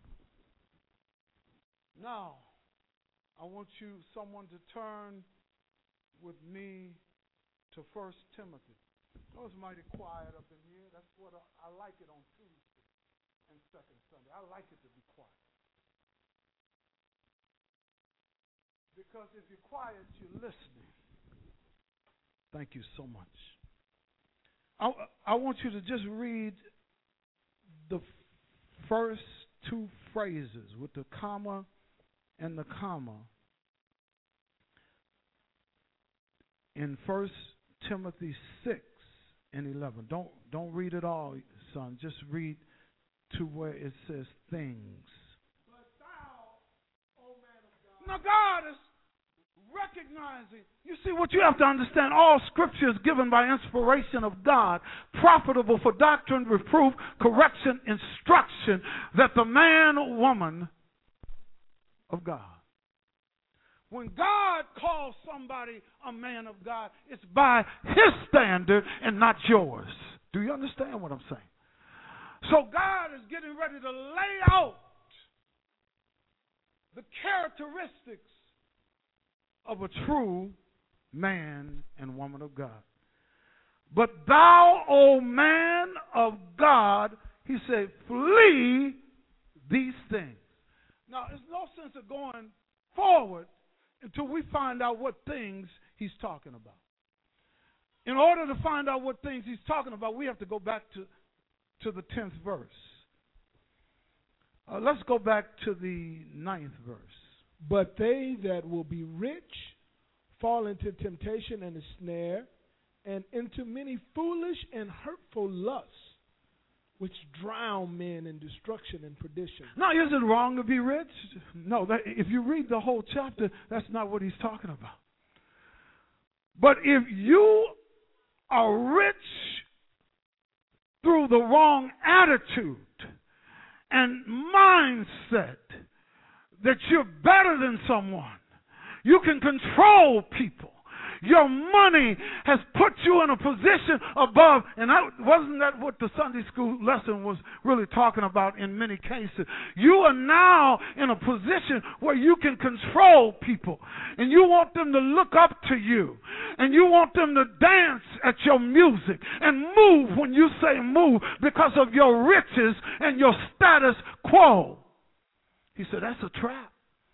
Now, I want someone to turn with me to 1 Timothy. Oh, it's mighty quiet up in here. That's what I like it on Tuesday and second Sunday. I like it to be quiet. Because if you're quiet, you're listening. Thank you so much. I want you to just read the first two phrases with the comma and the comma in 1 Timothy 6 and 11. Don't read it all, son. Just read to where it says things. But thou, O man of God. Now God is recognizing. You see, what you have to understand, all scripture is given by inspiration of God, profitable for doctrine, reproof, correction, instruction, that the man or woman of God. When God calls somebody a man of God, it's by his standard and not yours. Do you understand what I'm saying? So God is getting ready to lay out the characteristics of a true man and woman of God. But thou, O man of God, he said, flee these things. Now, there's no sense of going forward until we find out what things he's talking about. In order to find out what things he's talking about, we have to go back to the 10th verse. Let's go back to the 9th verse. But they that will be rich fall into temptation and a snare, and into many foolish and hurtful lusts, which drown men in destruction and perdition. Now, is it wrong to be rich? No, if you read the whole chapter, that's not what he's talking about. But if you are rich through the wrong attitude and mindset that you're better than someone, you can control people. Your money has put you in a position above, and wasn't that what the Sunday school lesson was really talking about in many cases? You are now in a position where you can control people, and you want them to look up to you, and you want them to dance at your music and move when you say move because of your riches and your status quo. He said, that's a trap.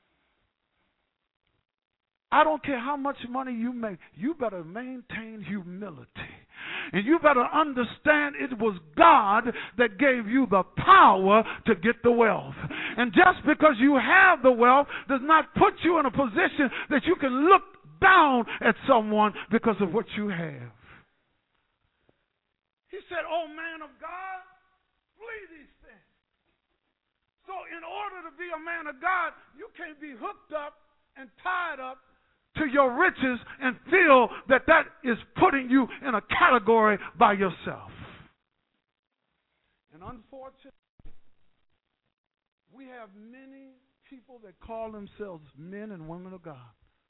I don't care how much money you make. You better maintain humility. And you better understand it was God that gave you the power to get the wealth. And just because you have the wealth does not put you in a position that you can look down at someone because of what you have. He said, "Oh, man of God, flee these things." So in order to be a man of God, you can't be hooked up and tied up to your riches and feel that that is putting you in a category by yourself. And unfortunately, we have many people that call themselves men and women of God.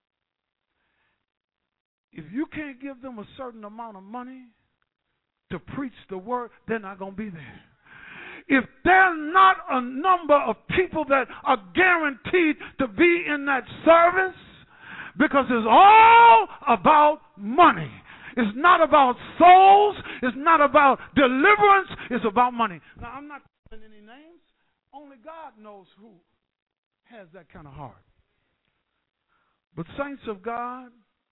If you can't give them a certain amount of money to preach the word, they're not going to be there. If there's not a number of people that are guaranteed to be in that service, because it's all about money. It's not about souls. It's not about deliverance. It's about money. Now, I'm not calling any names. Only God knows who has that kind of heart. But saints of God,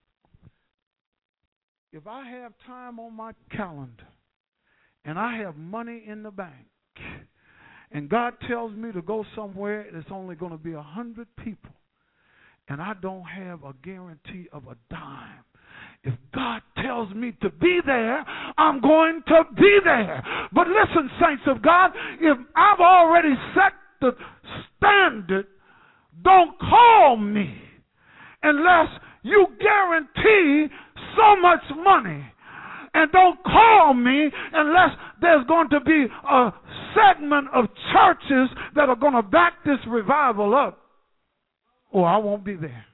if I have time on my calendar and I have money in the bank, and God tells me to go somewhere that's only going to be 100 people, and I don't have a guarantee of a dime, if God tells me to be there, I'm going to be there. But listen, saints of God, if I've already set the standard, don't call me unless you guarantee so much money. And don't call me unless there's going to be a segment of churches that are going to back this revival up, or I won't be there.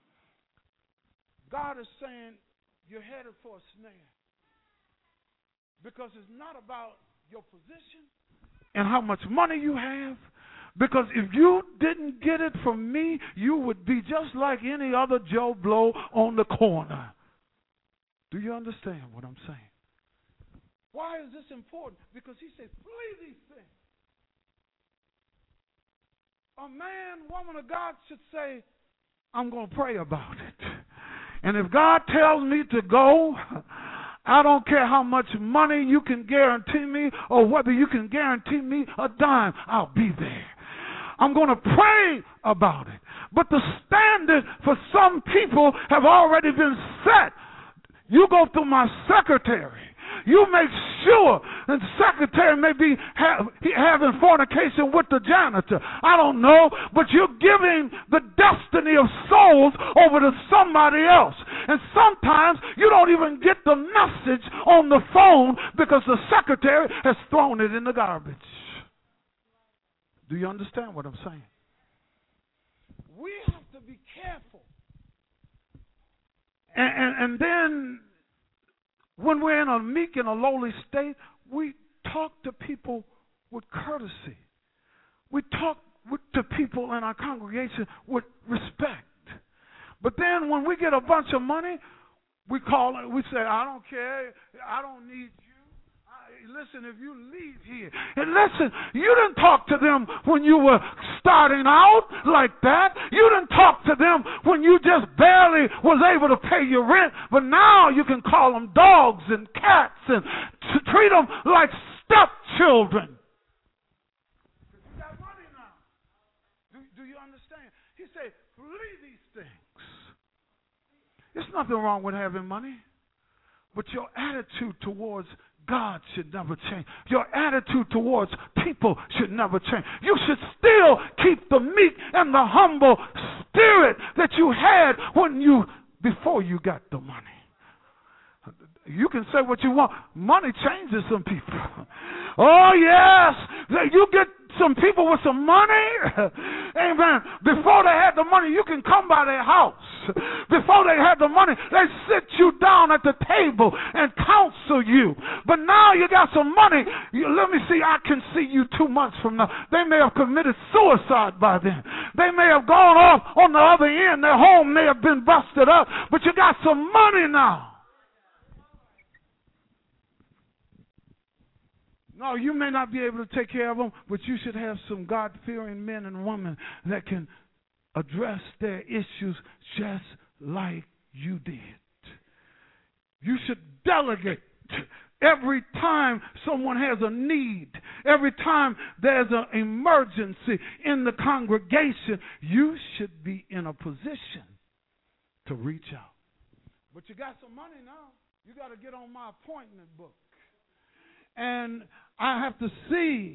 God is saying you're headed for a snare, because it's not about your position and how much money you have. Because if you didn't get it from me, you would be just like any other Joe Blow on the corner. Do you understand what I'm saying? Why is this important? Because he said, flee these things. A man, woman of God should say, I'm going to pray about it. And if God tells me to go, I don't care how much money you can guarantee me or whether you can guarantee me a dime, I'll be there. I'm going to pray about it. But the standard for some people have already been set. You go through my secretary. You make sure the secretary may be having fornication with the janitor. I don't know, but you're giving the destiny of souls over to somebody else. And sometimes you don't even get the message on the phone because the secretary has thrown it in the garbage. Do you understand what I'm saying? We have to be careful. And then when we're in a meek and a lowly state, we talk to people with courtesy. We talk to people in our congregation with respect. But then when we get a bunch of money, we say, I don't care, I don't need you. Listen, if you leave here, and listen, you didn't talk to them when you were starting out like that. You didn't talk to them when you just barely was able to pay your rent, but now you can call them dogs and cats and treat them like stepchildren. You got money now. Do you understand? He said, flee these things. There's nothing wrong with having money, but your attitude towards God should never change. Your attitude towards people should never change. You should still keep the meek and the humble spirit that you had before you got the money. You can say what you want. Money changes some people. Oh, yes. You get some people with some money. Amen. Before they had the money, you can come by their house. Before they had the money, they sit you down at the table and counsel you. But now you got some money. Let me see, I can see you 2 months from now. They may have committed suicide by then. They may have gone off on the other end. Their home may have been busted up. But you got some money now. No, you may not be able to take care of them, but you should have some God-fearing men and women that can address their issues just like you did. You should delegate every time someone has a need, every time there's an emergency in the congregation. You should be in a position to reach out. But you got some money now. You got to get on my appointment book. And I have to see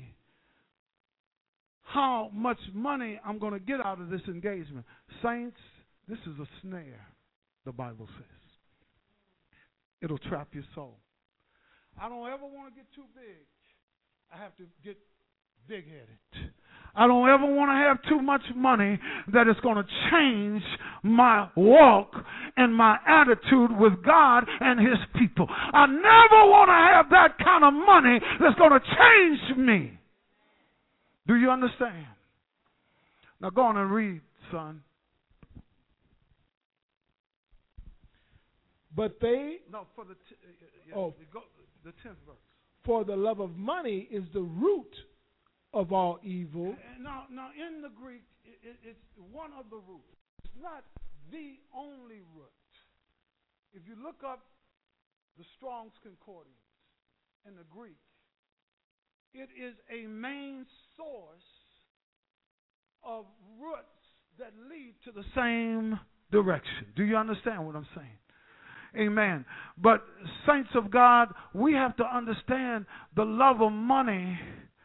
how much money I'm going to get out of this engagement. Saints, this is a snare, the Bible says. It'll trap your soul. I don't ever want to get too big. I have to get big-headed. I don't ever want to have too much money that is going to change my walk and my attitude with God and His people. I never want to have that kind of money that's going to change me. Do you understand? Now go on and read, son. But they... No, for the... the 10th verse. For the love of money is the root of all evil. Now in the Greek, it's one of the roots. It's not the only root. If you look up the Strong's Concordance in the Greek, it is a main source of roots that lead to the same direction. Do you understand what I'm saying? Amen. But saints of God, we have to understand the love of money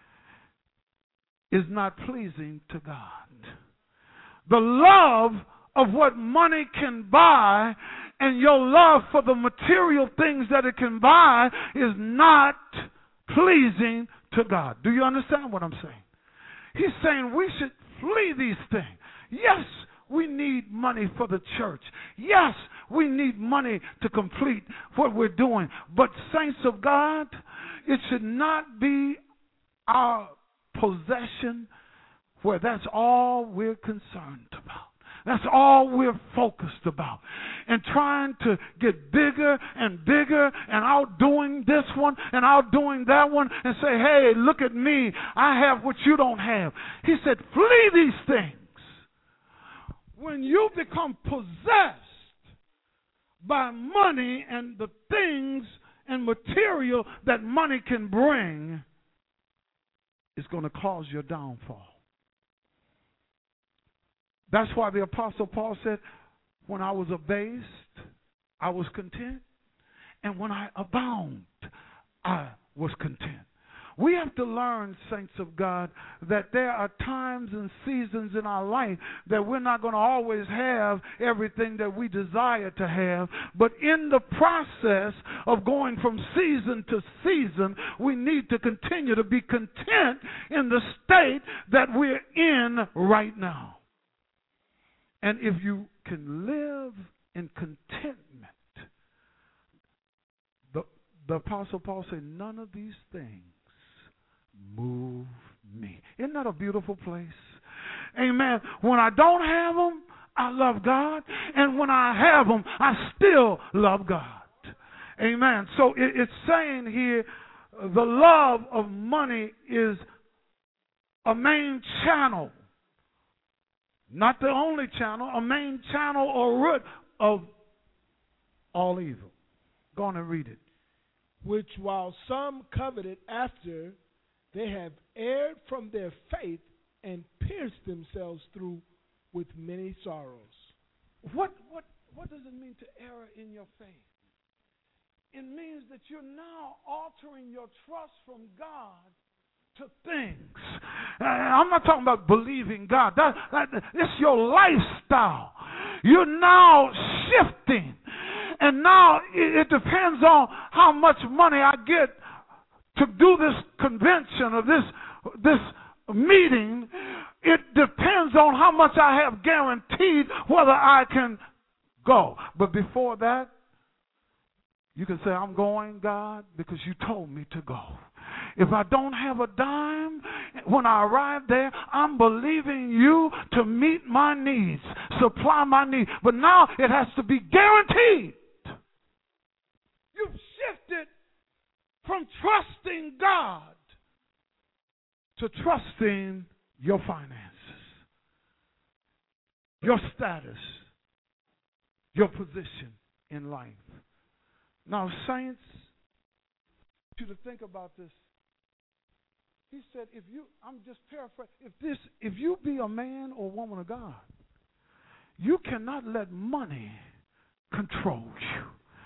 is not pleasing to God. The love of what money can buy and your love for the material things that it can buy is not pleasing to God. Do you understand what I'm saying? He's saying we should flee these things. Yes, we need money for the church. Yes, we need money to complete what we're doing. But saints of God, it should not be our possession where that's all we're concerned about. That's all we're focused about. And trying to get bigger and bigger and outdoing this one and outdoing that one and say, hey, look at me. I have what you don't have. He said, flee these things. When you become possessed by money and the things and material that money can bring, it's going to cause your downfall. That's why the Apostle Paul said, when I was abased, I was content. And when I abound, I was content. We have to learn, saints of God, that there are times and seasons in our life that we're not going to always have everything that we desire to have. But in the process of going from season to season, we need to continue to be content in the state that we're in right now. And if you can live in contentment, the Apostle Paul said, none of these things move me. Isn't that a beautiful place? Amen. When I don't have them, I love God. And when I have them, I still love God. Amen. So it's saying here, the love of money is a main channel. Not the only channel, a main channel or root of all evil. Go on and read it. Which while some coveted after, they have erred from their faith and pierced themselves through with many sorrows. What does it mean to err in your faith? It means that you're now altering your trust from God to things. I'm not talking about believing God. It's your lifestyle. You're now shifting. And now it depends on how much money I get to do this convention or this meeting. It depends on how much I have guaranteed whether I can go. But before that, you can say, I'm going, God, because you told me to go. If I don't have a dime, when I arrive there, I'm believing you to meet my needs, supply my needs. But now it has to be guaranteed. You've shifted from trusting God to trusting your finances, your status, your position in life. Now, saints, I want you to think about this. He said, I'm just paraphrasing, if you be a man or woman of God, you cannot let money control you.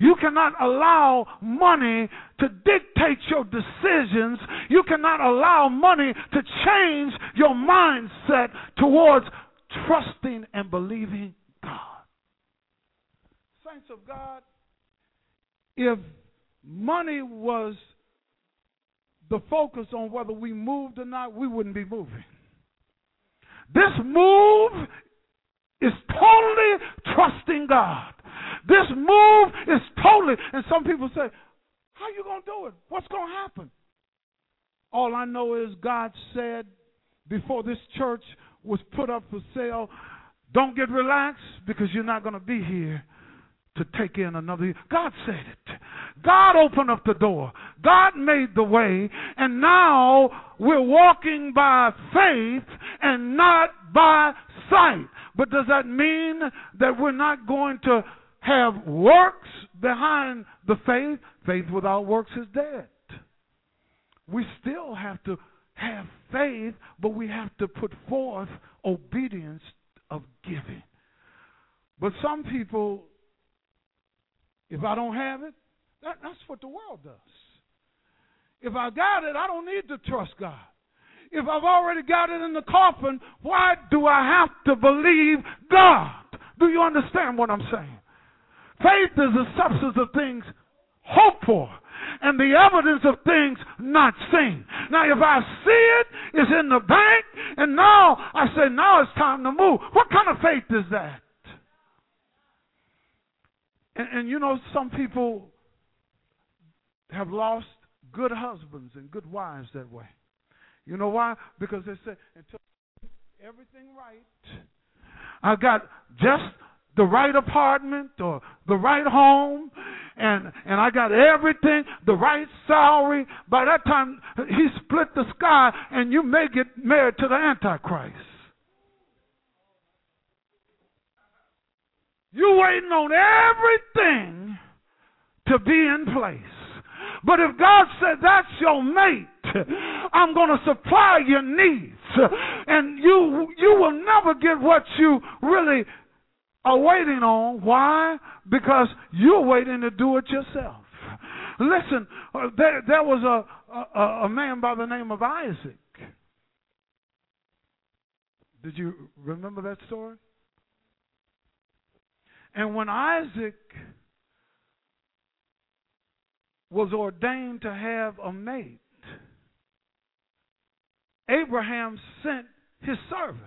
You cannot allow money to dictate your decisions. You cannot allow money to change your mindset towards trusting and believing God. Saints of God, if money was the focus on whether we moved or not, we wouldn't be moving. This move is totally trusting God. This move is totally, and some people say, how are you going to do it? What's going to happen? All I know is God said before this church was put up for sale, don't get relaxed because you're not going to be here to take in another year. God said it. God opened up the door. God made the way. And now we're walking by faith and not by sight. But does that mean that we're not going to have works behind the faith? Faith without works is dead. We still have to have faith, but we have to put forth obedience of giving. But some people, if I don't have it, that's what the world does. If I got it, I don't need to trust God. If I've already got it in the coffin, why do I have to believe God? Do you understand what I'm saying? Faith is the substance of things hoped for and the evidence of things not seen. Now, if I see it, it's in the bank, and now I say, now it's time to move. What kind of faith is that? And you know, some people have lost good husbands and good wives that way. You know why? Because they say, until everything right, I got just the right apartment or the right home, and I got everything, the right salary. By that time, he split the sky, and you may get married to the Antichrist. You're waiting on everything to be in place. But if God said, that's your mate, I'm going to supply your needs, and you will never get what you really are waiting on. Why? Because you're waiting to do it yourself. Listen, there was a man by the name of Isaac. Did you remember that story? And when Isaac was ordained to have a mate, Abraham sent his servant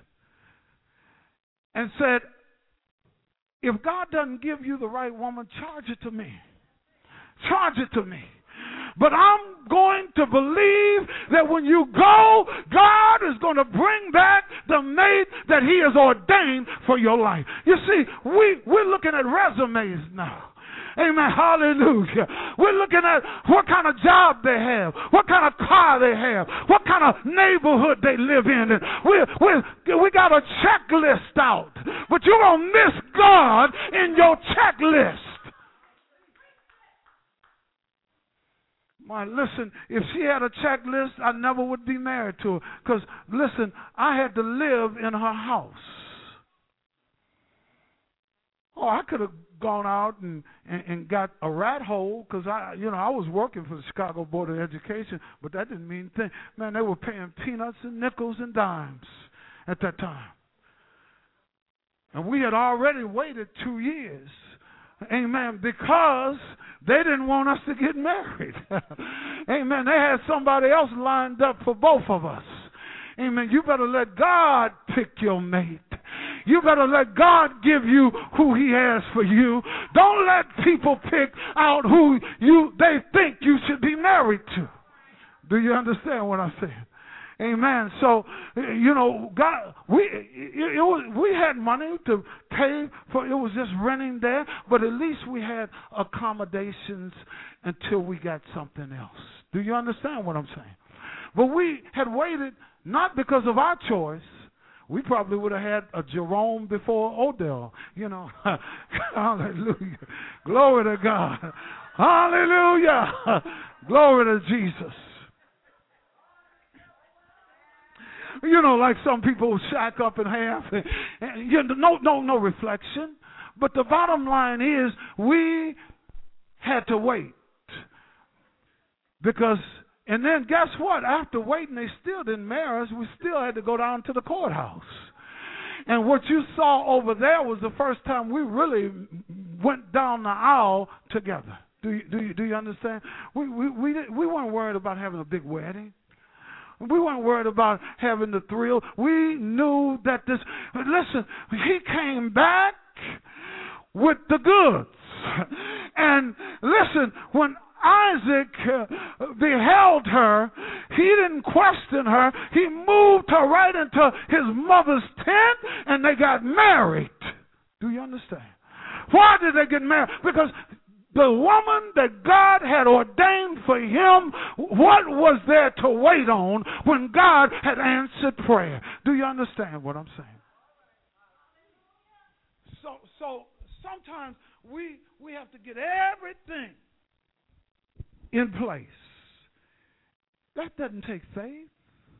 and said, if God doesn't give you the right woman, charge it to me. Charge it to me. But I'm going to believe that when you go, God is going to bring back the mate that he has ordained for your life. You see, we're looking at resumes now. Amen. Hallelujah. We're looking at what kind of job they have, what kind of car they have, what kind of neighborhood they live in. And we got a checklist out. But you're going to miss God in your checklist. Listen, if she had a checklist, I never would be married to her. Because, listen, I had to live in her house. Oh, I could have gone out and got a rat hole because I was working for the Chicago Board of Education, but that didn't mean a thing. Man, they were paying peanuts and nickels and dimes at that time. And we had already waited 2 years. Amen. Because they didn't want us to get married. Amen. They had somebody else lined up for both of us. Amen. You better let God pick your mate. You better let God give you who he has for you. Don't let people pick out who they think you should be married to. Do you understand what I'm saying? Amen. So, God, we had money to pay for. It was just renting there, but at least we had accommodations until we got something else. Do you understand what I'm saying? But we had waited not because of our choice. We probably would have had a Jerome before Odell. Hallelujah. Glory to God. Hallelujah. Glory to Jesus. Like some people shack up in half. And no reflection. But the bottom line is we had to wait. And then guess what? After waiting, they still didn't marry us. We still had to go down to the courthouse. And what you saw over there was the first time we really went down the aisle together. Do you understand? We weren't worried about having a big wedding. We weren't worried about having the thrill. We knew that this. Listen, he came back with the goods. And listen, when Isaac beheld her, he didn't question her. He moved her right into his mother's tent, and they got married. Do you understand? Why did they get married? Because the woman that God had ordained for him, what was there to wait on when God had answered prayer? Do you understand what I'm saying? So sometimes we have to get everything in place. That doesn't take faith.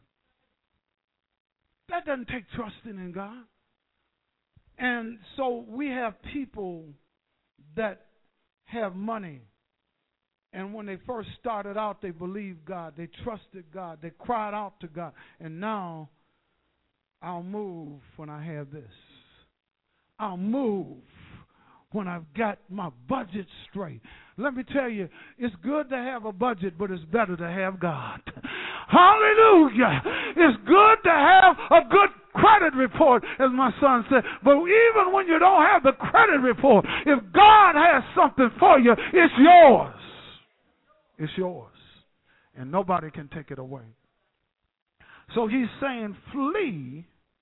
That doesn't take trusting in God. And so we have people that have money, and when they first started out, they believed God, they trusted God, they cried out to God, and now I'll move when I have this. I'll move when I've got my budget straight. Let me tell you, it's good to have a budget, but it's better to have God. Hallelujah. It's good to have a good credit report, as my son said. But even when you don't have the credit report, if God has something for you, it's yours. It's yours. And nobody can take it away. So he's saying, flee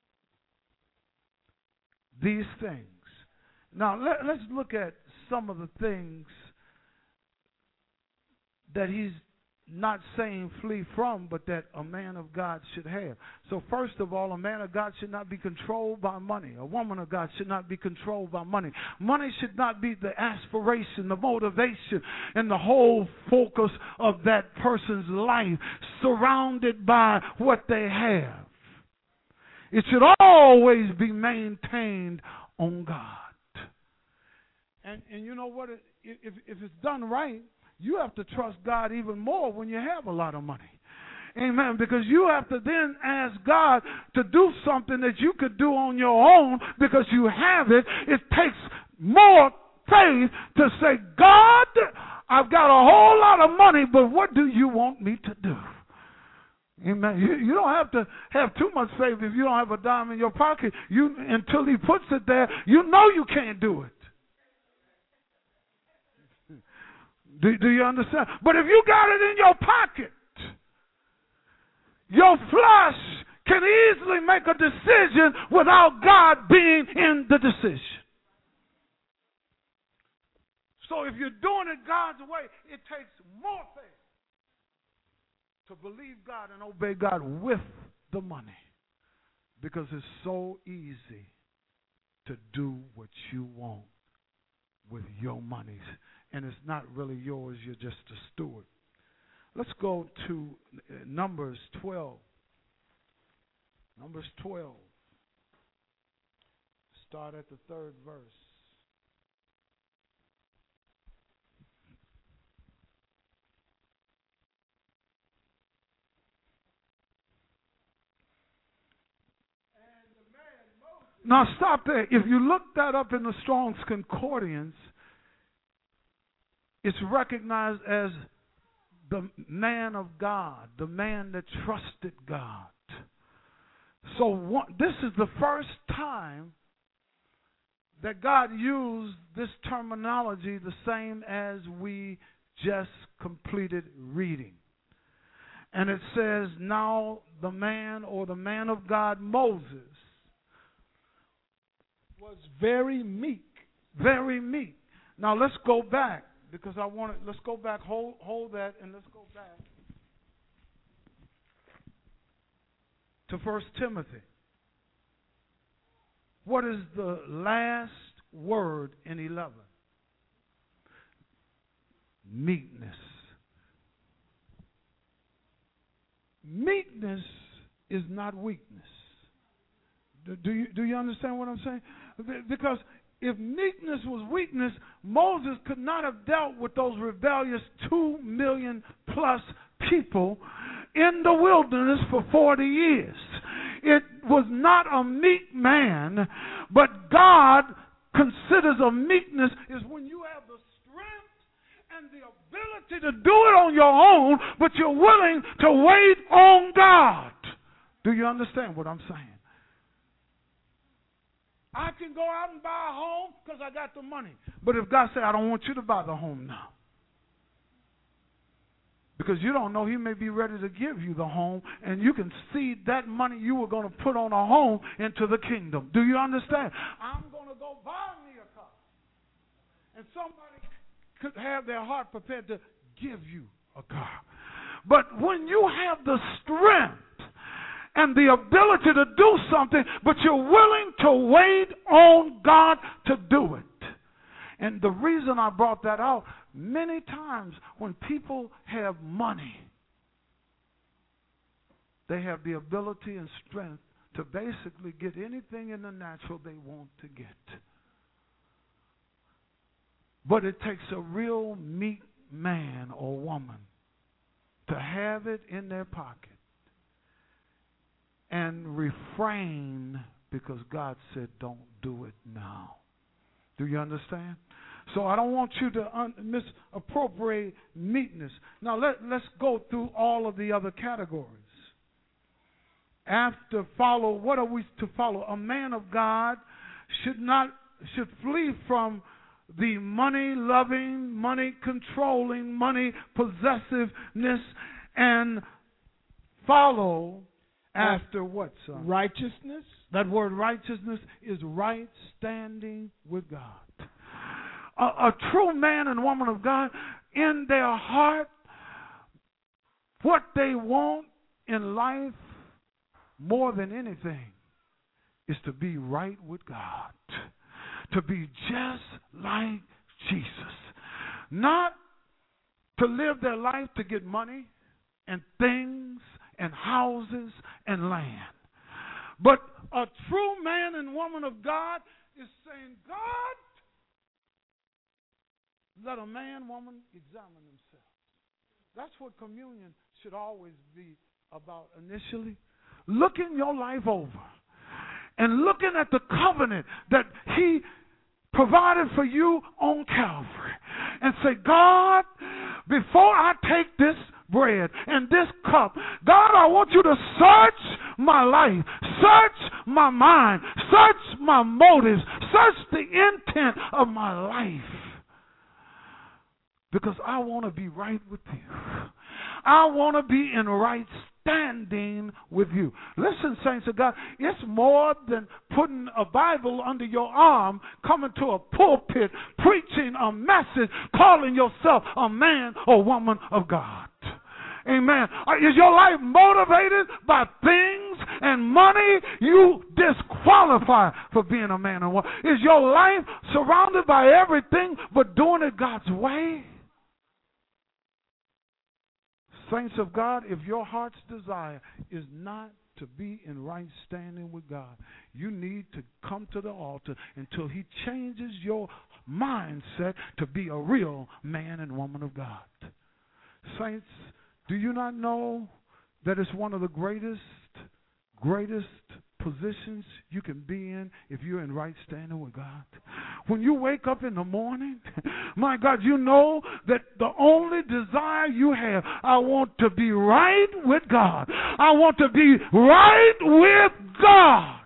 these things. Now, let's look at some of the things that he's not saying flee from, but that a man of God should have. So first of all, a man of God should not be controlled by money. A woman of God should not be controlled by money. Money should not be the aspiration, the motivation, and the whole focus of that person's life, surrounded by what they have. It should always be maintained on God. And you know what? If it's done right, you have to trust God even more when you have a lot of money. Amen. Because you have to then ask God to do something that you could do on your own because you have it. It takes more faith to say, God, I've got a whole lot of money, but what do you want me to do? Amen. You don't have to have too much faith if you don't have a dime in your pocket. Until he puts it there, you know you can't do it. Do you understand? But if you got it in your pocket, your flesh can easily make a decision without God being in the decision. So if you're doing it God's way, it takes more faith to believe God and obey God with the money. Because it's so easy to do what you want with your money. And it's not really yours, you're just a steward. Let's go to Numbers 12. Numbers 12. Start at the 3rd verse. Now stop there. If you look that up in the Strong's Concordance, it's recognized as the man of God, the man that trusted God. So this is the first time that God used this terminology the same as we just completed reading. And it says, now the man or the man of God, Moses, was very meek. Very meek. Now let's go back. Because let's go back, hold that, and let's go back to 1 Timothy. What is the last word in 11? Meekness. Meekness is not weakness. Do you understand what I'm saying? Because if meekness was weakness, Moses could not have dealt with those rebellious 2 million plus people in the wilderness for 40 years. It was not a meek man, but God considers a meekness is when you have the strength and the ability to do it on your own, but you're willing to wait on God. Do you understand what I'm saying? I can go out and buy a home because I got the money. But if God said, I don't want you to buy the home now, because you don't know, he may be ready to give you the home, and you can seed that money you were going to put on a home into the kingdom. Do you understand? I'm going to go buy me a car. And somebody could have their heart prepared to give you a car. But when you have the strength and the ability to do something, but you're willing to wait on God to do it. And the reason I brought that out, many times when people have money, they have the ability and strength to basically get anything in the natural they want to get. But it takes a real meek man or woman to have it in their pocket and refrain because God said don't do it now. Do you understand? So I don't want you to misappropriate meekness. Now let's go through all of the other categories. After follow, what are we to follow? A man of God should flee from the money-loving, money-controlling, money-possessiveness, and follow after what, son? Righteousness. That word righteousness is right standing with God. A true man and woman of God, in their heart, what they want in life more than anything is to be right with God. To be just like Jesus. Not to live their life to get money and things and houses and land. But a true man and woman of God is saying, God, let a man, woman examine themselves. That's what communion should always be about initially. Looking your life over and looking at the covenant that he provided for you on Calvary and say, God, before I take this bread and this cup, God, I want you to search my life, search my mind, search my motives, search the intent of my life, because I want to be right with you. I want to be in right standing with you. Listen, saints of God, it's more than putting a Bible under your arm, coming to a pulpit, preaching a message, calling yourself a man or woman of God. Amen. Is your life motivated by things and money? You disqualify for being a man or woman. Is your life surrounded by everything but doing it God's way? Saints of God, if your heart's desire is not to be in right standing with God, you need to come to the altar until he changes your mindset to be a real man and woman of God. Saints, do you not know that it's one of the greatest positions you can be in if you're in right standing with God? When you wake up in the morning, my God, you know that the only desire you have, I want to be right with God. I want to be right with God.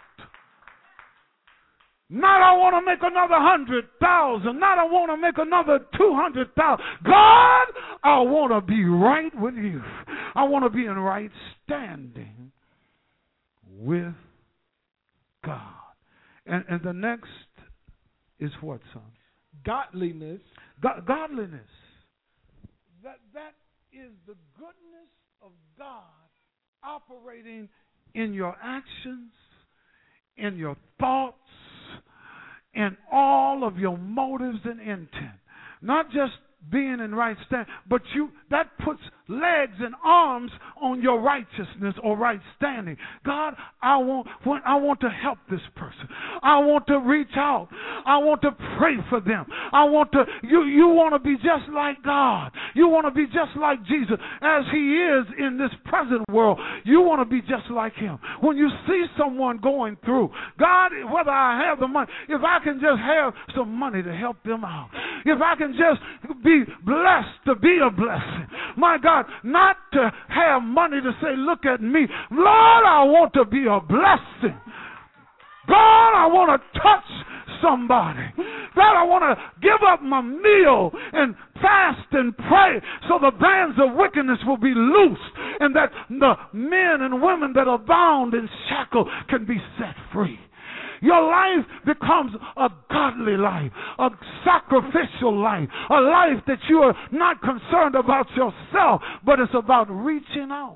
Not I want to make another 100,000. Not I want to make another 200,000. God, I want to be right with you. I want to be in right standing with God. And the next is what, son? Godliness. Godliness. That is the goodness of God operating in your actions, in your thoughts, in all of your motives and intent. Not just being in right stand, but that puts legs and arms on your righteousness or right standing. God, I want to help this person. I want to reach out. I want to pray for them. You want to be just like God. You want to be just like Jesus as he is in this present world. You want to be just like him. When you see someone going through, God, whether I have the money, if I can just have some money to help them out, if I can just be blessed to be a blessing, my God, not to have money to say, look at me. Lord, I want to be a blessing. God, I want to touch somebody. God, I want to give up my meal and fast and pray so the bands of wickedness will be loosed and that the men and women that are bound and shackled can be set free. Your life becomes a godly life, a sacrificial life, a life that you are not concerned about yourself, but it's about reaching out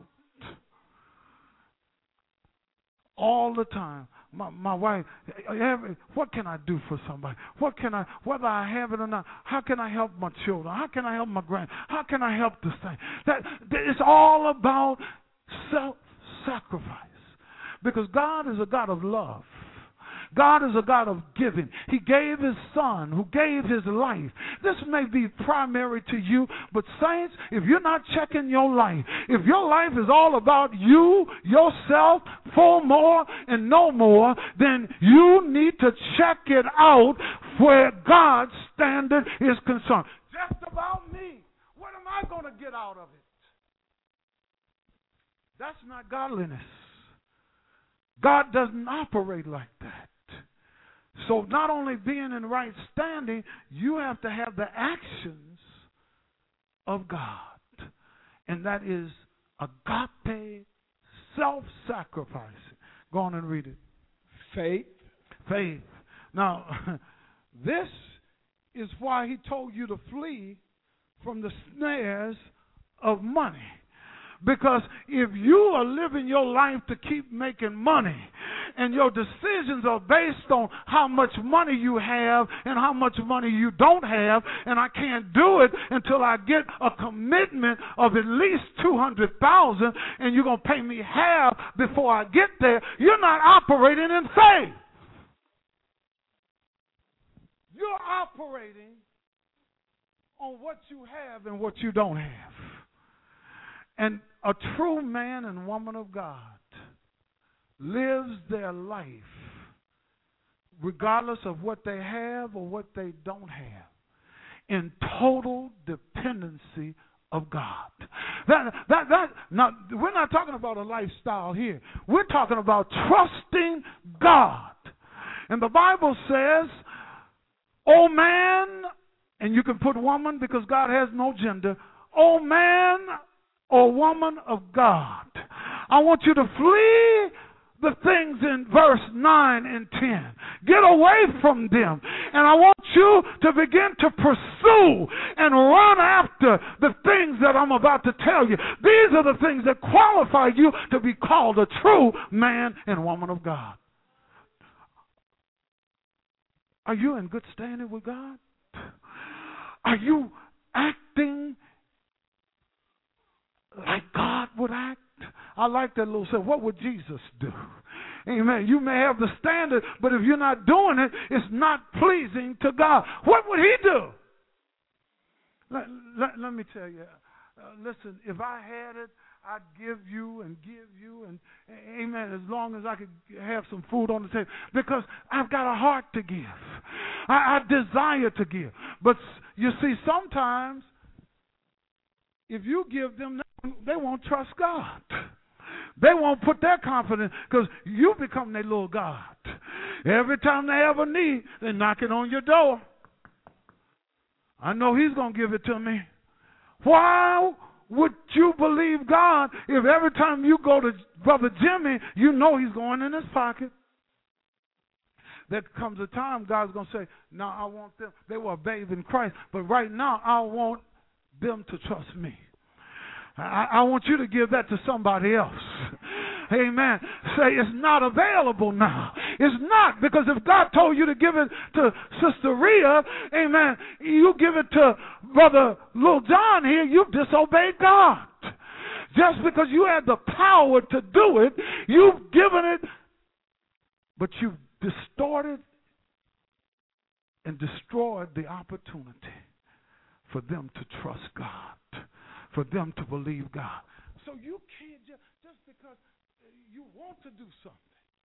all the time. My wife, what can I do for somebody? Whether I have it or not, how can I help my children? How can I help my how can I help this thing? It's all about self-sacrifice. Because God is a God of love. God is a God of giving. He gave his son who gave his life. This may be primary to you, but saints, if you're not checking your life, if your life is all about you, yourself, for more and no more, then you need to check it out where God's standard is concerned. Just about me. What am I going to get out of it? That's not godliness. God doesn't operate like that. So not only being in right standing, you have to have the actions of God. And that is agape, self-sacrificing. Go on and read it. Faith. Now, this is why he told you to flee from the snares of money. Because if you are living your life to keep making money and your decisions are based on how much money you have and how much money you don't have, and I can't do it until I get a commitment of at least $200,000 and you're going to pay me half before I get there, you're not operating in faith. You're operating on what you have and what you don't have. And a true man and woman of God lives their life regardless of what they have or what they don't have in total dependency of God. Now, we're not talking about a lifestyle here. We're talking about trusting God. And the Bible says, oh man, and you can put woman because God has no gender, oh man or woman of God, I want you to flee the things in verse 9 and 10. Get away from them. And I want you to begin to pursue and run after the things that I'm about to tell you. These are the things that qualify you to be called a true man and woman of God. Are you in good standing with God? Are you acting like God would act? I like that little saying, what would Jesus do? Amen. You may have the standard, but if you're not doing it, it's not pleasing to God. What would he do? Let me tell you, listen, if I had it, I'd give you, and amen, as long as I could have some food on the table. Because I've got a heart to give. I desire to give. But you see, sometimes if you give them, they won't trust God. They won't put their confidence, because you become their little God. Every time they have a need, they're knocking on your door. I know he's going to give it to me. Why would you believe God if every time you go to Brother Jimmy, you know he's going in his pocket? There comes a time God's going to say, no, I want them. They were a babe in Christ, but right now I want them to trust me. I want you to give that to somebody else. Amen. Say it's not available now. It's not, because if God told you to give it to Sister Rhea, amen, you give it to Brother Lil John here, you've disobeyed God. Just because you had the power to do it, you've given it, but you've distorted and destroyed the opportunity for them to trust God, for them to believe God. So you can't just because you want to do something.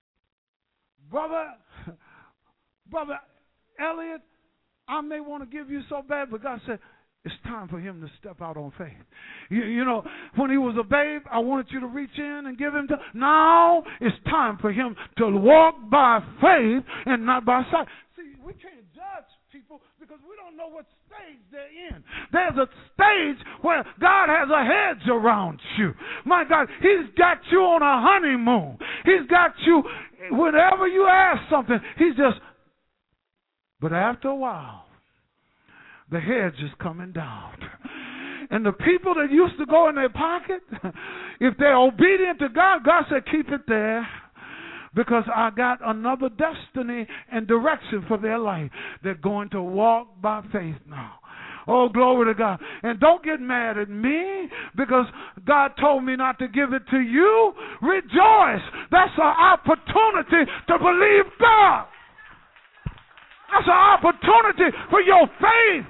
Brother Elliot, I may want to give you so bad, but God said, it's time for him to step out on faith. You know, when he was a babe, I wanted you to reach in and give him to. Now it's time for him to walk by faith and not by sight. See, we can't judge people because we don't know what stage they're in. There's a stage where God has a hedge around you. My God, he's got you on a honeymoon. He's got you, whenever you ask something, he's just, but after a while, the hedge is coming down. And the people that used to go in their pocket, if they're obedient to God, God said, keep it there, because I got another destiny and direction for their life. They're going to walk by faith now. Oh, glory to God. And don't get mad at me because God told me not to give it to you. Rejoice. That's an opportunity to believe God. That's an opportunity for your faith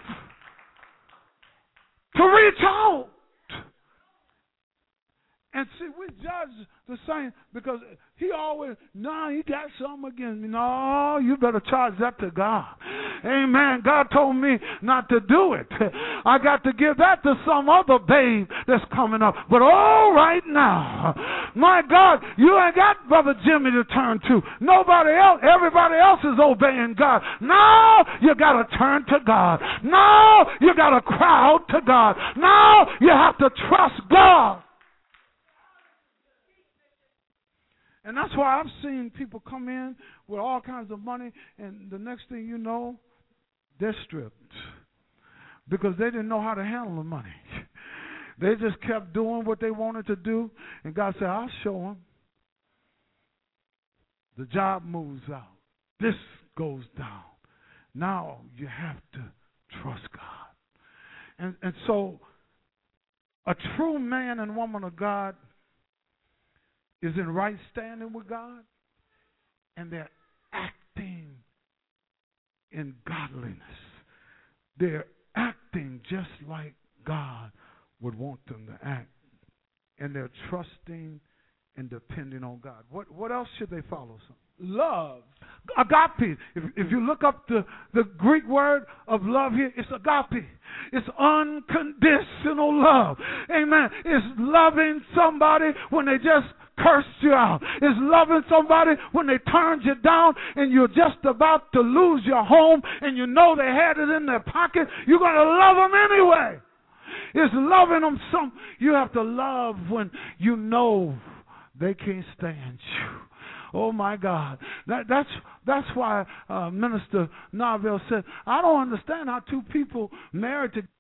to reach out. And see, we judge the saint because he always, he got something against me. No, you better charge that to God. Amen. God told me not to do it. I got to give that to some other babe that's coming up. But all right now, my God, you ain't got Brother Jimmy to turn to. Nobody else, everybody else is obeying God. Now you got to turn to God. Now you got to cry out to God. Now you have to trust God. And that's why I've seen people come in with all kinds of money, and the next thing you know, they're stripped because they didn't know how to handle the money. They just kept doing what they wanted to do, and God said, I'll show them. The job moves out. This goes down. Now you have to trust God. And so a true man and woman of God is in right standing with God, and they're acting in godliness. They're acting just like God would want them to act, and they're trusting and depending on God. What else should they follow? Love. Agape. If you look up the Greek word of love here, it's agape. It's unconditional love. Amen. It's loving somebody when they just cursed you out. It's loving somebody when they turned you down and you're just about to lose your home and you know they had it in their pocket. You're going to love them anyway. It's loving them you have to love when you know they can't stand you. Oh, my God. That's why Minister Narville said, I don't understand how two people married to